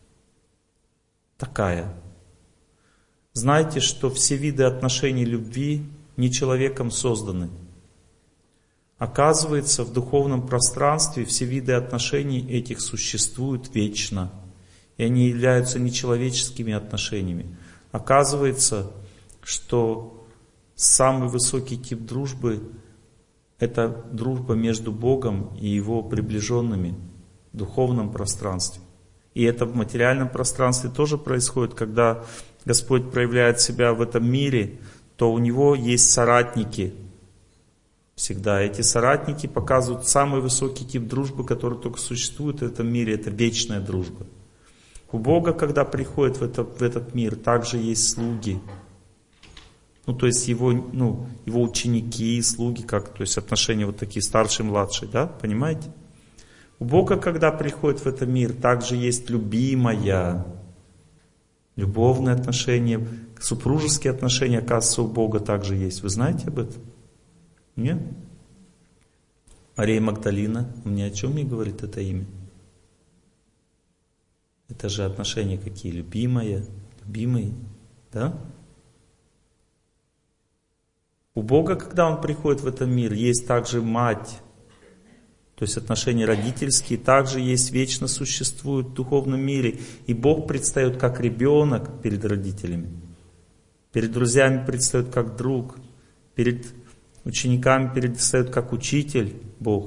Такая. Знаете, что все виды отношений любви не человеком созданы. Оказывается, в духовном пространстве все виды отношений этих существуют вечно. И они являются нечеловеческими отношениями. Оказывается, что самый высокий тип дружбы — это дружба между Богом и Его приближенными в духовном пространстве. И это в материальном пространстве тоже происходит, когда Господь проявляет себя в этом мире, то у Него есть соратники. Всегда эти соратники показывают самый высокий тип дружбы, который только существует в этом мире, это вечная дружба. У Бога, когда приходит в, это, в этот мир, также есть слуги. Ну, то есть его, ну, его ученики, слуги, как, то есть отношения вот такие, старший, младший, да, понимаете? У Бога, когда приходит в этот мир, также есть любимая. Любовные отношения, супружеские отношения, оказывается, у Бога также есть. Вы знаете об этом? Нет? Мария Магдалина, мне о чем не говорит это имя? Это же отношения какие? Любимая, любимый, да? У Бога, когда Он приходит в этот мир, есть также мать. То есть отношения родительские также есть, вечно существуют в духовном мире. И Бог предстает как ребенок перед родителями. Перед друзьями предстает как друг. Перед учениками предстает как учитель Бог.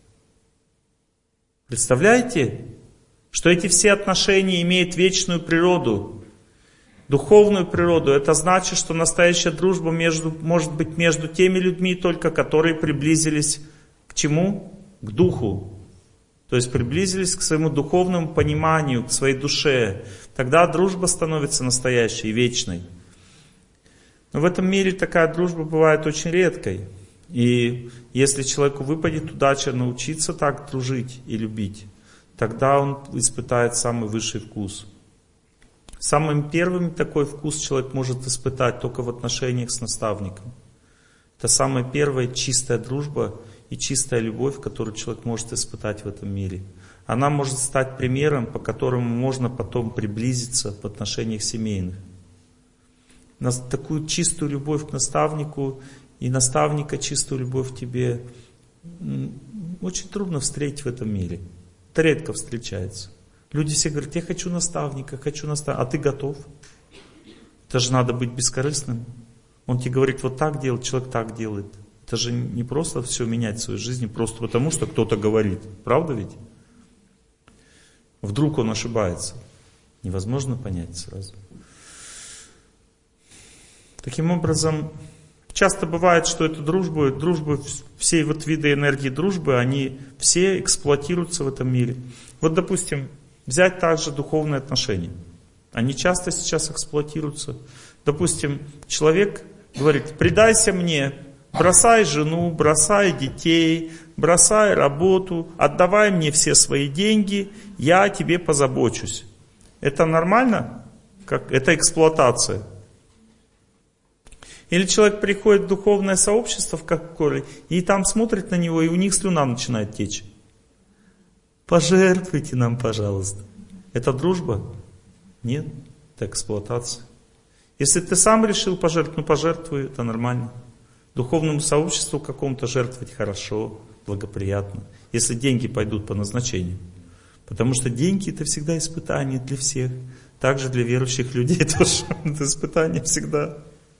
Представляете, что эти все отношения имеют вечную природу, духовную природу? Это значит, что настоящая дружба между, может быть между теми людьми только, которые приблизились к чему? К духу. То есть приблизились к своему духовному пониманию, к своей душе. Тогда дружба становится настоящей, вечной. Но в этом мире такая дружба бывает очень редкой. И если человеку выпадет удача научиться так дружить и любить, тогда он испытает самый высший вкус. Самым первым такой вкус человек может испытать только в отношениях с наставником. Это самая первая чистая дружба и чистая любовь, которую человек может испытать в этом мире. Она может стать примером, по которому можно потом приблизиться в отношениях семейных. Такую чистую любовь к наставнику и наставника чистую любовь к тебе очень трудно встретить в этом мире. Это редко встречается. Люди все говорят, я хочу наставника, хочу наставника. А ты готов? Это же надо быть бескорыстным. Он тебе говорит, вот так делать, человек так делает. Это же не просто все менять в своей жизни, просто потому, что кто-то говорит. Правда ведь? Вдруг он ошибается. Невозможно понять сразу. Таким образом, часто бывает, что эту дружбу, дружбу, все вот виды энергии дружбы, они все эксплуатируются в этом мире. Вот, допустим, взять также духовные отношения. Они часто сейчас эксплуатируются. Допустим, человек говорит, предайся мне, бросай жену, бросай детей, бросай работу, отдавай мне все свои деньги, я о тебе позабочусь. Это нормально? Как? Это эксплуатация. Или человек приходит в духовное сообщество в какое-то, и там смотрит на него, и у них слюна начинает течь. Пожертвуйте нам, пожалуйста. Это дружба? Нет, это эксплуатация. Если ты сам решил пожертвовать, ну пожертвуй, это нормально. Духовному сообществу какому-то жертвовать хорошо, благоприятно. Если деньги пойдут по назначению. Потому что деньги это всегда испытание для всех. Также для верующих людей тоже это испытание всегда.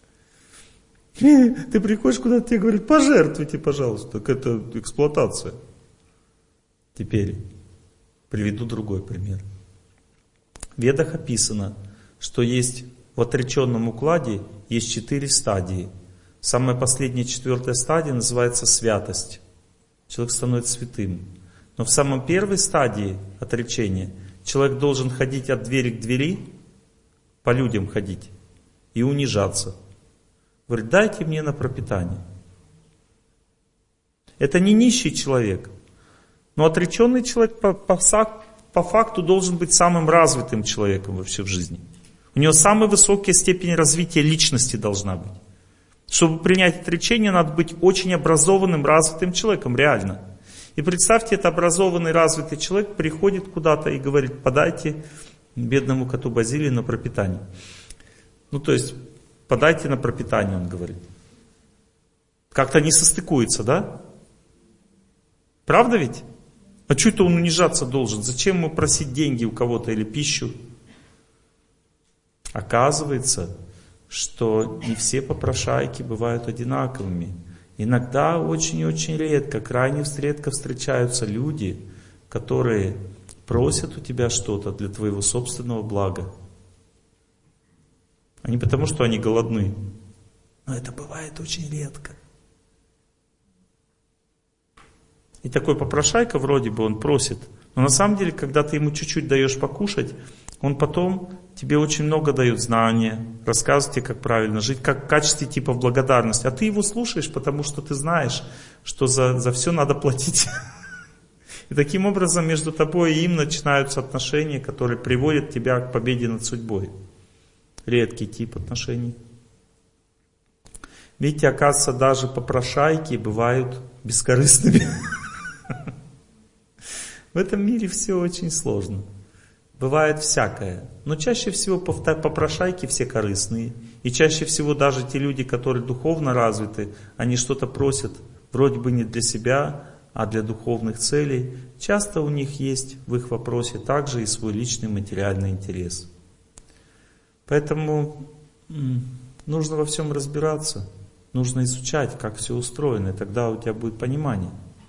Ты приходишь куда-то, тебе говорят, пожертвуйте, пожалуйста. Так это эксплуатация. Теперь приведу другой пример. В Ведах описано, что есть в отреченном укладе есть четыре стадии. Самая последняя, четвертая стадия называется святость. Человек становится святым. Но в самой первой стадии отречения человек должен ходить от двери к двери, по людям ходить и унижаться. Говорит, дайте мне на пропитание. Это не нищий человек. Но отреченный человек по, по, по факту должен быть самым развитым человеком вообще в жизни. У него самая высокая степень развития личности должна быть. Чтобы принять отречение, надо быть очень образованным, развитым человеком, реально. И представьте, это образованный, развитый человек приходит куда-то и говорит, подайте бедному коту Базилию на пропитание. Ну, то есть, подайте на пропитание, он говорит. Как-то не состыкуется, да? Правда ведь? А что это он унижаться должен? Зачем ему просить деньги у кого-то или пищу? Оказывается, что не все попрошайки бывают одинаковыми. Иногда очень-очень редко, крайне редко встречаются люди, которые просят у тебя что-то для твоего собственного блага. А не потому, что они голодны. Но это бывает очень редко. И такой попрошайка вроде бы он просит, но на самом деле, когда ты ему чуть-чуть даешь покушать, он потом тебе очень много дает знания, рассказывает тебе, как правильно жить, как в качестве типа в благодарность. А ты его слушаешь, потому что ты знаешь, что за, за все надо платить. И таким образом между тобой и им начинаются отношения, которые приводят тебя к победе над судьбой. Редкий тип отношений. Видите, оказывается, даже попрошайки бывают бескорыстными. В этом мире все очень сложно. Бывает всякое. Но чаще всего попрошайки все корыстные. И чаще всего даже те люди, которые духовно развиты, они что-то просят вроде бы не для себя, а для духовных целей. Часто у них есть в их вопросе также и свой личный материальный интерес. Поэтому нужно во всем разбираться. Нужно изучать, как все устроено, и тогда у тебя будет понимание.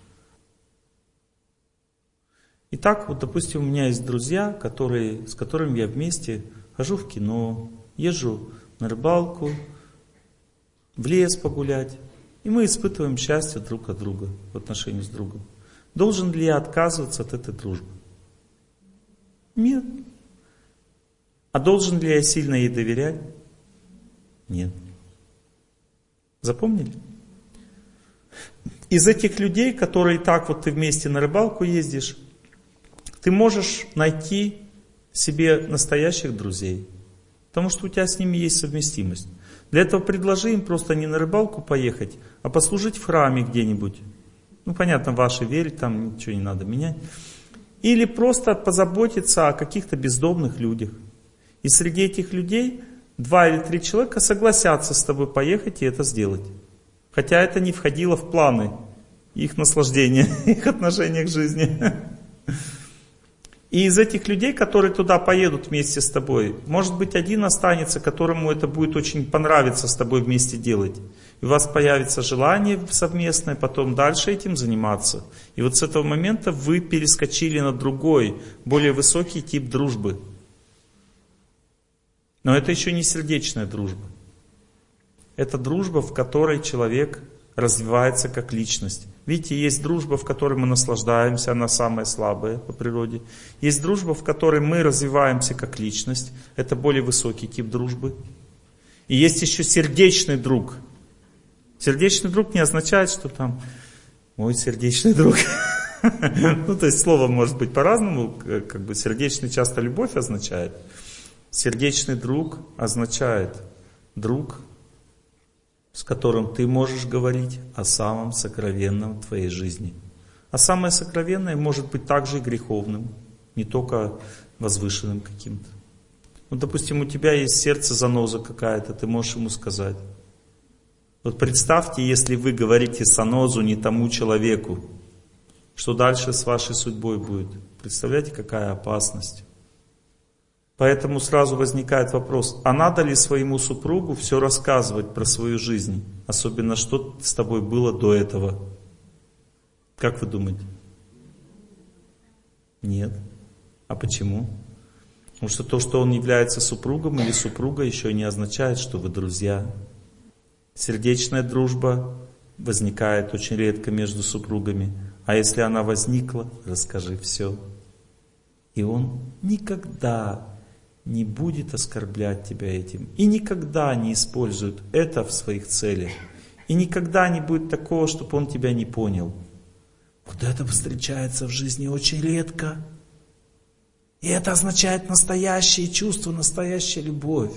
Итак, вот, допустим, у меня есть друзья, которые, с которыми я вместе хожу в кино, езжу на рыбалку, в лес погулять. И мы испытываем счастье друг от друга, в отношении с другом. Должен ли я отказываться от этой дружбы? Нет. А должен ли я сильно ей доверять? Нет. Запомнили? Из этих людей, которые так вот ты вместе на рыбалку ездишь, ты можешь найти себе настоящих друзей, потому что у тебя с ними есть совместимость. Для этого предложи им просто не на рыбалку поехать, а послужить в храме где-нибудь. Ну, понятно, в вашей вере, там ничего не надо менять. Или просто позаботиться о каких-то бездомных людях. И среди этих людей два или три человека согласятся с тобой поехать и это сделать. Хотя это не входило в планы их наслаждения, их отношения к жизни. И из этих людей, которые туда поедут вместе с тобой, может быть, один останется, которому это будет очень понравиться с тобой вместе делать. И у вас появится желание совместное потом дальше этим заниматься. И вот с этого момента вы перескочили на другой, более высокий тип дружбы. Но это еще не сердечная дружба. Это дружба, в которой человек развивается как личность. Видите, есть дружба, в которой мы наслаждаемся, она самая слабая по природе. Есть дружба, в которой мы развиваемся как личность. Это более высокий тип дружбы. И есть еще сердечный друг. Сердечный друг не означает, что там мой сердечный друг. Ну, то есть слово может быть по-разному. Как бы сердечный часто любовь означает. Сердечный друг означает друг, с которым ты можешь говорить о самом сокровенном в твоей жизни. А самое сокровенное может быть также и греховным, не только возвышенным каким-то. Ну, допустим, у тебя есть сердце заноза какая-то, ты можешь ему сказать. Вот представьте, если вы говорите занозу не тому человеку, что дальше с вашей судьбой будет. Представляете, какая опасность? Поэтому сразу возникает вопрос, а надо ли своему супругу все рассказывать про свою жизнь? Особенно, что с тобой было до этого? Как вы думаете? Нет. А почему? Потому что то, что он является супругом или супругой, еще не означает, что вы друзья. Сердечная дружба возникает очень редко между супругами. А если она возникла, расскажи все. И он никогда не будет оскорблять тебя этим. И никогда не использует это в своих целях. И никогда не будет такого, чтобы он тебя не понял. Вот это встречается в жизни очень редко. И это означает настоящее чувство, настоящая любовь.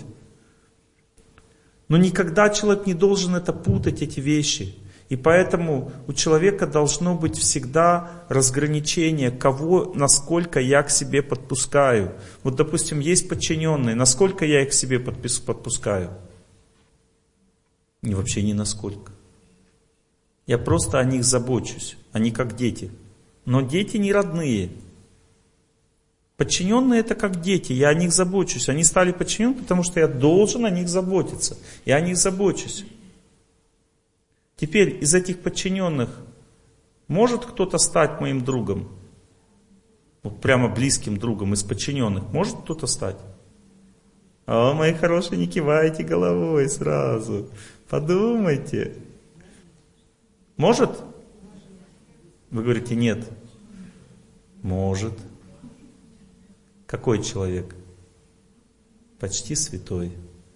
Но никогда человек не должен это путать, эти вещи. И поэтому у человека должно быть всегда разграничение, кого, насколько я к себе подпускаю. Вот, допустим, есть подчиненные, насколько я их к себе подпускаю? И вообще ни насколько. Я просто о них забочусь, они как дети. Но дети не родные. Подчиненные это как дети, я о них забочусь. Они стали подчиненными, потому что я должен о них заботиться. Я о них забочусь. Теперь из этих подчиненных может кто-то стать моим другом? Вот прямо близким другом из подчиненных. Может кто-то стать? О, мои хорошие, не кивайте головой сразу. Подумайте. Может? Вы говорите, нет. Может. Какой человек? Почти святой.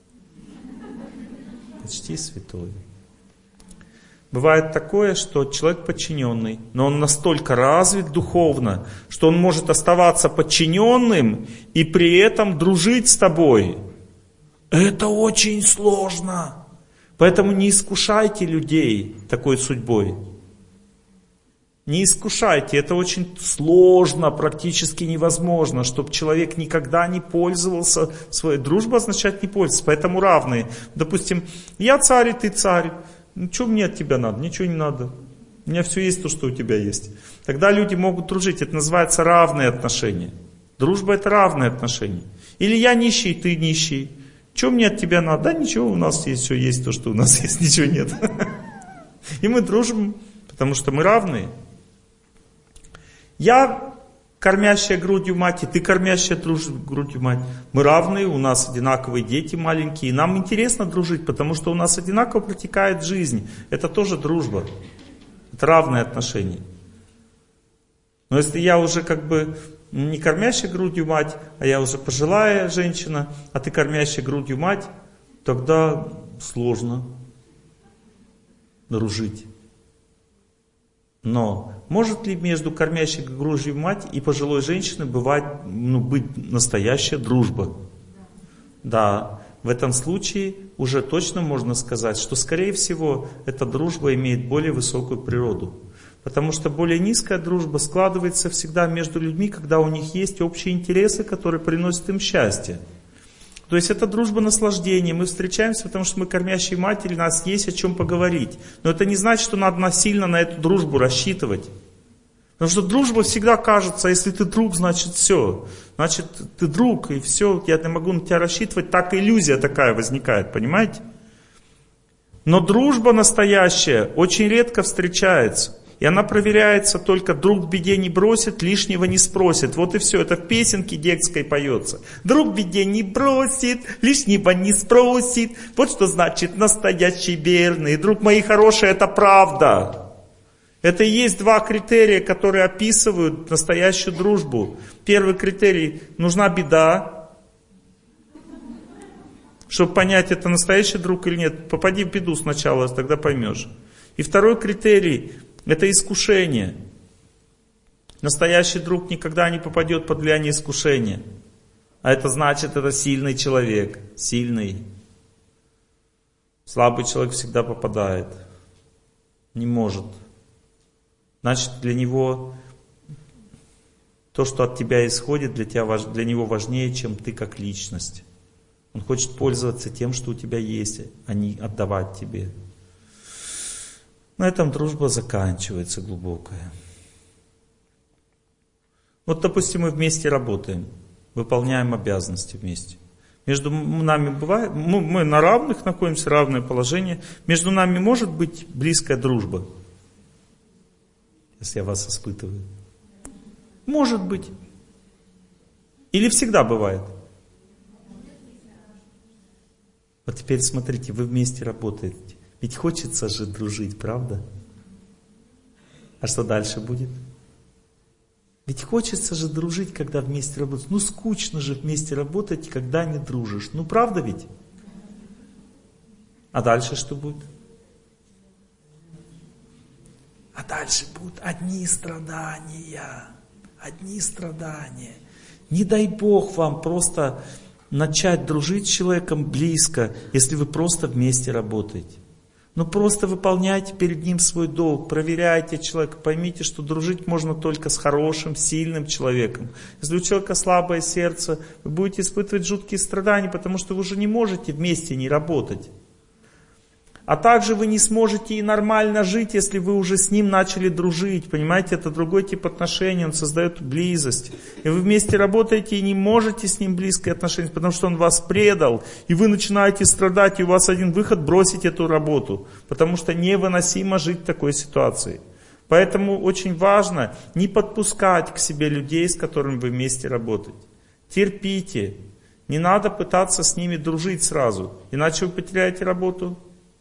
Почти святой. Бывает такое, что человек подчиненный, но он настолько развит духовно, что он может оставаться подчиненным и при этом дружить с тобой. Это очень сложно. Поэтому не искушайте людей такой судьбой. Не искушайте, это очень сложно, практически невозможно, чтобы человек никогда не пользовался своей. Дружба означает не пользоваться, поэтому равные. Допустим, я царь, и ты царь. Ну, что мне от тебя надо? Ничего не надо. У меня все есть то, что у тебя есть. Тогда люди могут дружить. Это называется равные отношения. Дружба — это равные отношения. Или я нищий, ты нищий. Что мне от тебя надо? Да ничего, у нас есть все есть то, что у нас есть. Ничего нет. И мы дружим, потому что мы равные. Я кормящая грудью мать, и ты кормящая грудью мать. Мы равные, у нас одинаковые дети маленькие. И нам интересно дружить, потому что у нас одинаково протекает жизнь. Это тоже дружба. Это равные отношения. Но если я уже как бы не кормящая грудью мать, а я уже пожилая женщина, а ты кормящая грудью мать, тогда сложно дружить. Но может ли между кормящей грудью мать и пожилой женщиной бывать, ну, быть настоящая дружба? Да, в этом случае уже точно можно сказать, что скорее всего эта дружба имеет более высокую природу. Потому что более низкая дружба складывается всегда между людьми, когда у них есть общие интересы, которые приносят им счастье. То есть это дружба наслаждения. Мы встречаемся, потому что мы кормящие матери, у нас есть о чем поговорить. Но это не значит, что надо насильно на эту дружбу рассчитывать. Потому что дружба всегда кажется, если ты друг, значит все. Значит ты друг, и все, я не могу на тебя рассчитывать. Так иллюзия такая возникает, понимаете? Но дружба настоящая очень редко встречается. И она проверяется только друг в беде не бросит, лишнего не спросит. Вот и все, это в песенке детской поется. Друг в беде не бросит, лишнего не спросит. Вот что значит настоящий верный. Друг мои хорошие, это правда. Это и есть два критерия, которые описывают настоящую дружбу. Первый критерий, нужна беда. Чтобы понять, это настоящий друг или нет, попади в беду сначала, тогда поймешь. И второй критерий, это искушение. Настоящий друг никогда не попадет под влияние искушения. А это значит, это сильный человек. Сильный. Слабый человек всегда попадает. Не может. Значит, для него то, что от тебя исходит, для, тебя, для него важнее, чем ты как личность. Он хочет пользоваться тем, что у тебя есть, а не отдавать тебе. На этом дружба заканчивается глубокая. Вот, допустим, мы вместе работаем, выполняем обязанности вместе. Между нами бывает, мы, мы на равных находимся, равное положение. Между нами может быть близкая дружба, если я вас испытываю. Может быть. Или всегда бывает. Вот теперь смотрите, вы вместе работаете. Ведь хочется же дружить, правда? А что дальше будет? Ведь хочется же дружить, когда вместе работать. Ну скучно же вместе работать, когда не дружишь. Ну правда ведь? А дальше что будет? А дальше будут одни страдания. Одни страдания. Не дай Бог вам просто начать дружить с человеком близко, если вы просто вместе работаете. Ну просто выполняйте перед ним свой долг, проверяйте человека, поймите, что дружить можно только с хорошим, сильным человеком. Если у человека слабое сердце, вы будете испытывать жуткие страдания, потому что вы уже не можете вместе не работать. А также вы не сможете и нормально жить, если вы уже с ним начали дружить. Понимаете, это другой тип отношений, он создает близость. И вы вместе работаете и не можете с ним близкое отношение, потому что он вас предал. И вы начинаете страдать, и у вас один выход — бросить эту работу. Потому что невыносимо жить в такой ситуации. Поэтому очень важно не подпускать к себе людей, с которыми вы вместе работаете. Терпите. Не надо пытаться с ними дружить сразу, иначе вы потеряете работу.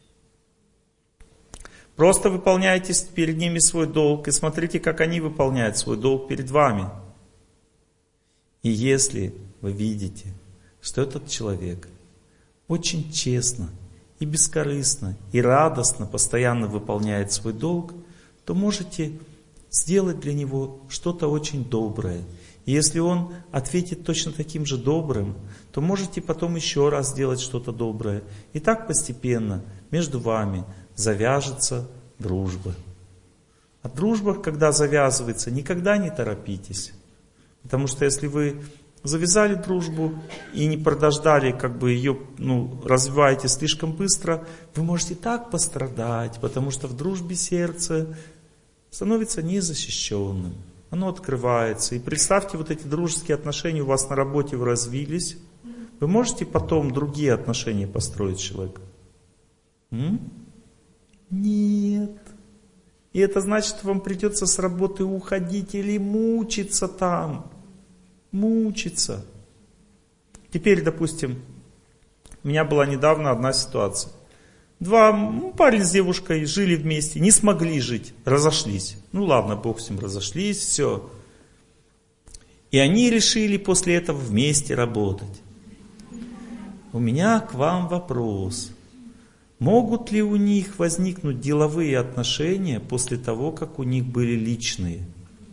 Просто выполняйте перед ними свой долг и смотрите, как они выполняют свой долг перед вами. И если вы видите, что этот человек очень честно и бескорыстно и радостно постоянно выполняет свой долг, то можете сделать для него что-то очень доброе. И если он ответит точно таким же добрым, то можете потом еще раз сделать что-то доброе. И так постепенно между вами завяжется дружба. А дружба, когда завязывается, никогда не торопитесь. Потому что если вы завязали дружбу и не продождали, как бы ее, ну, развиваете слишком быстро, вы можете так пострадать, потому что в дружбе сердце становится незащищенным. Оно открывается. И представьте, вот эти дружеские отношения у вас на работе развились. Вы можете потом другие отношения построить с человеком? М? Нет. И это значит, что вам придется с работы уходить или мучиться там. Мучиться. Теперь, допустим, у меня была недавно одна ситуация. Два, ну, парень с девушкой жили вместе, не смогли жить, разошлись. Ну ладно, Бог с ним, разошлись, все. И они решили после этого вместе работать. У меня к вам вопрос. Могут ли у них возникнуть деловые отношения после того, как у них были личные?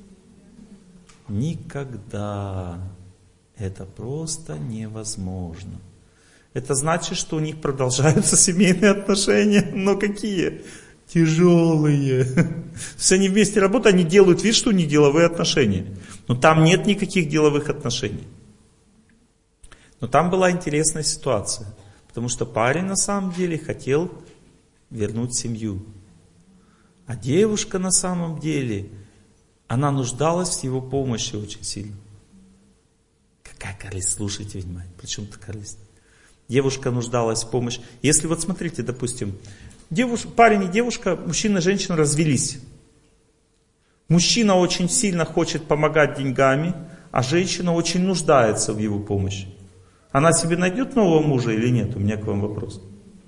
Никогда. Это просто невозможно. Это значит, что у них продолжаются семейные отношения. Но какие? Тяжелые. То есть они вместе работают, они делают вид, что у них деловые отношения. Но там нет никаких деловых отношений. Но там была интересная ситуация. Потому что парень на самом деле хотел вернуть семью. А девушка на самом деле, она нуждалась в его помощи очень сильно. Какая корысть, слушайте внимательно. Причем это корысть? Девушка нуждалась в помощи. Если вот смотрите, допустим, девуш... парень и девушка, мужчина и женщина развелись. Мужчина очень сильно хочет помогать деньгами, а женщина очень нуждается в его помощи. Она себе найдет нового мужа или нет? У меня к вам вопрос.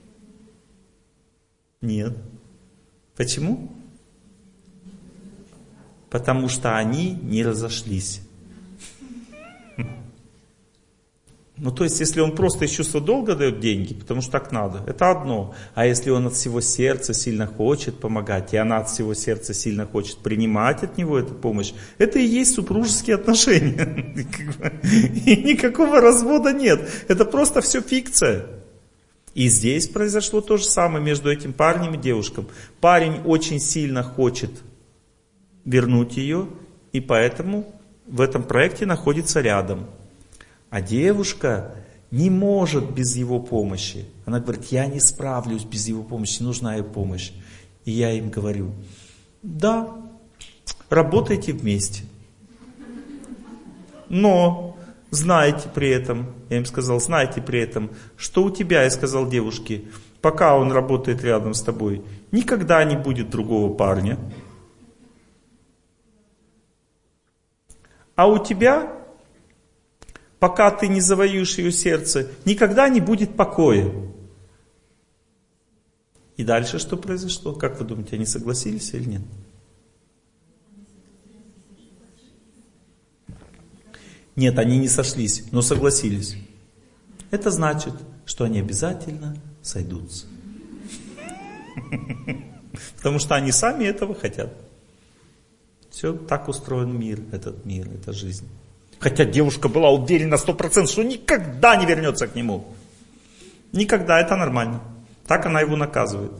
Нет. Почему? Потому что они не разошлись. Ну, то есть, если он просто из чувства долга дает деньги, потому что так надо, это одно. А если он от всего сердца сильно хочет помогать, и она от всего сердца сильно хочет принимать от него эту помощь, это и есть супружеские отношения. И никакого развода нет. Это просто все фикция. И здесь произошло то же самое между этим парнем и девушкой. Парень очень сильно хочет вернуть ее, и поэтому в этом проекте находится рядом. А девушка не может без его помощи. Она говорит, я не справлюсь без его помощи, нужна ее помощь. И я им говорю, да, работайте вместе. Но знайте при этом, я им сказал, знайте при этом, что у тебя, я сказал девушке, пока он работает рядом с тобой, никогда не будет другого парня. А у тебя... пока ты не завоюешь ее сердце, никогда не будет покоя. И дальше что произошло? Как вы думаете, они согласились или нет? Нет, они не сошлись, но согласились. Это значит, что они обязательно сойдутся. Потому что они сами этого хотят. Все, так устроен мир, этот мир, эта жизнь. Хотя девушка была уверена сто процентов, что никогда не вернется к нему. Никогда, это нормально. Так она его наказывает.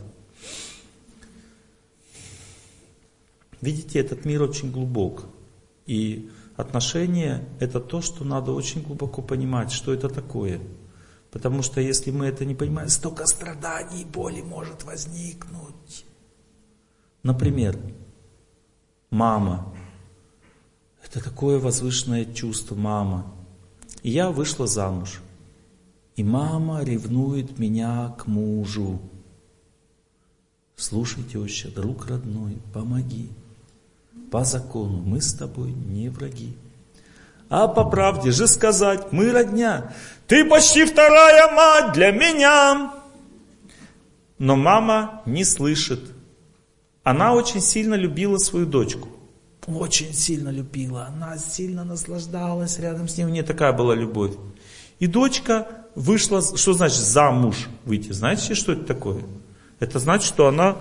Видите, этот мир очень глубок. И отношения — это то, что надо очень глубоко понимать, что это такое. Потому что если мы это не понимаем, столько страданий и боли может возникнуть. Например, мама. Это такое возвышенное чувство, мама. И я вышла замуж. И мама ревнует меня к мужу. Слушай, теща, друг родной, помоги. По закону мы с тобой не враги. А по правде же сказать, мы родня. Ты почти вторая мать для меня. Но мама не слышит. Она очень сильно любила свою дочку. Очень сильно любила. Она сильно наслаждалась рядом с ним. У нее такая была любовь. И дочка вышла, что значит замуж выйти? Знаете, что это такое? Это значит, что она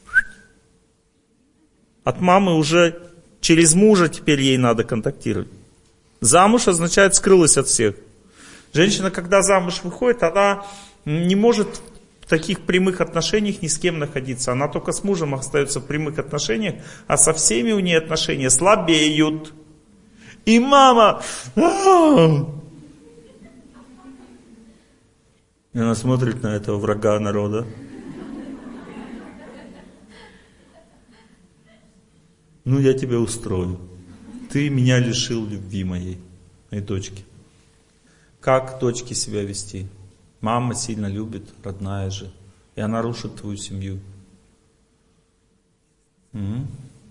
от мамы уже через мужа теперь ей надо контактировать. Замуж означает скрылась от всех. Женщина, когда замуж выходит, она не может в таких прямых отношениях ни с кем находиться. Она только с мужем остается в прямых отношениях, а со всеми у нее отношения слабеют. И мама... И она смотрит на этого врага народа. Ну, я тебя устрою. Ты меня лишил любви моей, моей дочки. Как дочке себя вести? Мама сильно любит, родная же. И она рушит твою семью. М-м?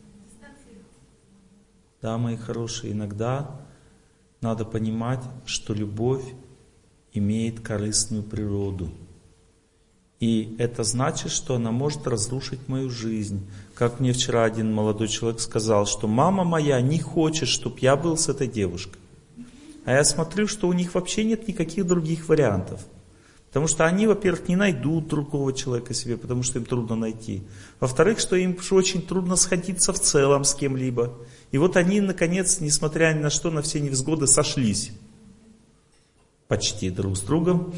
Да, мои хорошие, иногда надо понимать, что любовь имеет корыстную природу. И это значит, что она может разрушить мою жизнь. Как мне вчера один молодой человек сказал, что мама моя не хочет, чтобы я был с этой девушкой. А я смотрю, что у них вообще нет никаких других вариантов. Потому что они, во-первых, не найдут другого человека себе, потому что им трудно найти. Во-вторых, что им очень трудно сходиться в целом с кем-либо. И вот они, наконец, несмотря ни на что, на все невзгоды, сошлись. Почти друг с другом.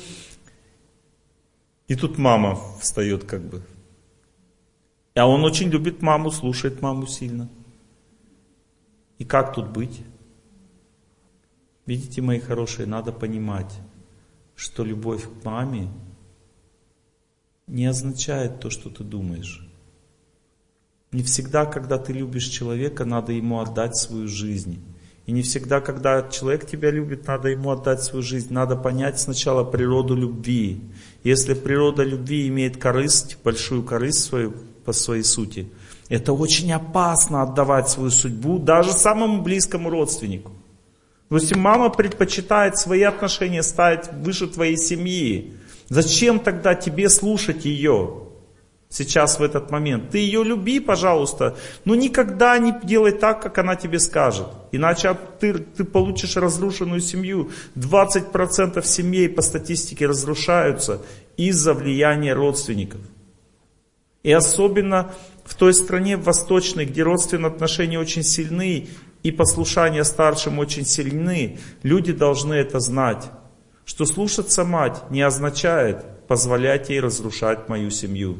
И тут мама встает как бы. А он очень любит маму, слушает маму сильно. И как тут быть? Видите, мои хорошие, надо понимать, что любовь к маме не означает то, что ты думаешь. Не всегда, когда ты любишь человека, надо ему отдать свою жизнь. И не всегда, когда человек тебя любит, надо ему отдать свою жизнь. Надо понять сначала природу любви. Если природа любви имеет корысть, большую корысть свою, по своей сути, это очень опасно отдавать свою судьбу даже самому близкому родственнику. Допустим, мама предпочитает свои отношения ставить выше твоей семьи. Зачем тогда тебе слушать ее? Сейчас, в этот момент. Ты ее люби, пожалуйста, но никогда не делай так, как она тебе скажет. Иначе ты, ты получишь разрушенную семью. двадцать процентов семей по статистике разрушаются из-за влияния родственников. И особенно в той стране, в восточной, где родственные отношения очень сильны и послушание старшим очень сильны, люди должны это знать. Что слушаться мать не означает позволять ей разрушать мою семью.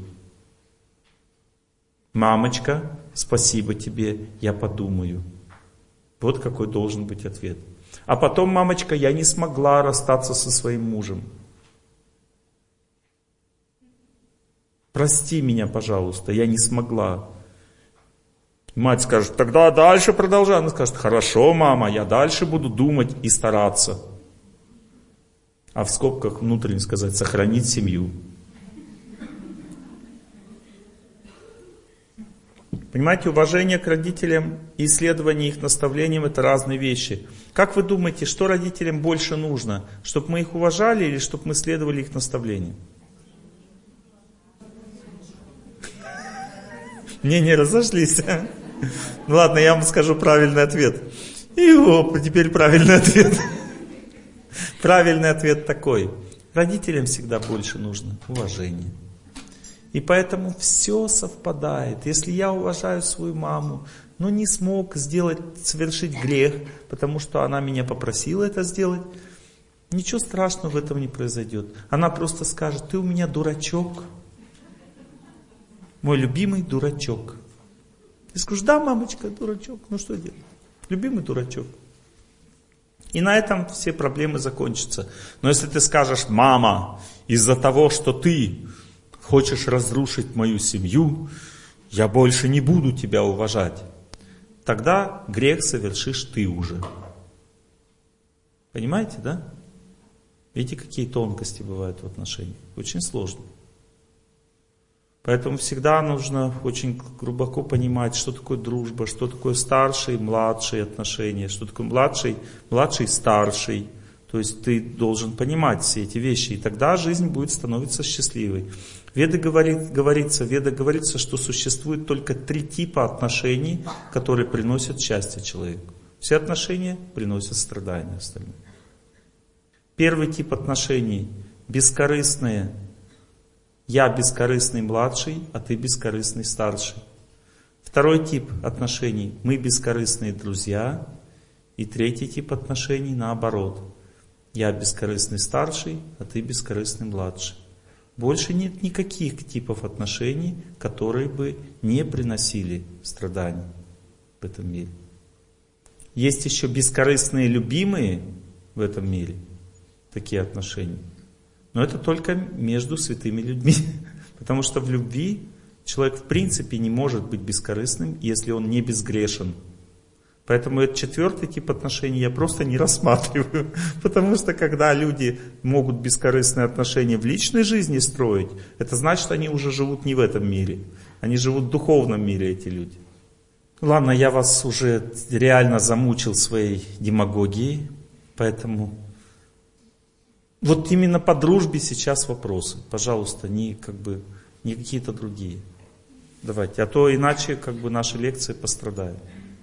Мамочка, спасибо тебе, я подумаю. Вот какой должен быть ответ. А потом, мамочка, я не смогла расстаться со своим мужем. Прости меня, пожалуйста, я не смогла. Мать скажет, тогда дальше продолжай. Она скажет, хорошо, мама, я дальше буду думать и стараться. А в скобках внутренне сказать, сохранить семью. Понимаете, уважение к родителям и исследование их наставлениям — это разные вещи. Как вы думаете, что родителям больше нужно? Чтобы мы их уважали или чтобы мы следовали их наставлениям? Мнения разошлись. Ну ладно, я вам скажу правильный ответ. И оп, теперь правильный ответ. Правильный ответ такой. Родителям всегда больше нужно уважения. И поэтому все совпадает. Если я уважаю свою маму, но не смог сделать, совершить грех, потому что она меня попросила это сделать, ничего страшного в этом не произойдет. Она просто скажет: ты у меня дурачок. Мой любимый дурачок. Я скажу: да, мамочка, дурачок. Ну что делать? Любимый дурачок. И на этом все проблемы закончатся. Но если ты скажешь: мама, из-за того, что ты хочешь разрушить мою семью, я больше не буду тебя уважать, тогда грех совершишь ты уже. Понимаете, да? Видите, какие тонкости бывают в отношениях? Очень сложно. Поэтому всегда нужно очень глубоко понимать, что такое дружба, что такое старшие и младшие отношения, что такое младший, младший старший. То есть ты должен понимать все эти вещи, и тогда жизнь будет становиться счастливой. В Ведах говорит, говорится, в Ведах говорится, что существует только три типа отношений, которые приносят счастье человеку. Все отношения приносят страдания остальным. Первый тип отношений – бескорыстные. Я бескорыстный младший, а ты бескорыстный старший. Второй тип отношений – мы бескорыстные друзья. И третий тип отношений – наоборот. Я бескорыстный старший, а ты бескорыстный младший. Больше нет никаких типов отношений, которые бы не приносили страданий в этом мире. Есть еще бескорыстные любимые в этом мире, такие отношения. Но это только между святыми людьми. Потому что в любви человек в принципе не может быть бескорыстным, если он не безгрешен. Поэтому этот четвертый тип отношений я просто не рассматриваю. Потому что когда люди могут бескорыстные отношения в личной жизни строить, это значит, они уже живут не в этом мире. Они живут в духовном мире, эти люди. Ладно, я вас уже реально замучил своей демагогией. Поэтому вот именно по дружбе сейчас вопросы. Пожалуйста, не, как бы, не какие-то другие. Давайте, а то иначе как бы наши лекции пострадают.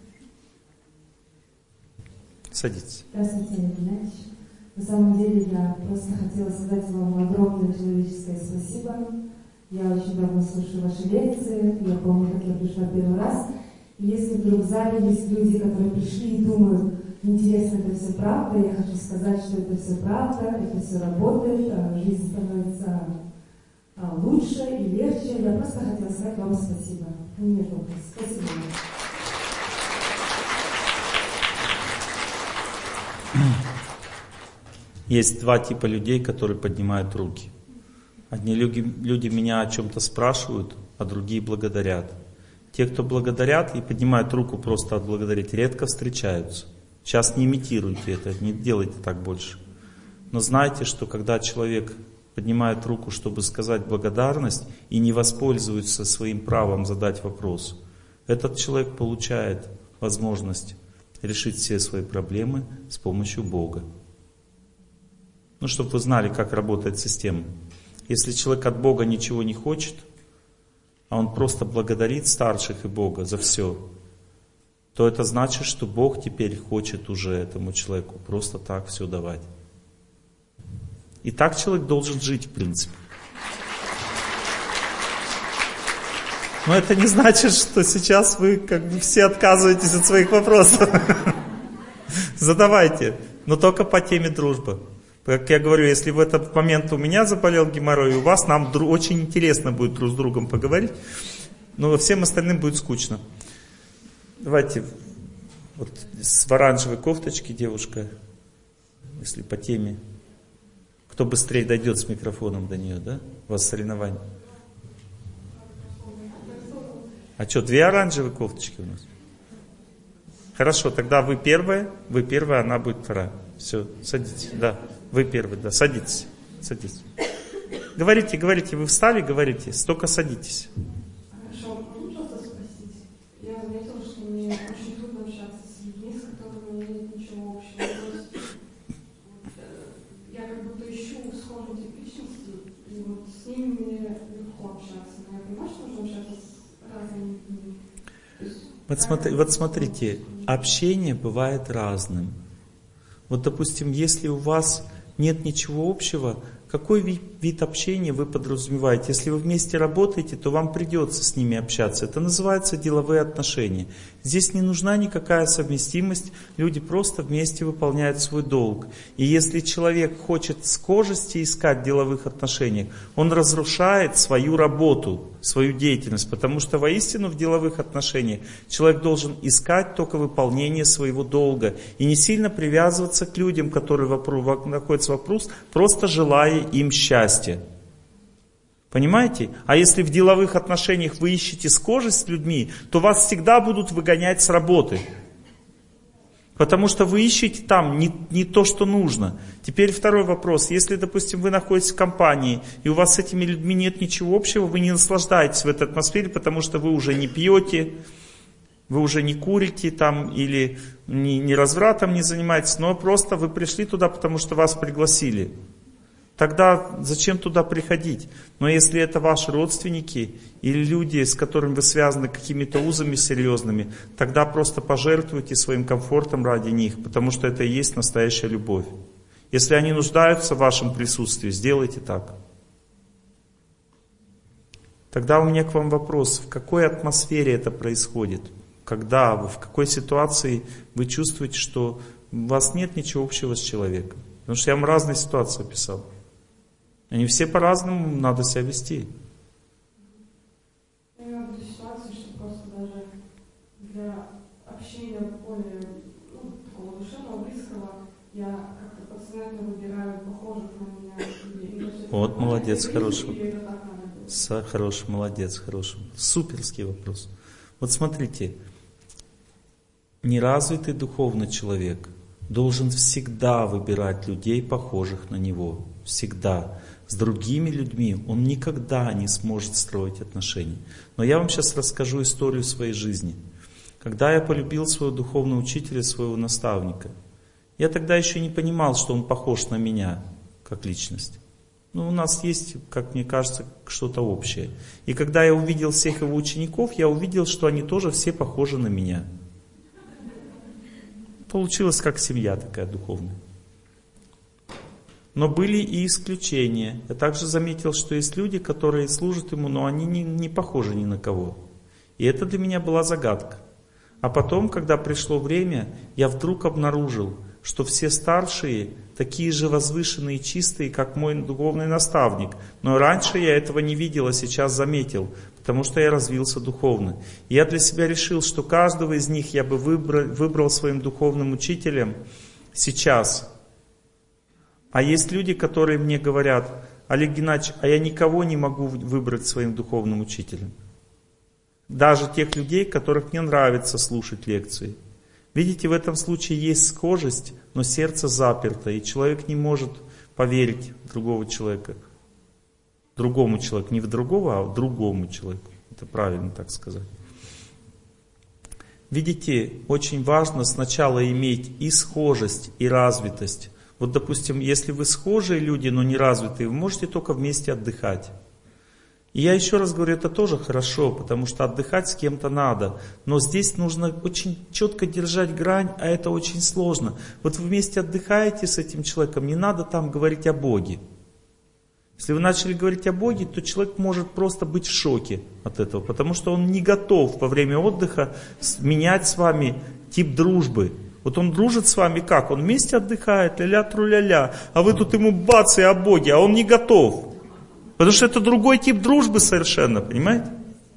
Садитесь. Здравствуйте, Олег Геннадьевич. На самом деле я просто хотела сказать вам огромное человеческое спасибо. Я очень давно слушаю ваши лекции. Я помню, как я пришла первый раз. И если вдруг в зале есть люди, которые пришли и думают: интересно, это все правда, я хочу сказать, что это все правда, это все работает, жизнь становится лучше и легче. Я просто хотела сказать вам спасибо. Нет вопросов. Спасибо. Есть два типа людей, которые поднимают руки. Одни люди, люди меня о чем-то спрашивают, а другие благодарят. Те, кто благодарят и поднимают руку просто отблагодарить, редко встречаются. Сейчас не имитируйте это, не делайте так больше. Но знайте, что когда человек поднимает руку, чтобы сказать благодарность, и не воспользуется своим правом задать вопрос, этот человек получает возможность решить все свои проблемы с помощью Бога. Ну, чтобы вы знали, как работает система. Если человек от Бога ничего не хочет, а он просто благодарит старших и Бога за все, то это значит, что Бог теперь хочет уже этому человеку просто так все давать. И так человек должен жить, в принципе. Но это не значит, что сейчас вы как бы все отказываетесь от своих вопросов. Задавайте, но только по теме дружбы. Как я говорю, если в этот момент у меня заболел геморрой, и у вас, нам очень интересно будет друг с другом поговорить, но всем остальным будет скучно. Давайте, вот с оранжевой кофточки девушка, если по теме. Кто быстрее дойдет с микрофоном до нее, да? У вас соревнования. А что, две оранжевые кофточки у нас? Хорошо, тогда вы первая, вы первая, она будет вторая. Все, садитесь, да. Вы первый, да, садитесь, садитесь. Говорите, говорите, вы встали, говорите, столько садитесь. Хорошо, могу что-то спросить? Я заметила, что мне очень трудно общаться с людьми, с которыми у меня нет ничего общего. То есть, я как будто ищу схожий тип личности, и вот с ними мне легко общаться. Но я понимаю, что нужно общаться с разными людьми. Есть... Вот, смотри, вот смотрите, общение бывает разным. Вот, допустим, если у вас нет ничего общего, какой вид, вид общения вы подразумеваете? Если вы вместе работаете, то вам придется с ними общаться. Это называется деловые отношения. Здесь не нужна никакая совместимость, люди просто вместе выполняют свой долг. И если человек хочет схожести искать в деловых отношениях, он разрушает свою работу, свою деятельность, потому что воистину в деловых отношениях человек должен искать только выполнение своего долга и не сильно привязываться к людям, которые находятся вокруг, просто желая им счастья. Понимаете? А если в деловых отношениях вы ищете схожесть с людьми, то вас всегда будут выгонять с работы. Потому что вы ищете там не, не то, что нужно. Теперь второй вопрос. Если, допустим, вы находитесь в компании, и у вас с этими людьми нет ничего общего, вы не наслаждаетесь в этой атмосфере, потому что вы уже не пьете, вы уже не курите там, или не, не развратом не занимаетесь, но просто вы пришли туда, потому что вас пригласили. Тогда зачем туда приходить? Но если это ваши родственники или люди, с которыми вы связаны какими-то узами серьезными, тогда просто пожертвуйте своим комфортом ради них, потому что это и есть настоящая любовь. Если они нуждаются в вашем присутствии, сделайте так. Тогда у меня к вам вопрос, в какой атмосфере это происходит? Когда, в какой ситуации вы чувствуете, что у вас нет ничего общего с человеком? Потому что я вам разные ситуации описал. Они все по-разному, надо себя вести. Я имею в виду ситуацию, что просто даже для общения более ну, такого душевного, близкого, я как-то подсознательно выбираю похожих на меня людей. Вот, молодец, хороший. Хороший, молодец, хороший. Суперский вопрос. Вот смотрите, неразвитый духовный человек должен всегда выбирать людей, похожих на него. Всегда. С другими людьми он никогда не сможет строить отношения. Но я вам сейчас расскажу историю своей жизни. Когда я полюбил своего духовного учителя, своего наставника, я тогда еще не понимал, что он похож на меня, как личность. Но у нас есть, как мне кажется, что-то общее. И когда я увидел всех его учеников, я увидел, что они тоже все похожи на меня. Получилась как семья такая духовная. Но были и исключения. Я также заметил, что есть люди, которые служат ему, но они не, не похожи ни на кого. И это для меня была загадка. А потом, когда пришло время, я вдруг обнаружил, что все старшие такие же возвышенные и чистые, как мой духовный наставник. Но раньше я этого не видел, а сейчас заметил, потому что я развился духовно. И я для себя решил, что каждого из них я бы выбрал, выбрал своим духовным учителем сейчас. А есть люди, которые мне говорят: Олег Геннадьевич, а я никого не могу выбрать своим духовным учителем. Даже тех людей, которых мне нравится слушать лекции. Видите, в этом случае есть схожесть, но сердце заперто, и человек не может поверить в другого человека. Другому человеку, не в другого, а в другому человеку. Это правильно так сказать. Видите, очень важно сначала иметь и схожесть, и развитость. Вот, допустим, если вы схожие люди, но не развитые, вы можете только вместе отдыхать. И я еще раз говорю, это тоже хорошо, потому что отдыхать с кем-то надо. Но здесь нужно очень четко держать грань, а это очень сложно. Вот вы вместе отдыхаете с этим человеком, не надо там говорить о Боге. Если вы начали говорить о Боге, то человек может просто быть в шоке от этого, потому что он не готов во время отдыха менять с вами тип дружбы. Вот он дружит с вами как? Он вместе отдыхает, ля-ля-тру-ля-ля, а вы тут ему бац и о Боге, а он не готов. Потому что это другой тип дружбы совершенно, понимаете?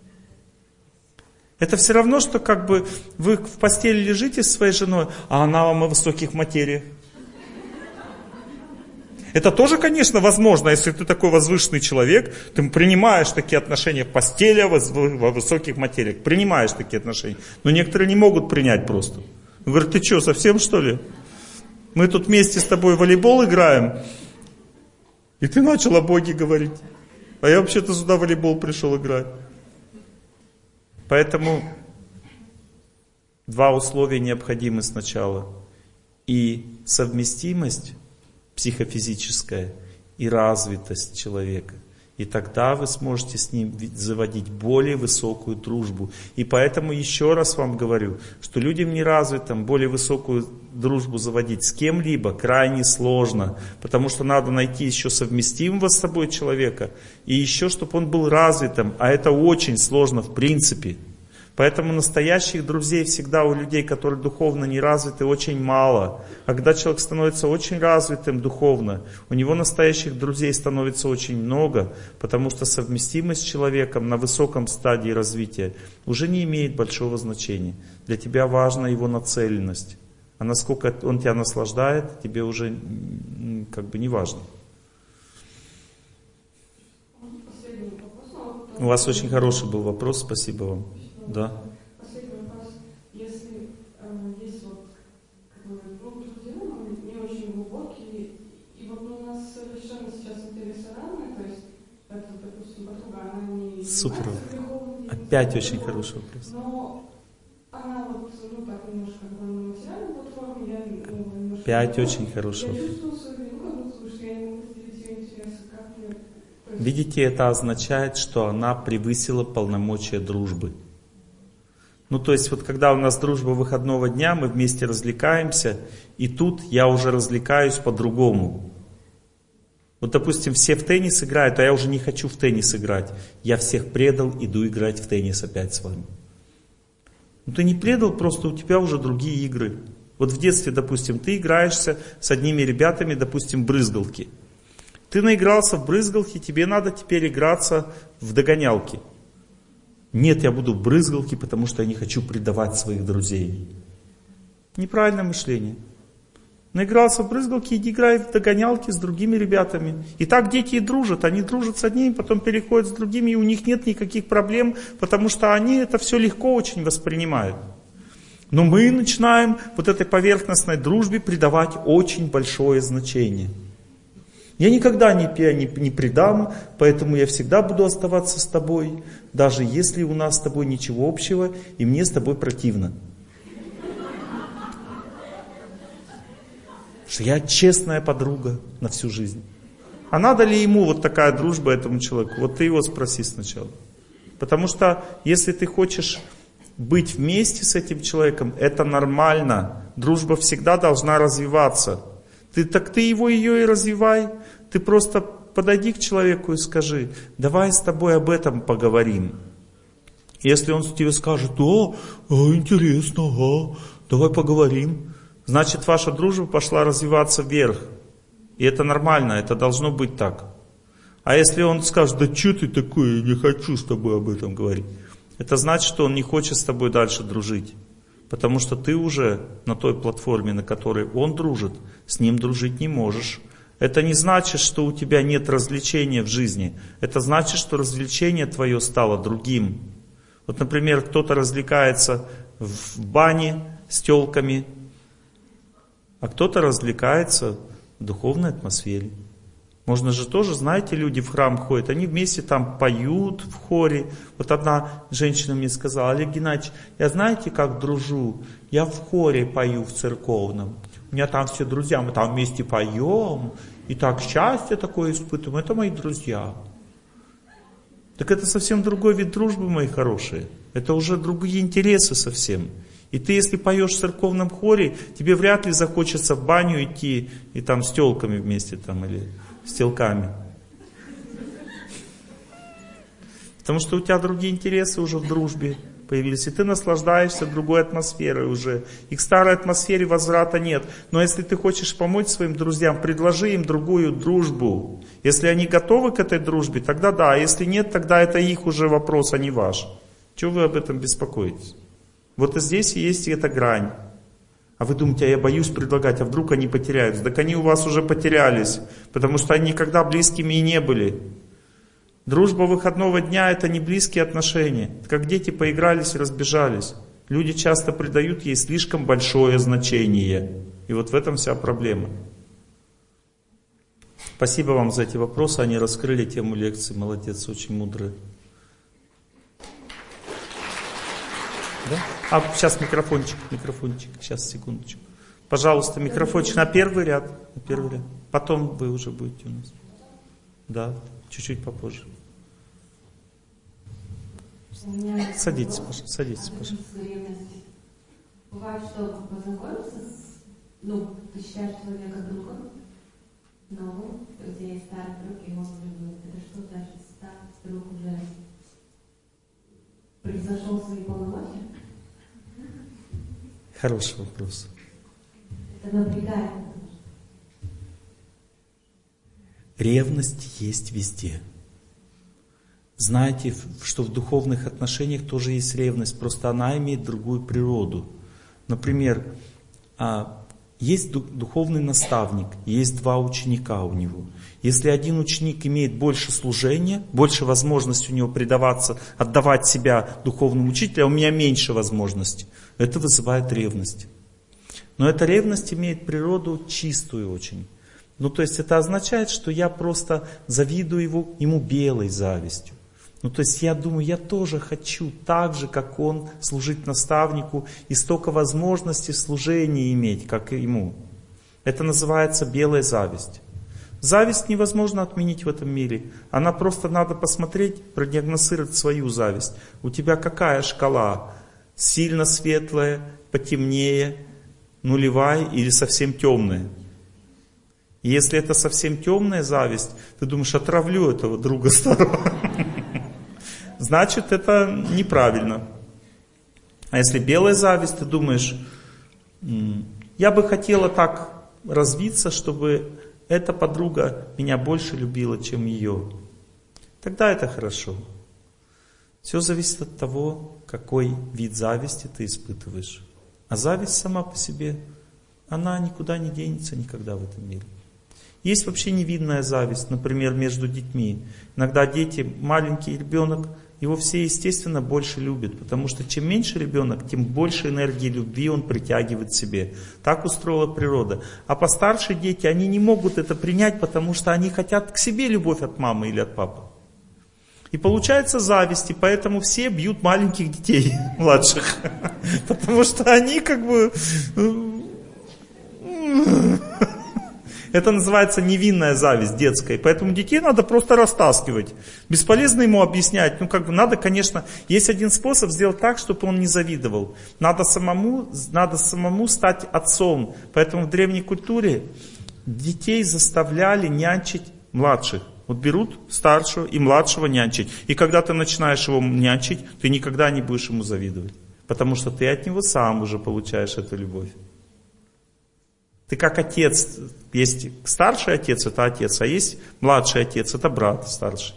Это все равно, что как бы вы в постели лежите с своей женой, а она вам о высоких материях. Это тоже, конечно, возможно, если ты такой возвышенный человек, ты принимаешь такие отношения в постели во высоких материях, принимаешь такие отношения. Но некоторые не могут принять просто. Говорят, ты что, совсем что ли? Мы тут вместе с тобой в волейбол играем, и ты начал о Боге говорить. А я вообще-то сюда в волейбол пришел играть. Поэтому два условия необходимы сначала. И совместимость психофизическая, и развитость человека. И тогда вы сможете с ним заводить более высокую дружбу. И поэтому еще раз вам говорю, что людям неразвитым более высокую дружбу заводить с кем-либо крайне сложно. Потому что надо найти еще совместимого с собой человека. И еще, чтобы он был развитым. А это очень сложно в принципе. Поэтому настоящих друзей всегда у людей, которые духовно не развиты, очень мало. А когда человек становится очень развитым духовно, у него настоящих друзей становится очень много, потому что совместимость с человеком на высоком стадии развития уже не имеет большого значения. Для тебя важна его нацеленность. А насколько он тебя наслаждает, тебе уже как бы не важно. У вас очень хороший был вопрос, спасибо вам. Да. Последний вопрос. Если э, есть вот, как бы, ну, друзья, ну, не очень глубокие, и вот у нас совершенно сейчас интересы разные, то есть, это, допустим, подруга, она не... Супер. Опять очень хороший вопрос. Но она вот, ну, так, немножко, как бы, на материальной платформе, я, ну, немножко... Опять очень хороший вопрос. Я вопрос. чувствую свою вину, как будто, что я не могу разделить ее интересы, как мне... Есть... Видите, это означает, что она превысила полномочия дружбы. Ну, то есть, вот когда у нас дружба выходного дня, мы вместе развлекаемся, и тут я уже развлекаюсь по-другому. Вот, допустим, все в теннис играют, а я уже не хочу в теннис играть. Я всех предал, иду играть в теннис опять с вами. Ну, ты не предал, просто у тебя уже другие игры. Вот в детстве, допустим, ты играешься с одними ребятами, допустим, брызгалки. Ты наигрался в брызгалки, тебе надо теперь играться в догонялки. Нет, я буду в брызгалке, потому что я не хочу предавать своих друзей. Неправильное мышление. Наигрался в брызгалки, иди играй в догонялки с другими ребятами. И так дети и дружат. Они дружат с одними, потом переходят с другими, и у них нет никаких проблем, потому что они это все легко очень воспринимают. Но мы начинаем вот этой поверхностной дружбе придавать очень большое значение. Я никогда не, не, не предам, поэтому я всегда буду оставаться с тобой, даже если у нас с тобой ничего общего, и мне с тобой противно. Что я честная подруга на всю жизнь. А надо ли ему вот такая дружба этому человеку? Вот ты его спроси сначала. Потому что если ты хочешь быть вместе с этим человеком, это нормально. Дружба всегда должна развиваться. Ты, так ты его, ее и развивай. Ты просто подойди к человеку и скажи, давай с тобой об этом поговорим. Если он тебе скажет, о, о интересно, ага, давай поговорим, значит ваша дружба пошла развиваться вверх. И это нормально, это должно быть так. А если он скажет, да что ты такой, я не хочу с тобой об этом говорить, это значит, что он не хочет с тобой дальше дружить. Потому что ты уже на той платформе, на которой он дружит, с ним дружить не можешь. Это не значит, что у тебя нет развлечения в жизни. Это значит, что развлечение твое стало другим. Вот, например, кто-то развлекается в бане с тёлками, а кто-то развлекается в духовной атмосфере. Можно же тоже, знаете, люди в храм ходят, они вместе там поют в хоре. Вот одна женщина мне сказала, Олег Геннадьевич, я знаете, как дружу? Я в хоре пою в церковном. У меня там все друзья, мы там вместе поем. И так счастье такое испытываем. Это мои друзья. Так это совсем другой вид дружбы, мои хорошие. Это уже другие интересы совсем. И ты, если поешь в церковном хоре, тебе вряд ли захочется в баню идти и там с тёлками вместе там или с телками. Потому что у тебя другие интересы уже в дружбе появились. И ты наслаждаешься другой атмосферой уже. И к старой атмосфере возврата нет. Но если ты хочешь помочь своим друзьям, предложи им другую дружбу. Если они готовы к этой дружбе, тогда да. А если нет, тогда это их уже вопрос, а не ваш. Чего вы об этом беспокоитесь? Вот и здесь и есть эта грань. А вы думаете, а я боюсь предлагать, а вдруг они потеряются? Так они у вас уже потерялись, потому что они никогда близкими и не были. Дружба выходного дня – это не близкие отношения. Как дети поигрались и разбежались. Люди часто придают ей слишком большое значение. И вот в этом вся проблема. Спасибо вам за эти вопросы, они раскрыли тему лекции. Молодец, очень мудрые. Да? А сейчас микрофончик, микрофончик, сейчас, секундочку. Пожалуйста, микрофончик на первый ряд, на первый ряд. Потом вы уже будете у нас. Да. чуть-чуть попозже. Садитесь, пожалуйста, садитесь, пожалуйста. Бывает, что познакомиться с, ну, ты считаешь человека другом, но у тебя есть старый друг, и он влюблен. Это что значит, старый друг уже превзошел свои полномочия? Хороший вопрос. Это напрягает. Ревность есть везде. Знаете, что в духовных отношениях тоже есть ревность, просто она имеет другую природу. Например, есть духовный наставник, есть два ученика у него. Если один ученик имеет больше служения, больше возможности у него предаваться, отдавать себя духовному учителю, а у меня меньше возможностей, это вызывает ревность. Но эта ревность имеет природу чистую очень. Ну, то есть это означает, что я просто завидую его, ему белой завистью. Ну, то есть я думаю, я тоже хочу так же, как он, служить наставнику и столько возможностей в служении иметь, как и ему. Это называется белая зависть. Зависть невозможно отменить в этом мире. Она просто надо посмотреть, продиагностировать свою зависть. У тебя какая шкала? Сильно светлая, потемнее, нулевая или совсем темная? И если это совсем темная зависть, ты думаешь, отравлю этого друга старого. Значит, это неправильно. А если белая зависть, ты думаешь, я бы хотела так развиться, чтобы эта подруга меня больше любила, чем ее. Тогда это хорошо. Все зависит от того, какой вид зависти ты испытываешь. А зависть сама по себе, она никуда не денется никогда в этом мире. Есть вообще невинная зависть, например, между детьми. Иногда дети, маленький ребенок, его все, естественно, больше любят, потому что чем меньше ребенок, тем больше энергии любви он притягивает к себе. Так устроила природа. А постарше дети, они не могут это принять, потому что они хотят к себе любовь от мамы или от папы. И получается зависть, и поэтому все бьют маленьких детей, младших. Потому что они как бы... Это называется невинная зависть детская. Поэтому детей надо просто растаскивать. Бесполезно ему объяснять. Ну, как бы надо, конечно, есть один способ сделать так, чтобы он не завидовал. Надо самому, надо самому стать отцом. Поэтому в древней культуре детей заставляли нянчить младших. Вот берут старшего и младшего нянчить. И когда ты начинаешь его нянчить, ты никогда не будешь ему завидовать. Потому что ты от него сам уже получаешь эту любовь. Ты как отец, есть старший отец, это отец, а есть младший отец, это брат старший.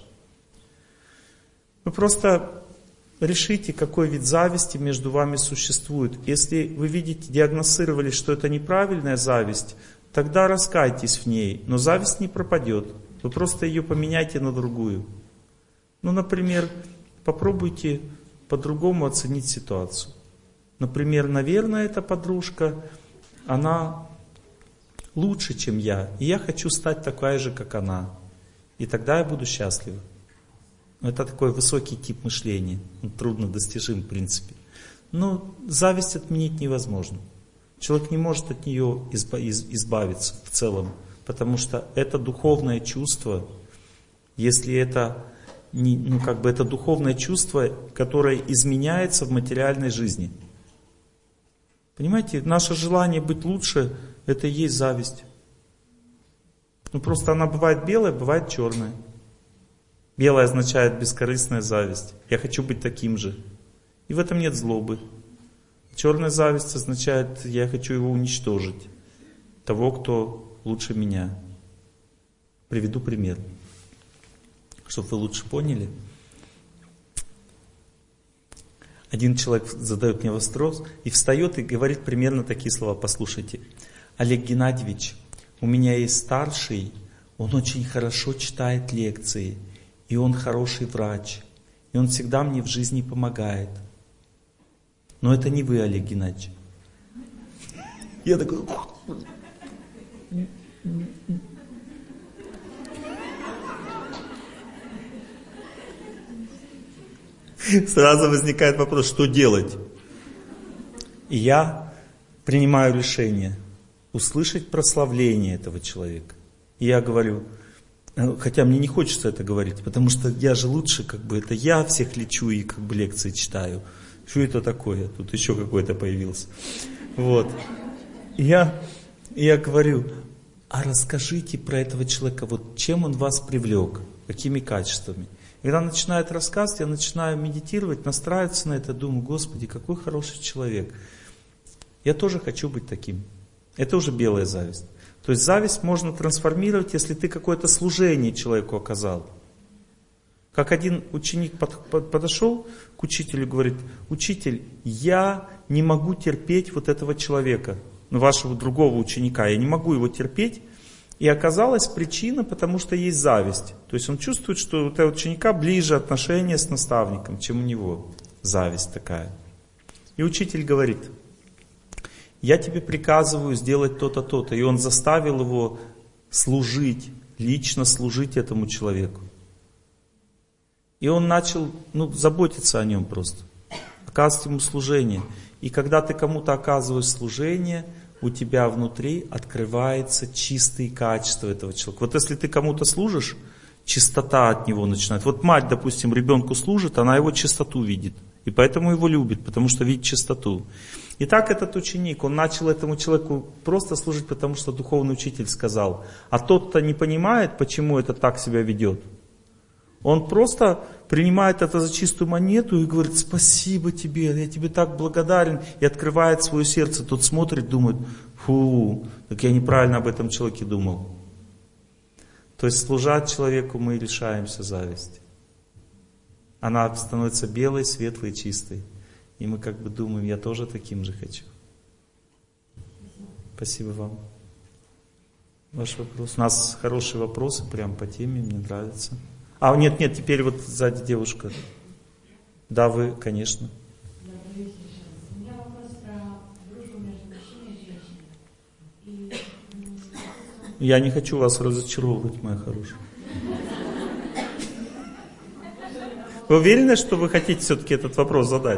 Вы просто решите, какой вид зависти между вами существует. Если вы видите, диагностировали, что это неправильная зависть, тогда раскайтесь в ней, но зависть не пропадет. Вы просто ее поменяйте на другую. Ну, например, попробуйте по-другому оценить ситуацию. Например, наверное, эта подружка, она... лучше, чем я, и я хочу стать такая же, как она. И тогда я буду счастлива. Это такой высокий тип мышления. Он трудно достижим, в принципе. Но зависть отменить невозможно. Человек не может от нее избавиться в целом, потому что это духовное чувство, если это, не, ну, как бы это духовное чувство, которое изменяется в материальной жизни. Понимаете, наше желание быть лучше, это и есть зависть. Ну просто она бывает белая, бывает черная. Белая означает бескорыстная зависть. Я хочу быть таким же. И в этом нет злобы. Черная зависть означает, я хочу его уничтожить. Того, кто лучше меня. Приведу пример, чтобы вы лучше поняли. Один человек задает мне вопрос и встает и говорит примерно такие слова. Послушайте. Олег Геннадьевич, у меня есть старший, он очень хорошо читает лекции, и он хороший врач, и он всегда мне в жизни помогает. Но это не вы, Олег Геннадьевич. Я такой... Сразу возникает вопрос, что делать? И я принимаю решение услышать прославление этого человека. И я говорю, Хотя мне не хочется это говорить, потому что я же лучше, как бы, это я всех лечу и как бы лекции читаю. Что это такое? Тут еще какой-то появился. Вот. Я, я говорю, а расскажите про этого человека, вот чем он вас привлек, какими качествами. И когда начинает рассказывать, я начинаю медитировать, настраиваться на это, думаю, Господи, какой хороший человек. Я тоже хочу быть таким. Это уже белая зависть. То есть зависть можно трансформировать, если ты какое-то служение человеку оказал. Как один ученик под, под, подошел к учителю и говорит, учитель, я не могу терпеть вот этого человека, ну, вашего другого ученика, я не могу его терпеть. И оказалась причина, потому что есть зависть. То есть он чувствует, что у этого ученика ближе отношения с наставником, чем у него. Зависть такая. И учитель говорит, я тебе приказываю сделать то-то, то-то. И он заставил его служить, лично служить этому человеку. И он начал, ну, заботиться о нем просто. Оказывать ему служение. И когда ты кому-то оказываешь служение, у тебя внутри открываются чистые качества этого человека. Вот если ты кому-то служишь, чистота от него начинает. Вот мать, допустим, ребенку служит, она его чистоту видит. И поэтому его любит, потому что видит чистоту. И так этот ученик, он начал этому человеку просто служить, потому что духовный учитель сказал. А тот-то не понимает, почему это так себя ведет. Он просто принимает это за чистую монету и говорит, спасибо тебе, я тебе так благодарен. И открывает свое сердце. Тот смотрит, думает, фу, так я неправильно об этом человеке думал. То есть служа человеку мы лишаемся зависти. Она становится белой, светлой, чистой. И мы как бы думаем, я тоже таким же хочу. Спасибо вам. Ваш вопрос. У нас хорошие вопросы, прям по теме, мне нравится. А, нет, нет, теперь вот сзади девушка. Да, вы, конечно. У меня вопрос про дружбу между мужчиной и женщиной. И... Я не хочу вас разочаровывать, моя хорошая. Вы уверены, что вы хотите все-таки этот вопрос задать?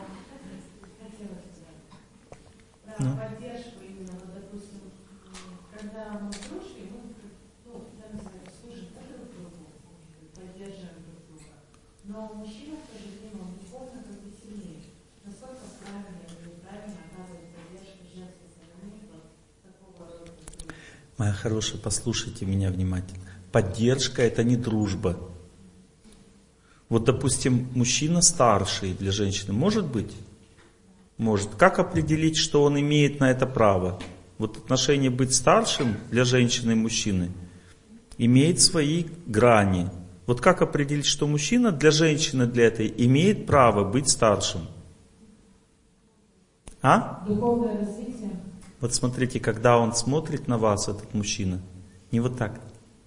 Про ну? поддержку именно, вот, допустим, когда мы в дружбе, мы, ну, я называю, служим друг другу, поддерживаем друг друга. Но мужчина в то же время, он духовно как бы сильнее. Насколько правильно или неправильно оказывать поддержку женской стороны вот такого рода? Моя хорошая, послушайте меня внимательно. Поддержка — это не дружба. Вот, допустим, мужчина старший для женщины может быть? Может. Как определить, что он имеет на это право? Вот отношение быть старшим для женщины и мужчины имеет свои грани. Вот как определить, что мужчина для женщины для этой имеет право быть старшим? А? Духовное развитие. Вот смотрите, когда он смотрит на вас, этот мужчина, не вот так.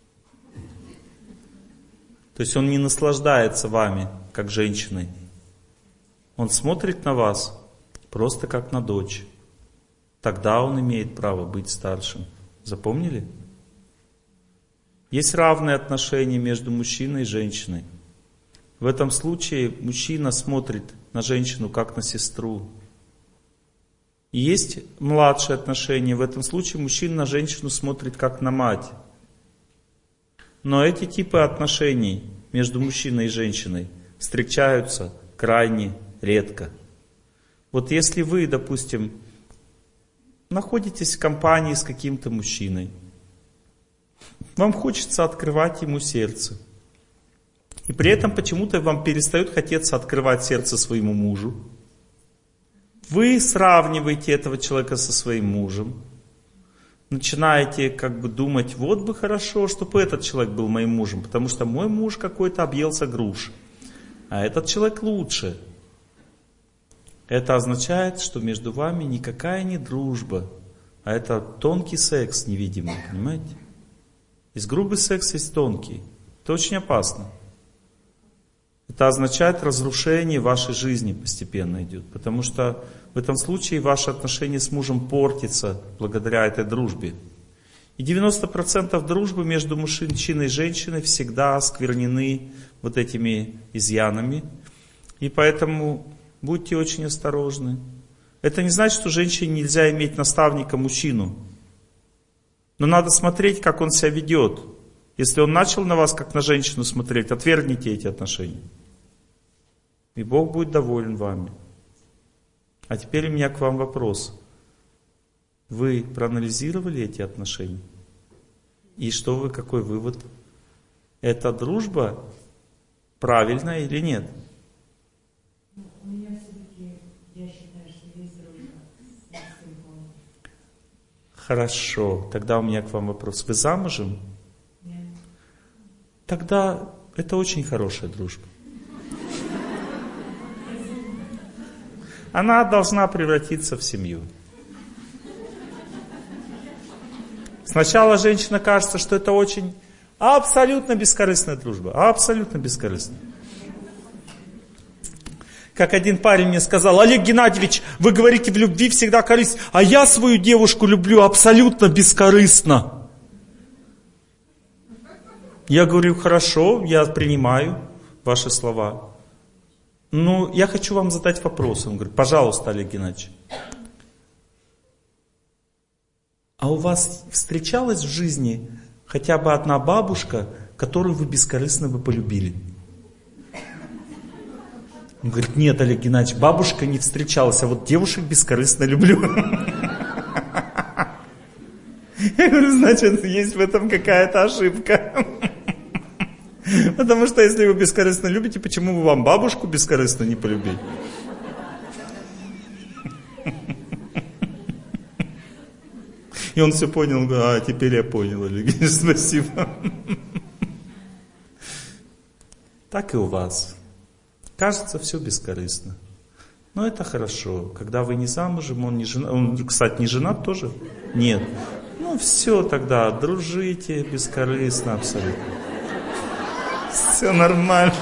То есть он не наслаждается вами, как женщиной. Он смотрит на вас просто как на дочь. Тогда он имеет право быть старшим. Запомнили? Есть равные отношения между мужчиной и женщиной. В этом случае мужчина смотрит на женщину как на сестру. И есть младшие отношения. В этом случае мужчина на женщину смотрит как на мать. Но эти типы отношений между мужчиной и женщиной встречаются крайне редко. Вот если вы, допустим, находитесь в компании с каким-то мужчиной, вам хочется открывать ему сердце. И при этом почему-то вам перестает хотеться открывать сердце своему мужу. Вы сравниваете этого человека со своим мужем. Начинаете как бы думать, вот бы хорошо, чтобы этот человек был моим мужем, потому что мой муж какой-то объелся груш, а этот человек лучше. Это означает, что между вами никакая не дружба, а это тонкий секс невидимый, понимаете? Есть грубый секс, есть тонкий. Это очень опасно. Это означает разрушение вашей жизни постепенно идет, потому что в этом случае ваши отношения с мужем портятся благодаря этой дружбе. И девяносто процентов дружбы между мужчиной и женщиной всегда осквернены вот этими изъянами. И поэтому будьте очень осторожны. Это не значит, что женщине нельзя иметь наставника мужчину. Но надо смотреть, как он себя ведет. Если он начал на вас как на женщину смотреть, отвергните эти отношения. И Бог будет доволен вами. А теперь у меня к вам вопрос. Вы проанализировали эти отношения? И что вы, какой вывод? Эта дружба правильная или нет? У меня все-таки, я считаю, что есть дружба с символом. Хорошо, тогда у меня к вам вопрос. Вы замужем? Нет. Тогда это очень хорошая дружба. Она должна превратиться в семью. Сначала женщина кажется, что это очень абсолютно бескорыстная дружба. Абсолютно бескорыстная. Как один парень мне сказал: Олег Геннадьевич, вы говорите, в любви всегда корысть, а я свою девушку люблю абсолютно бескорыстно. Я говорю: хорошо, я принимаю ваши слова. Ну, я хочу вам задать вопрос. Он говорит: пожалуйста, Олег Геннадьевич. А у вас встречалась в жизни хотя бы одна бабушка, которую вы бескорыстно бы полюбили? Он говорит: нет, Олег Геннадьевич, бабушка не встречалась, а вот девушек бескорыстно люблю. Я говорю: значит, есть в этом какая-то ошибка. Потому что если вы бескорыстно любите, почему бы вам бабушку бескорыстно не полюбить? И он все понял: а теперь я понял, Олег, спасибо. Так и у вас. Кажется, все бескорыстно. Но это хорошо. Когда вы не замужем, он не женат. Он, кстати, не женат тоже? Нет. Ну все тогда, дружите бескорыстно абсолютно. Все нормально.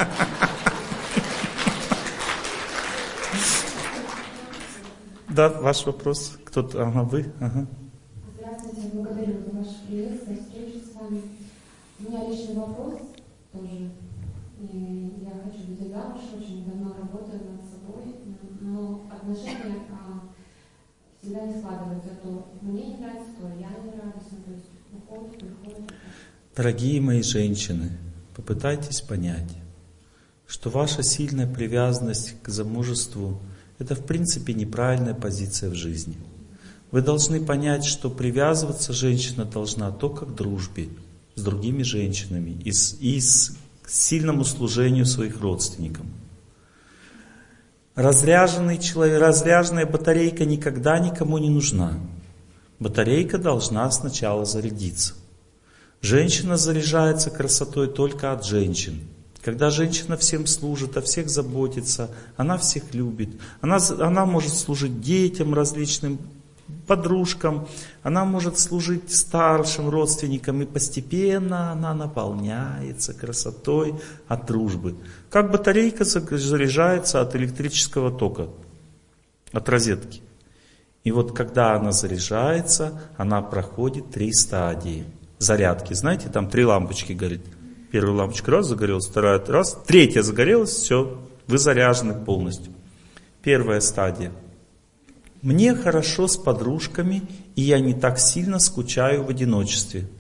Да, ваш вопрос. Кто-то, ага, вы? Ага. Здравствуйте, благодарю за ваш приезд, за встречу с вами. У меня личный вопрос тоже. И я хочу быть замуж, очень давно работаю над собой, но отношения а, всегда не складываются. То мне не нравится, то я не нравлюсь, то есть уходит, приходит. Дорогие мои женщины, попытайтесь понять, что ваша сильная привязанность к замужеству — это в принципе неправильная позиция в жизни. Вы должны понять, что привязываться женщина должна только к дружбе с другими женщинами и с, и с к сильному служению своих родственникам. Разряженный человек, разряженная батарейка никогда никому не нужна. Батарейка должна сначала зарядиться. Женщина заряжается красотой только от женщин. Когда женщина всем служит, о всех заботится, она всех любит. Она, она может служить детям различным, подружкам, она может служить старшим родственникам, и постепенно она наполняется красотой от дружбы. Как батарейка заряжается от электрического тока, от розетки. И вот когда она заряжается, она проходит три стадии зарядки. Знаете, там три лампочки горит. Первая лампочка раз загорелась, вторая раз, третья загорелась, все, вы заряжены полностью. Первая стадия. Мне хорошо с подружками, и я не так сильно скучаю в одиночестве.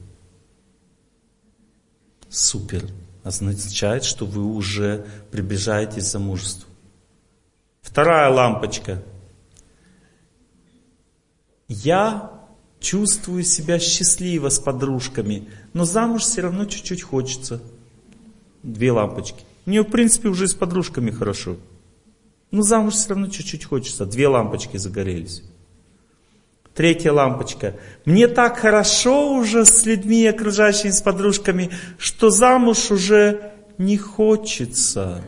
Супер. Означает, что вы уже приближаетесь к замужеству. Вторая лампочка. Я чувствую себя счастливо с подружками, но замуж все равно чуть-чуть хочется. Две лампочки. Мне, в принципе, уже с подружками хорошо. Но замуж все равно чуть-чуть хочется. Две лампочки загорелись. Третья лампочка. Мне так хорошо уже с людьми, окружающими, с подружками, что замуж уже не хочется.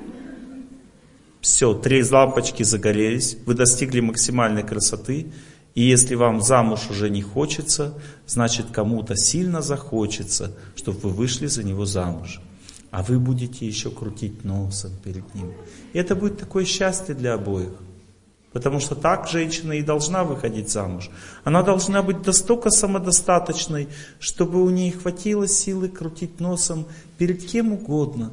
Все, три лампочки загорелись. Вы достигли максимальной красоты. И если вам замуж уже не хочется, значит кому-то сильно захочется, чтобы вы вышли за него замуж. А вы будете еще крутить носом перед ним. И это будет такое счастье для обоих. Потому что так женщина и должна выходить замуж. Она должна быть настолько самодостаточной, чтобы у нее хватило силы крутить носом перед кем угодно.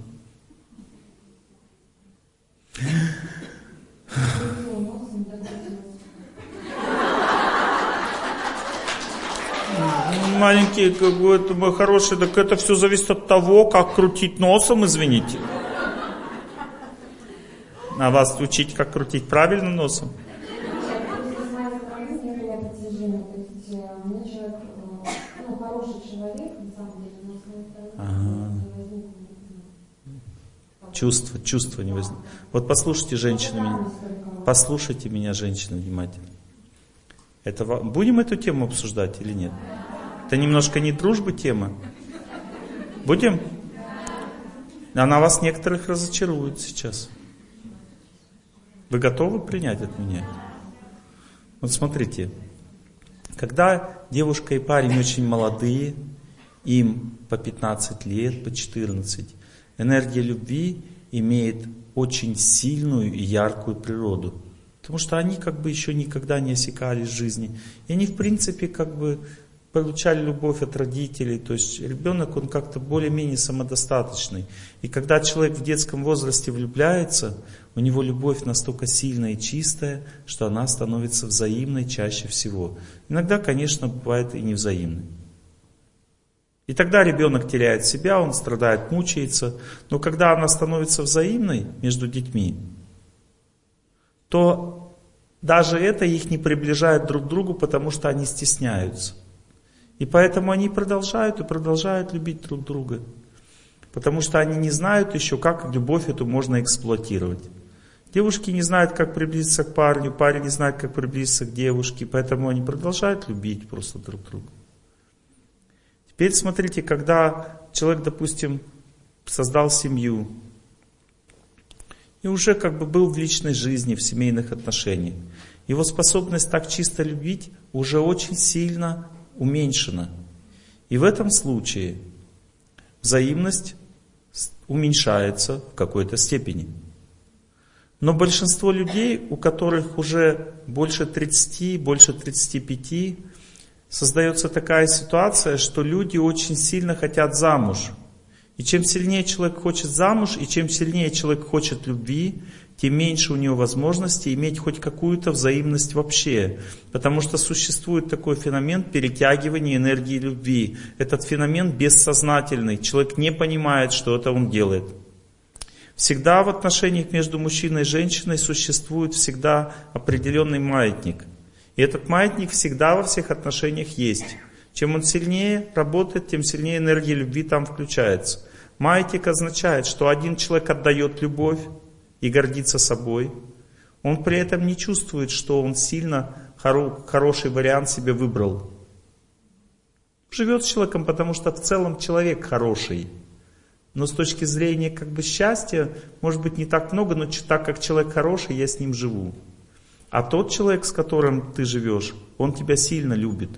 Маленький какой-то мой хороший, так это все зависит от того, как крутить носом, извините. А вас учить, как крутить правильно носом? Ага. Чувство, чувство не возникло. Вот послушайте, женщины, меня. Послушайте меня, женщины, внимательно. Это, будем эту тему обсуждать или нет? Это немножко не дружбы тема. Будем? Она вас некоторых разочарует сейчас. Вы готовы принять от меня? Вот смотрите. Когда девушка и парень очень молодые, им по пятнадцать лет, по четырнадцать, энергия любви имеет очень сильную и яркую природу. Потому что они как бы еще никогда не осекались в жизни. И они в принципе как бы получали любовь от родителей. То есть ребенок, он как-то более-менее самодостаточный. И когда человек в детском возрасте влюбляется, у него любовь настолько сильная и чистая, что она становится взаимной чаще всего. Иногда, конечно, бывает и невзаимной. И тогда ребенок теряет себя, он страдает, мучается. Но когда она становится взаимной между детьми, то даже это их не приближает друг к другу, потому что они стесняются. И поэтому они продолжают и продолжают любить друг друга. Потому что они не знают еще, как любовь эту можно эксплуатировать. Девушки не знают, как приблизиться к парню, парень не знает, как приблизиться к девушке, поэтому они продолжают любить просто друг друга. Теперь смотрите, когда человек, допустим, создал семью, и уже как бы был в личной жизни, в семейных отношениях, его способность так чисто любить уже очень сильно уменьшена. И в этом случае взаимность уменьшается в какой-то степени. Но большинство людей, у которых уже больше тридцати, больше тридцати пяти, создается такая ситуация, что люди очень сильно хотят замуж. И чем сильнее человек хочет замуж, и чем сильнее человек хочет любви, тем меньше у него возможности иметь хоть какую-то взаимность вообще. Потому что существует такой феномен перетягивания энергии любви. Этот феномен бессознательный. Человек не понимает, что это он делает. Всегда в отношениях между мужчиной и женщиной существует всегда определенный маятник. И этот маятник всегда во всех отношениях есть. Чем он сильнее работает, тем сильнее энергия любви там включается. Маятник означает, что один человек отдает любовь и гордится собой. Он при этом не чувствует, что он сильно хоро- хороший вариант себе выбрал. Живет с человеком, потому что в целом человек хороший. Но с точки зрения как бы счастья, может быть не так много, но так как человек хороший, я с ним живу. А тот человек, с которым ты живешь, он тебя сильно любит.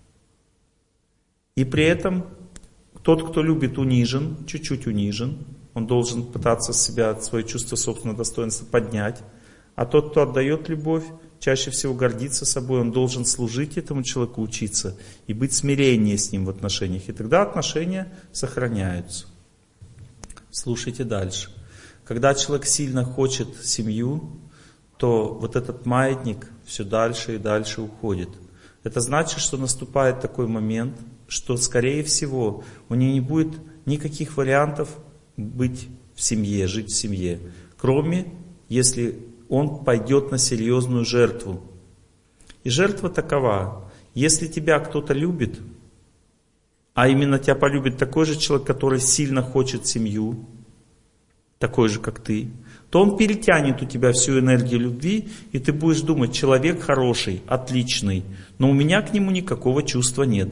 И при этом тот, кто любит, унижен, чуть-чуть унижен. Он должен пытаться себя, свое чувство собственного достоинства поднять. А тот, кто отдает любовь, чаще всего гордится собой. Он должен служить этому человеку, учиться и быть смиреннее с ним в отношениях. И тогда отношения сохраняются. Слушайте дальше. Когда человек сильно хочет семью, то вот этот маятник все дальше и дальше уходит. Это значит, что наступает такой момент, что, скорее всего, у него не будет никаких вариантов быть в семье, жить в семье, кроме, если он пойдет на серьезную жертву. И жертва такова: если тебя кто-то любит, а именно тебя полюбит такой же человек, который сильно хочет семью, такой же, как ты, то он перетянет у тебя всю энергию любви, и ты будешь думать: человек хороший, отличный, но у меня к нему никакого чувства нет.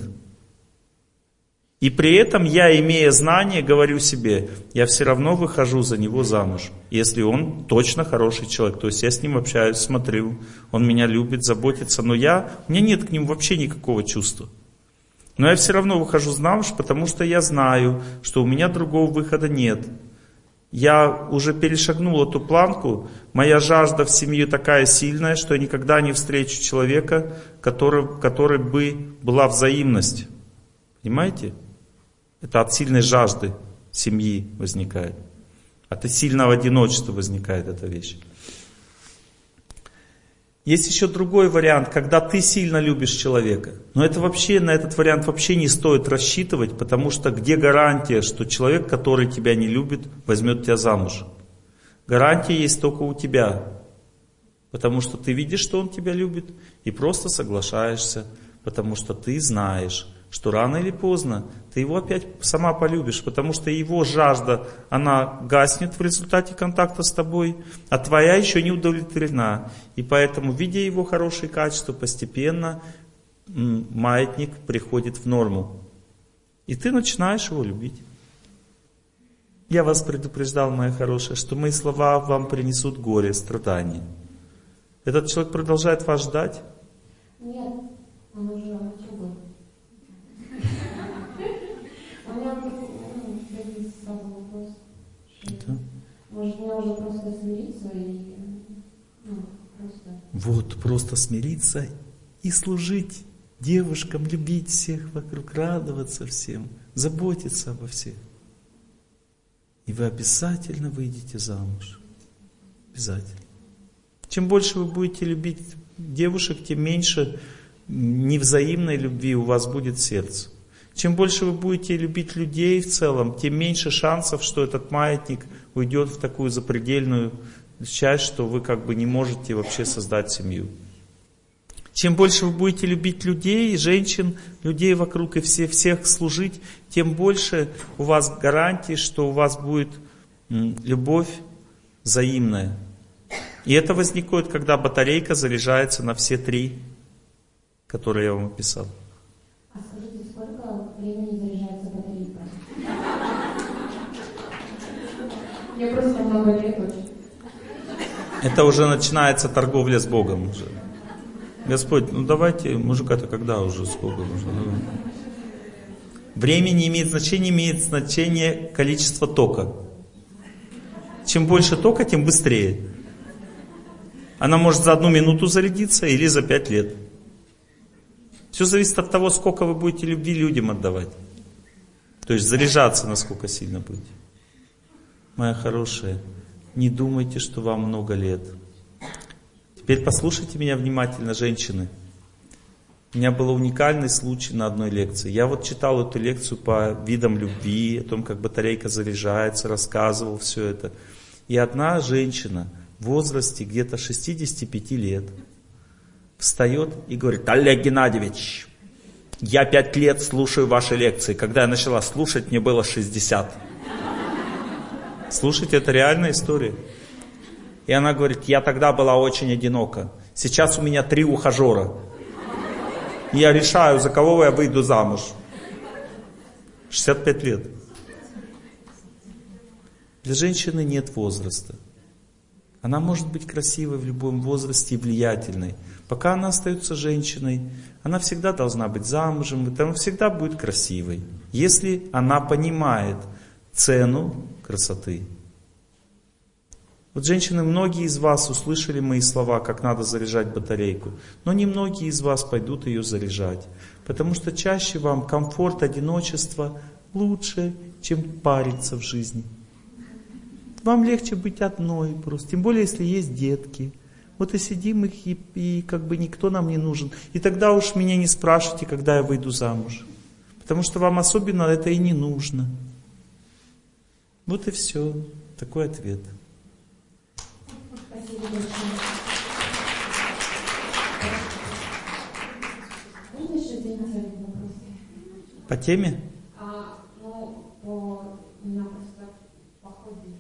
И при этом я, имея знания, говорю себе: я все равно выхожу за него замуж, если он точно хороший человек. То есть я с ним общаюсь, смотрю, он меня любит, заботится, но я, у меня нет к нему вообще никакого чувства. Но я все равно выхожу замуж, потому что я знаю, что у меня другого выхода нет. Я уже перешагнул эту планку, моя жажда в семью такая сильная, что я никогда не встречу человека, который, который бы была взаимность. Понимаете? Это от сильной жажды семьи возникает. От сильного одиночества возникает эта вещь. Есть еще другой вариант, когда ты сильно любишь человека. Но это вообще, на этот вариант вообще не стоит рассчитывать, потому что где гарантия, что человек, который тебя не любит, возьмет тебя замуж? Гарантия есть только у тебя. Потому что ты видишь, что он тебя любит, и просто соглашаешься, потому что ты знаешь, что рано или поздно ты его опять сама полюбишь, потому что его жажда, она гаснет в результате контакта с тобой, а твоя еще не удовлетворена. И поэтому, видя его хорошие качества, постепенно маятник приходит в норму. И ты начинаешь его любить. Я вас предупреждал, моя хорошая, что мои слова вам принесут горе, страдания. Этот человек продолжает вас ждать? Нет, он уже учебы. У меня сразу вопрос. Может, мне уже просто смириться и ну, просто... Вот, просто смириться и служить девушкам, любить всех вокруг, радоваться всем, заботиться обо всех. И вы обязательно выйдете замуж. Обязательно. Чем больше вы будете любить девушек, тем меньше невзаимной любви у вас будет в сердце. Чем больше вы будете любить людей в целом, тем меньше шансов, что этот маятник уйдет в такую запредельную часть, что вы как бы не можете вообще создать семью. Чем больше вы будете любить людей, женщин, людей вокруг и все, всех служить, тем больше у вас гарантии, что у вас будет любовь взаимная. И это возникает, когда батарейка заряжается на все три, которые я вам описал. А скажите, сколько времени заряжается батарейка? Мне просто много лет очень. Это уже начинается торговля с Богом. Уже. Господь, ну давайте, мужика-то когда уже, сколько нужно? Время не имеет значения, имеет значение количество тока. Чем больше тока, тем быстрее. Она может за одну минуту зарядиться или за пять лет. Все зависит от того, сколько вы будете любви людям отдавать. То есть заряжаться, насколько сильно будете. Моя хорошая, не думайте, что вам много лет. Теперь послушайте меня внимательно, женщины. У меня был уникальный случай на одной лекции. Я вот читал эту лекцию по видам любви, о том, как батарейка заряжается, рассказывал все это. И одна женщина в возрасте где-то шестидесяти пяти лет встает и говорит: Олег Геннадьевич, я пять лет слушаю ваши лекции. Когда я начала слушать, мне было шестьдесят. Слушайте, это реальная история. И она говорит: я тогда была очень одинока. Сейчас у меня три ухажера. И я решаю, за кого я выйду замуж. шестьдесят пять лет. Для женщины нет возраста. Она может быть красивой в любом возрасте и влиятельной. Пока она остается женщиной, она всегда должна быть замужем, она всегда будет красивой, если она понимает цену красоты. Вот женщины, многие из вас услышали мои слова, как надо заряжать батарейку, но не многие из вас пойдут ее заряжать, потому что чаще вам комфорт одиночества лучше, чем париться в жизни. Вам легче быть одной просто, тем более, если есть детки. Вот и сидим их, и, и как бы никто нам не нужен. И тогда уж меня не спрашивайте, когда я выйду замуж. Потому что вам особенно это и не нужно. Вот и все. Такой ответ. Спасибо большое. Можно еще один вопрос? По теме? А, ну, по, у меня просто по хобби.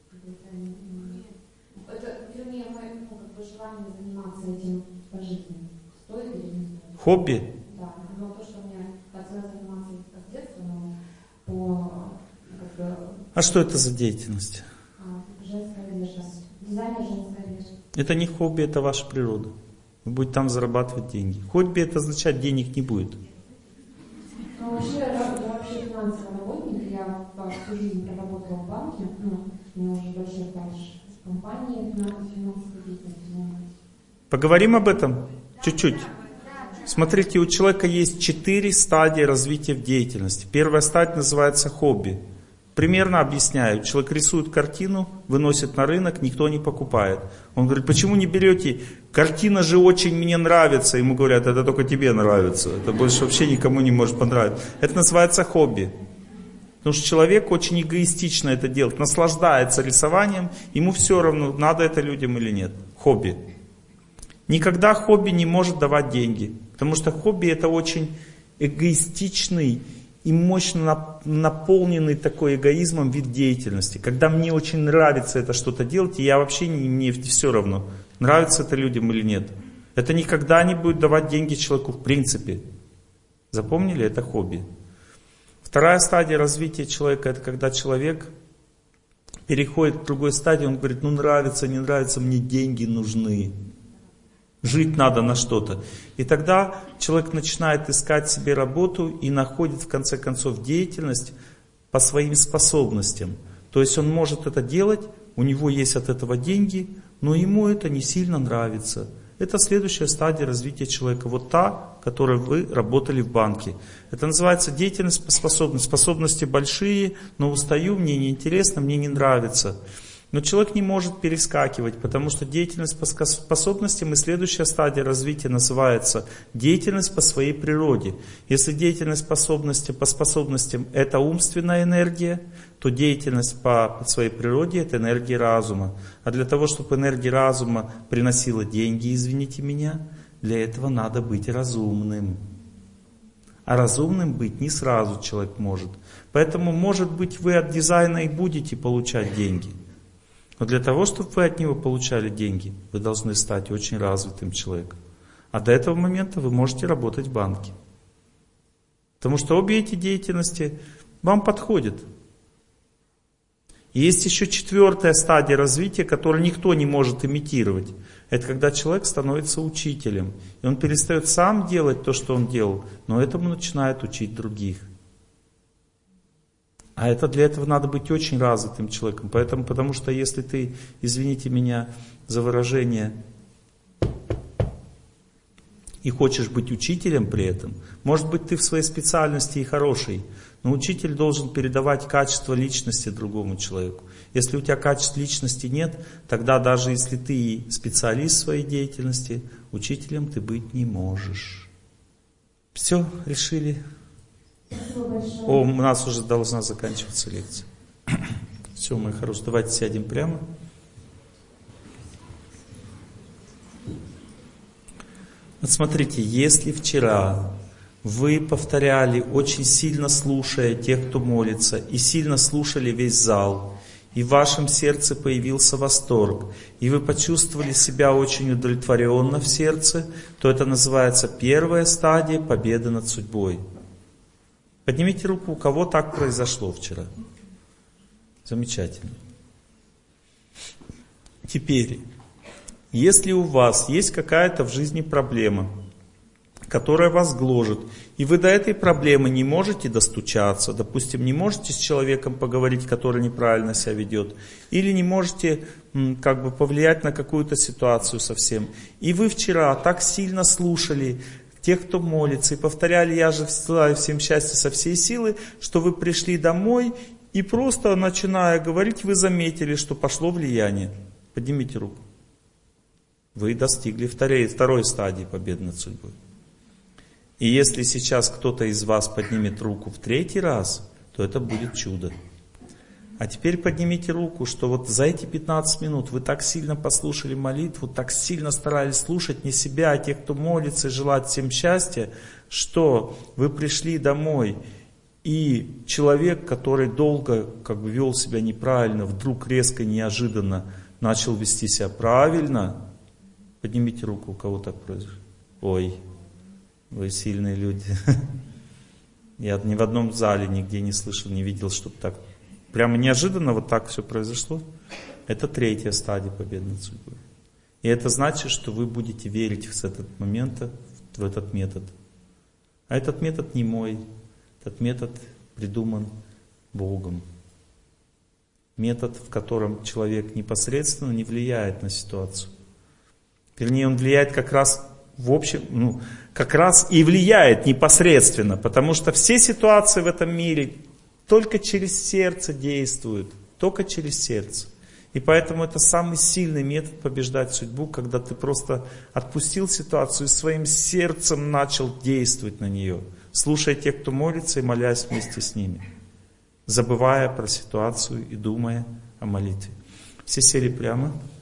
Это, вернее, мое ну, как бы желание заниматься этим по жизни. Стоит или не стоит? Хобби? Да, но то, что мне хотелось заниматься с детства, но по... Как бы, а что это за деятельность? а, женская одежда. Дизайнер женской одежды. Это не хобби, это ваша природа. Вы будете там зарабатывать деньги. Хобби это означает, денег не будет. Ну, вообще, я, я вообще финансовый работник, я всю жизнь проработала в банке, ну, у меня уже большой стаж в компании финансовой деятельности. Поговорим об этом чуть-чуть. Смотрите, у человека есть четыре стадии развития в деятельности. Первая стадия называется хобби. Примерно объясняю. Человек рисует картину, выносит на рынок, никто не покупает. Он говорит: почему не берете? Картина же очень мне нравится. Ему говорят, это только тебе нравится. Это больше вообще никому не может понравиться. Это называется хобби. Потому что человек очень эгоистично это делает. Наслаждается рисованием. Ему все равно, надо это людям или нет. Хобби. Никогда хобби не может давать деньги. Потому что хобби это очень эгоистичный и мощно наполненный такой эгоизмом вид деятельности. Когда мне очень нравится это что-то делать, и я вообще не, мне все равно, нравится это людям или нет. Это никогда не будет давать деньги человеку в принципе. Запомнили? Это хобби. Вторая стадия развития человека, это когда человек переходит к другой стадии, он говорит, ну нравится, не нравится, мне деньги нужны. Жить надо на что-то. И тогда человек начинает искать себе работу и находит в конце концов деятельность по своим способностям. То есть он может это делать, у него есть от этого деньги, но ему это не сильно нравится. Это следующая стадия развития человека. Вот та, которой вы работали в банке. Это называется деятельность по способностям. Способности большие, но устаю, мне неинтересно, мне не нравится. Но человек не может перескакивать, потому что деятельность по способностям и следующая стадия развития называется деятельность по своей природе. Если деятельность способности, по способностям это умственная энергия, то деятельность по своей природе это энергия разума. А для того, чтобы энергия разума приносила деньги, извините меня, для этого надо быть разумным. А разумным быть не сразу человек может. Поэтому, может быть, вы от дизайна и будете получать деньги. Но для того, чтобы вы от него получали деньги, вы должны стать очень развитым человеком. А до этого момента вы можете работать в банке. Потому что обе эти деятельности вам подходят. И есть еще четвертая стадия развития, которую никто не может имитировать. Это когда человек становится учителем. И он перестает сам делать то, что он делал, но этому начинает учить других. А это для этого надо быть очень развитым человеком. Поэтому, потому что если ты, извините меня за выражение, и хочешь быть учителем при этом, может быть ты в своей специальности и хороший, но учитель должен передавать качество личности другому человеку. Если у тебя качества личности нет, тогда даже если ты специалист в своей деятельности, учителем ты быть не можешь. Все, решили? О, у нас уже должна заканчиваться лекция. Все, мои хорошие, давайте сядем прямо. Вот смотрите, если вчера вы повторяли, очень сильно слушая тех, кто молится, и сильно слушали весь зал, и в вашем сердце появился восторг, и вы почувствовали себя очень удовлетворенно в сердце, то это называется первая стадия победы над судьбой. Поднимите руку, у кого так произошло вчера. Замечательно. Теперь, если у вас есть какая-то в жизни проблема, которая вас гложет, и вы до этой проблемы не можете достучаться, допустим, не можете с человеком поговорить, который неправильно себя ведет, или не можете как бы повлиять на какую-то ситуацию совсем, и вы вчера так сильно слушали тех, кто молится, и повторяли, я же желаю всем счастья со всей силы, что вы пришли домой, и просто начиная говорить, вы заметили, что пошло влияние. Поднимите руку. Вы достигли второй, второй стадии победы над судьбой. И если сейчас кто-то из вас поднимет руку в третий раз, то это будет чудо. А теперь поднимите руку, что вот за эти пятнадцать минут вы так сильно послушали молитву, так сильно старались слушать не себя, а тех, кто молится, и желать всем счастья, что вы пришли домой, и человек, который долго как бы вел себя неправильно, вдруг резко, неожиданно начал вести себя правильно. Поднимите руку, у кого так произошло. Ой, вы сильные люди. Я ни в одном зале нигде не слышал, не видел, чтобы так прямо неожиданно вот так все произошло. Это третья стадия победы над судьбой. И это значит, что вы будете верить с этого момента в этот метод. А этот метод не мой. Этот метод придуман Богом. Метод, в котором человек непосредственно не влияет на ситуацию. Вернее, он влияет как раз в общем, ну, как раз и влияет непосредственно, потому что все ситуации в этом мире только через сердце действуют, только через сердце. И поэтому это самый сильный метод побеждать судьбу, когда ты просто отпустил ситуацию и своим сердцем начал действовать на нее, слушая тех, кто молится, и молясь вместе с ними, забывая про ситуацию и думая о молитве. Все сели прямо.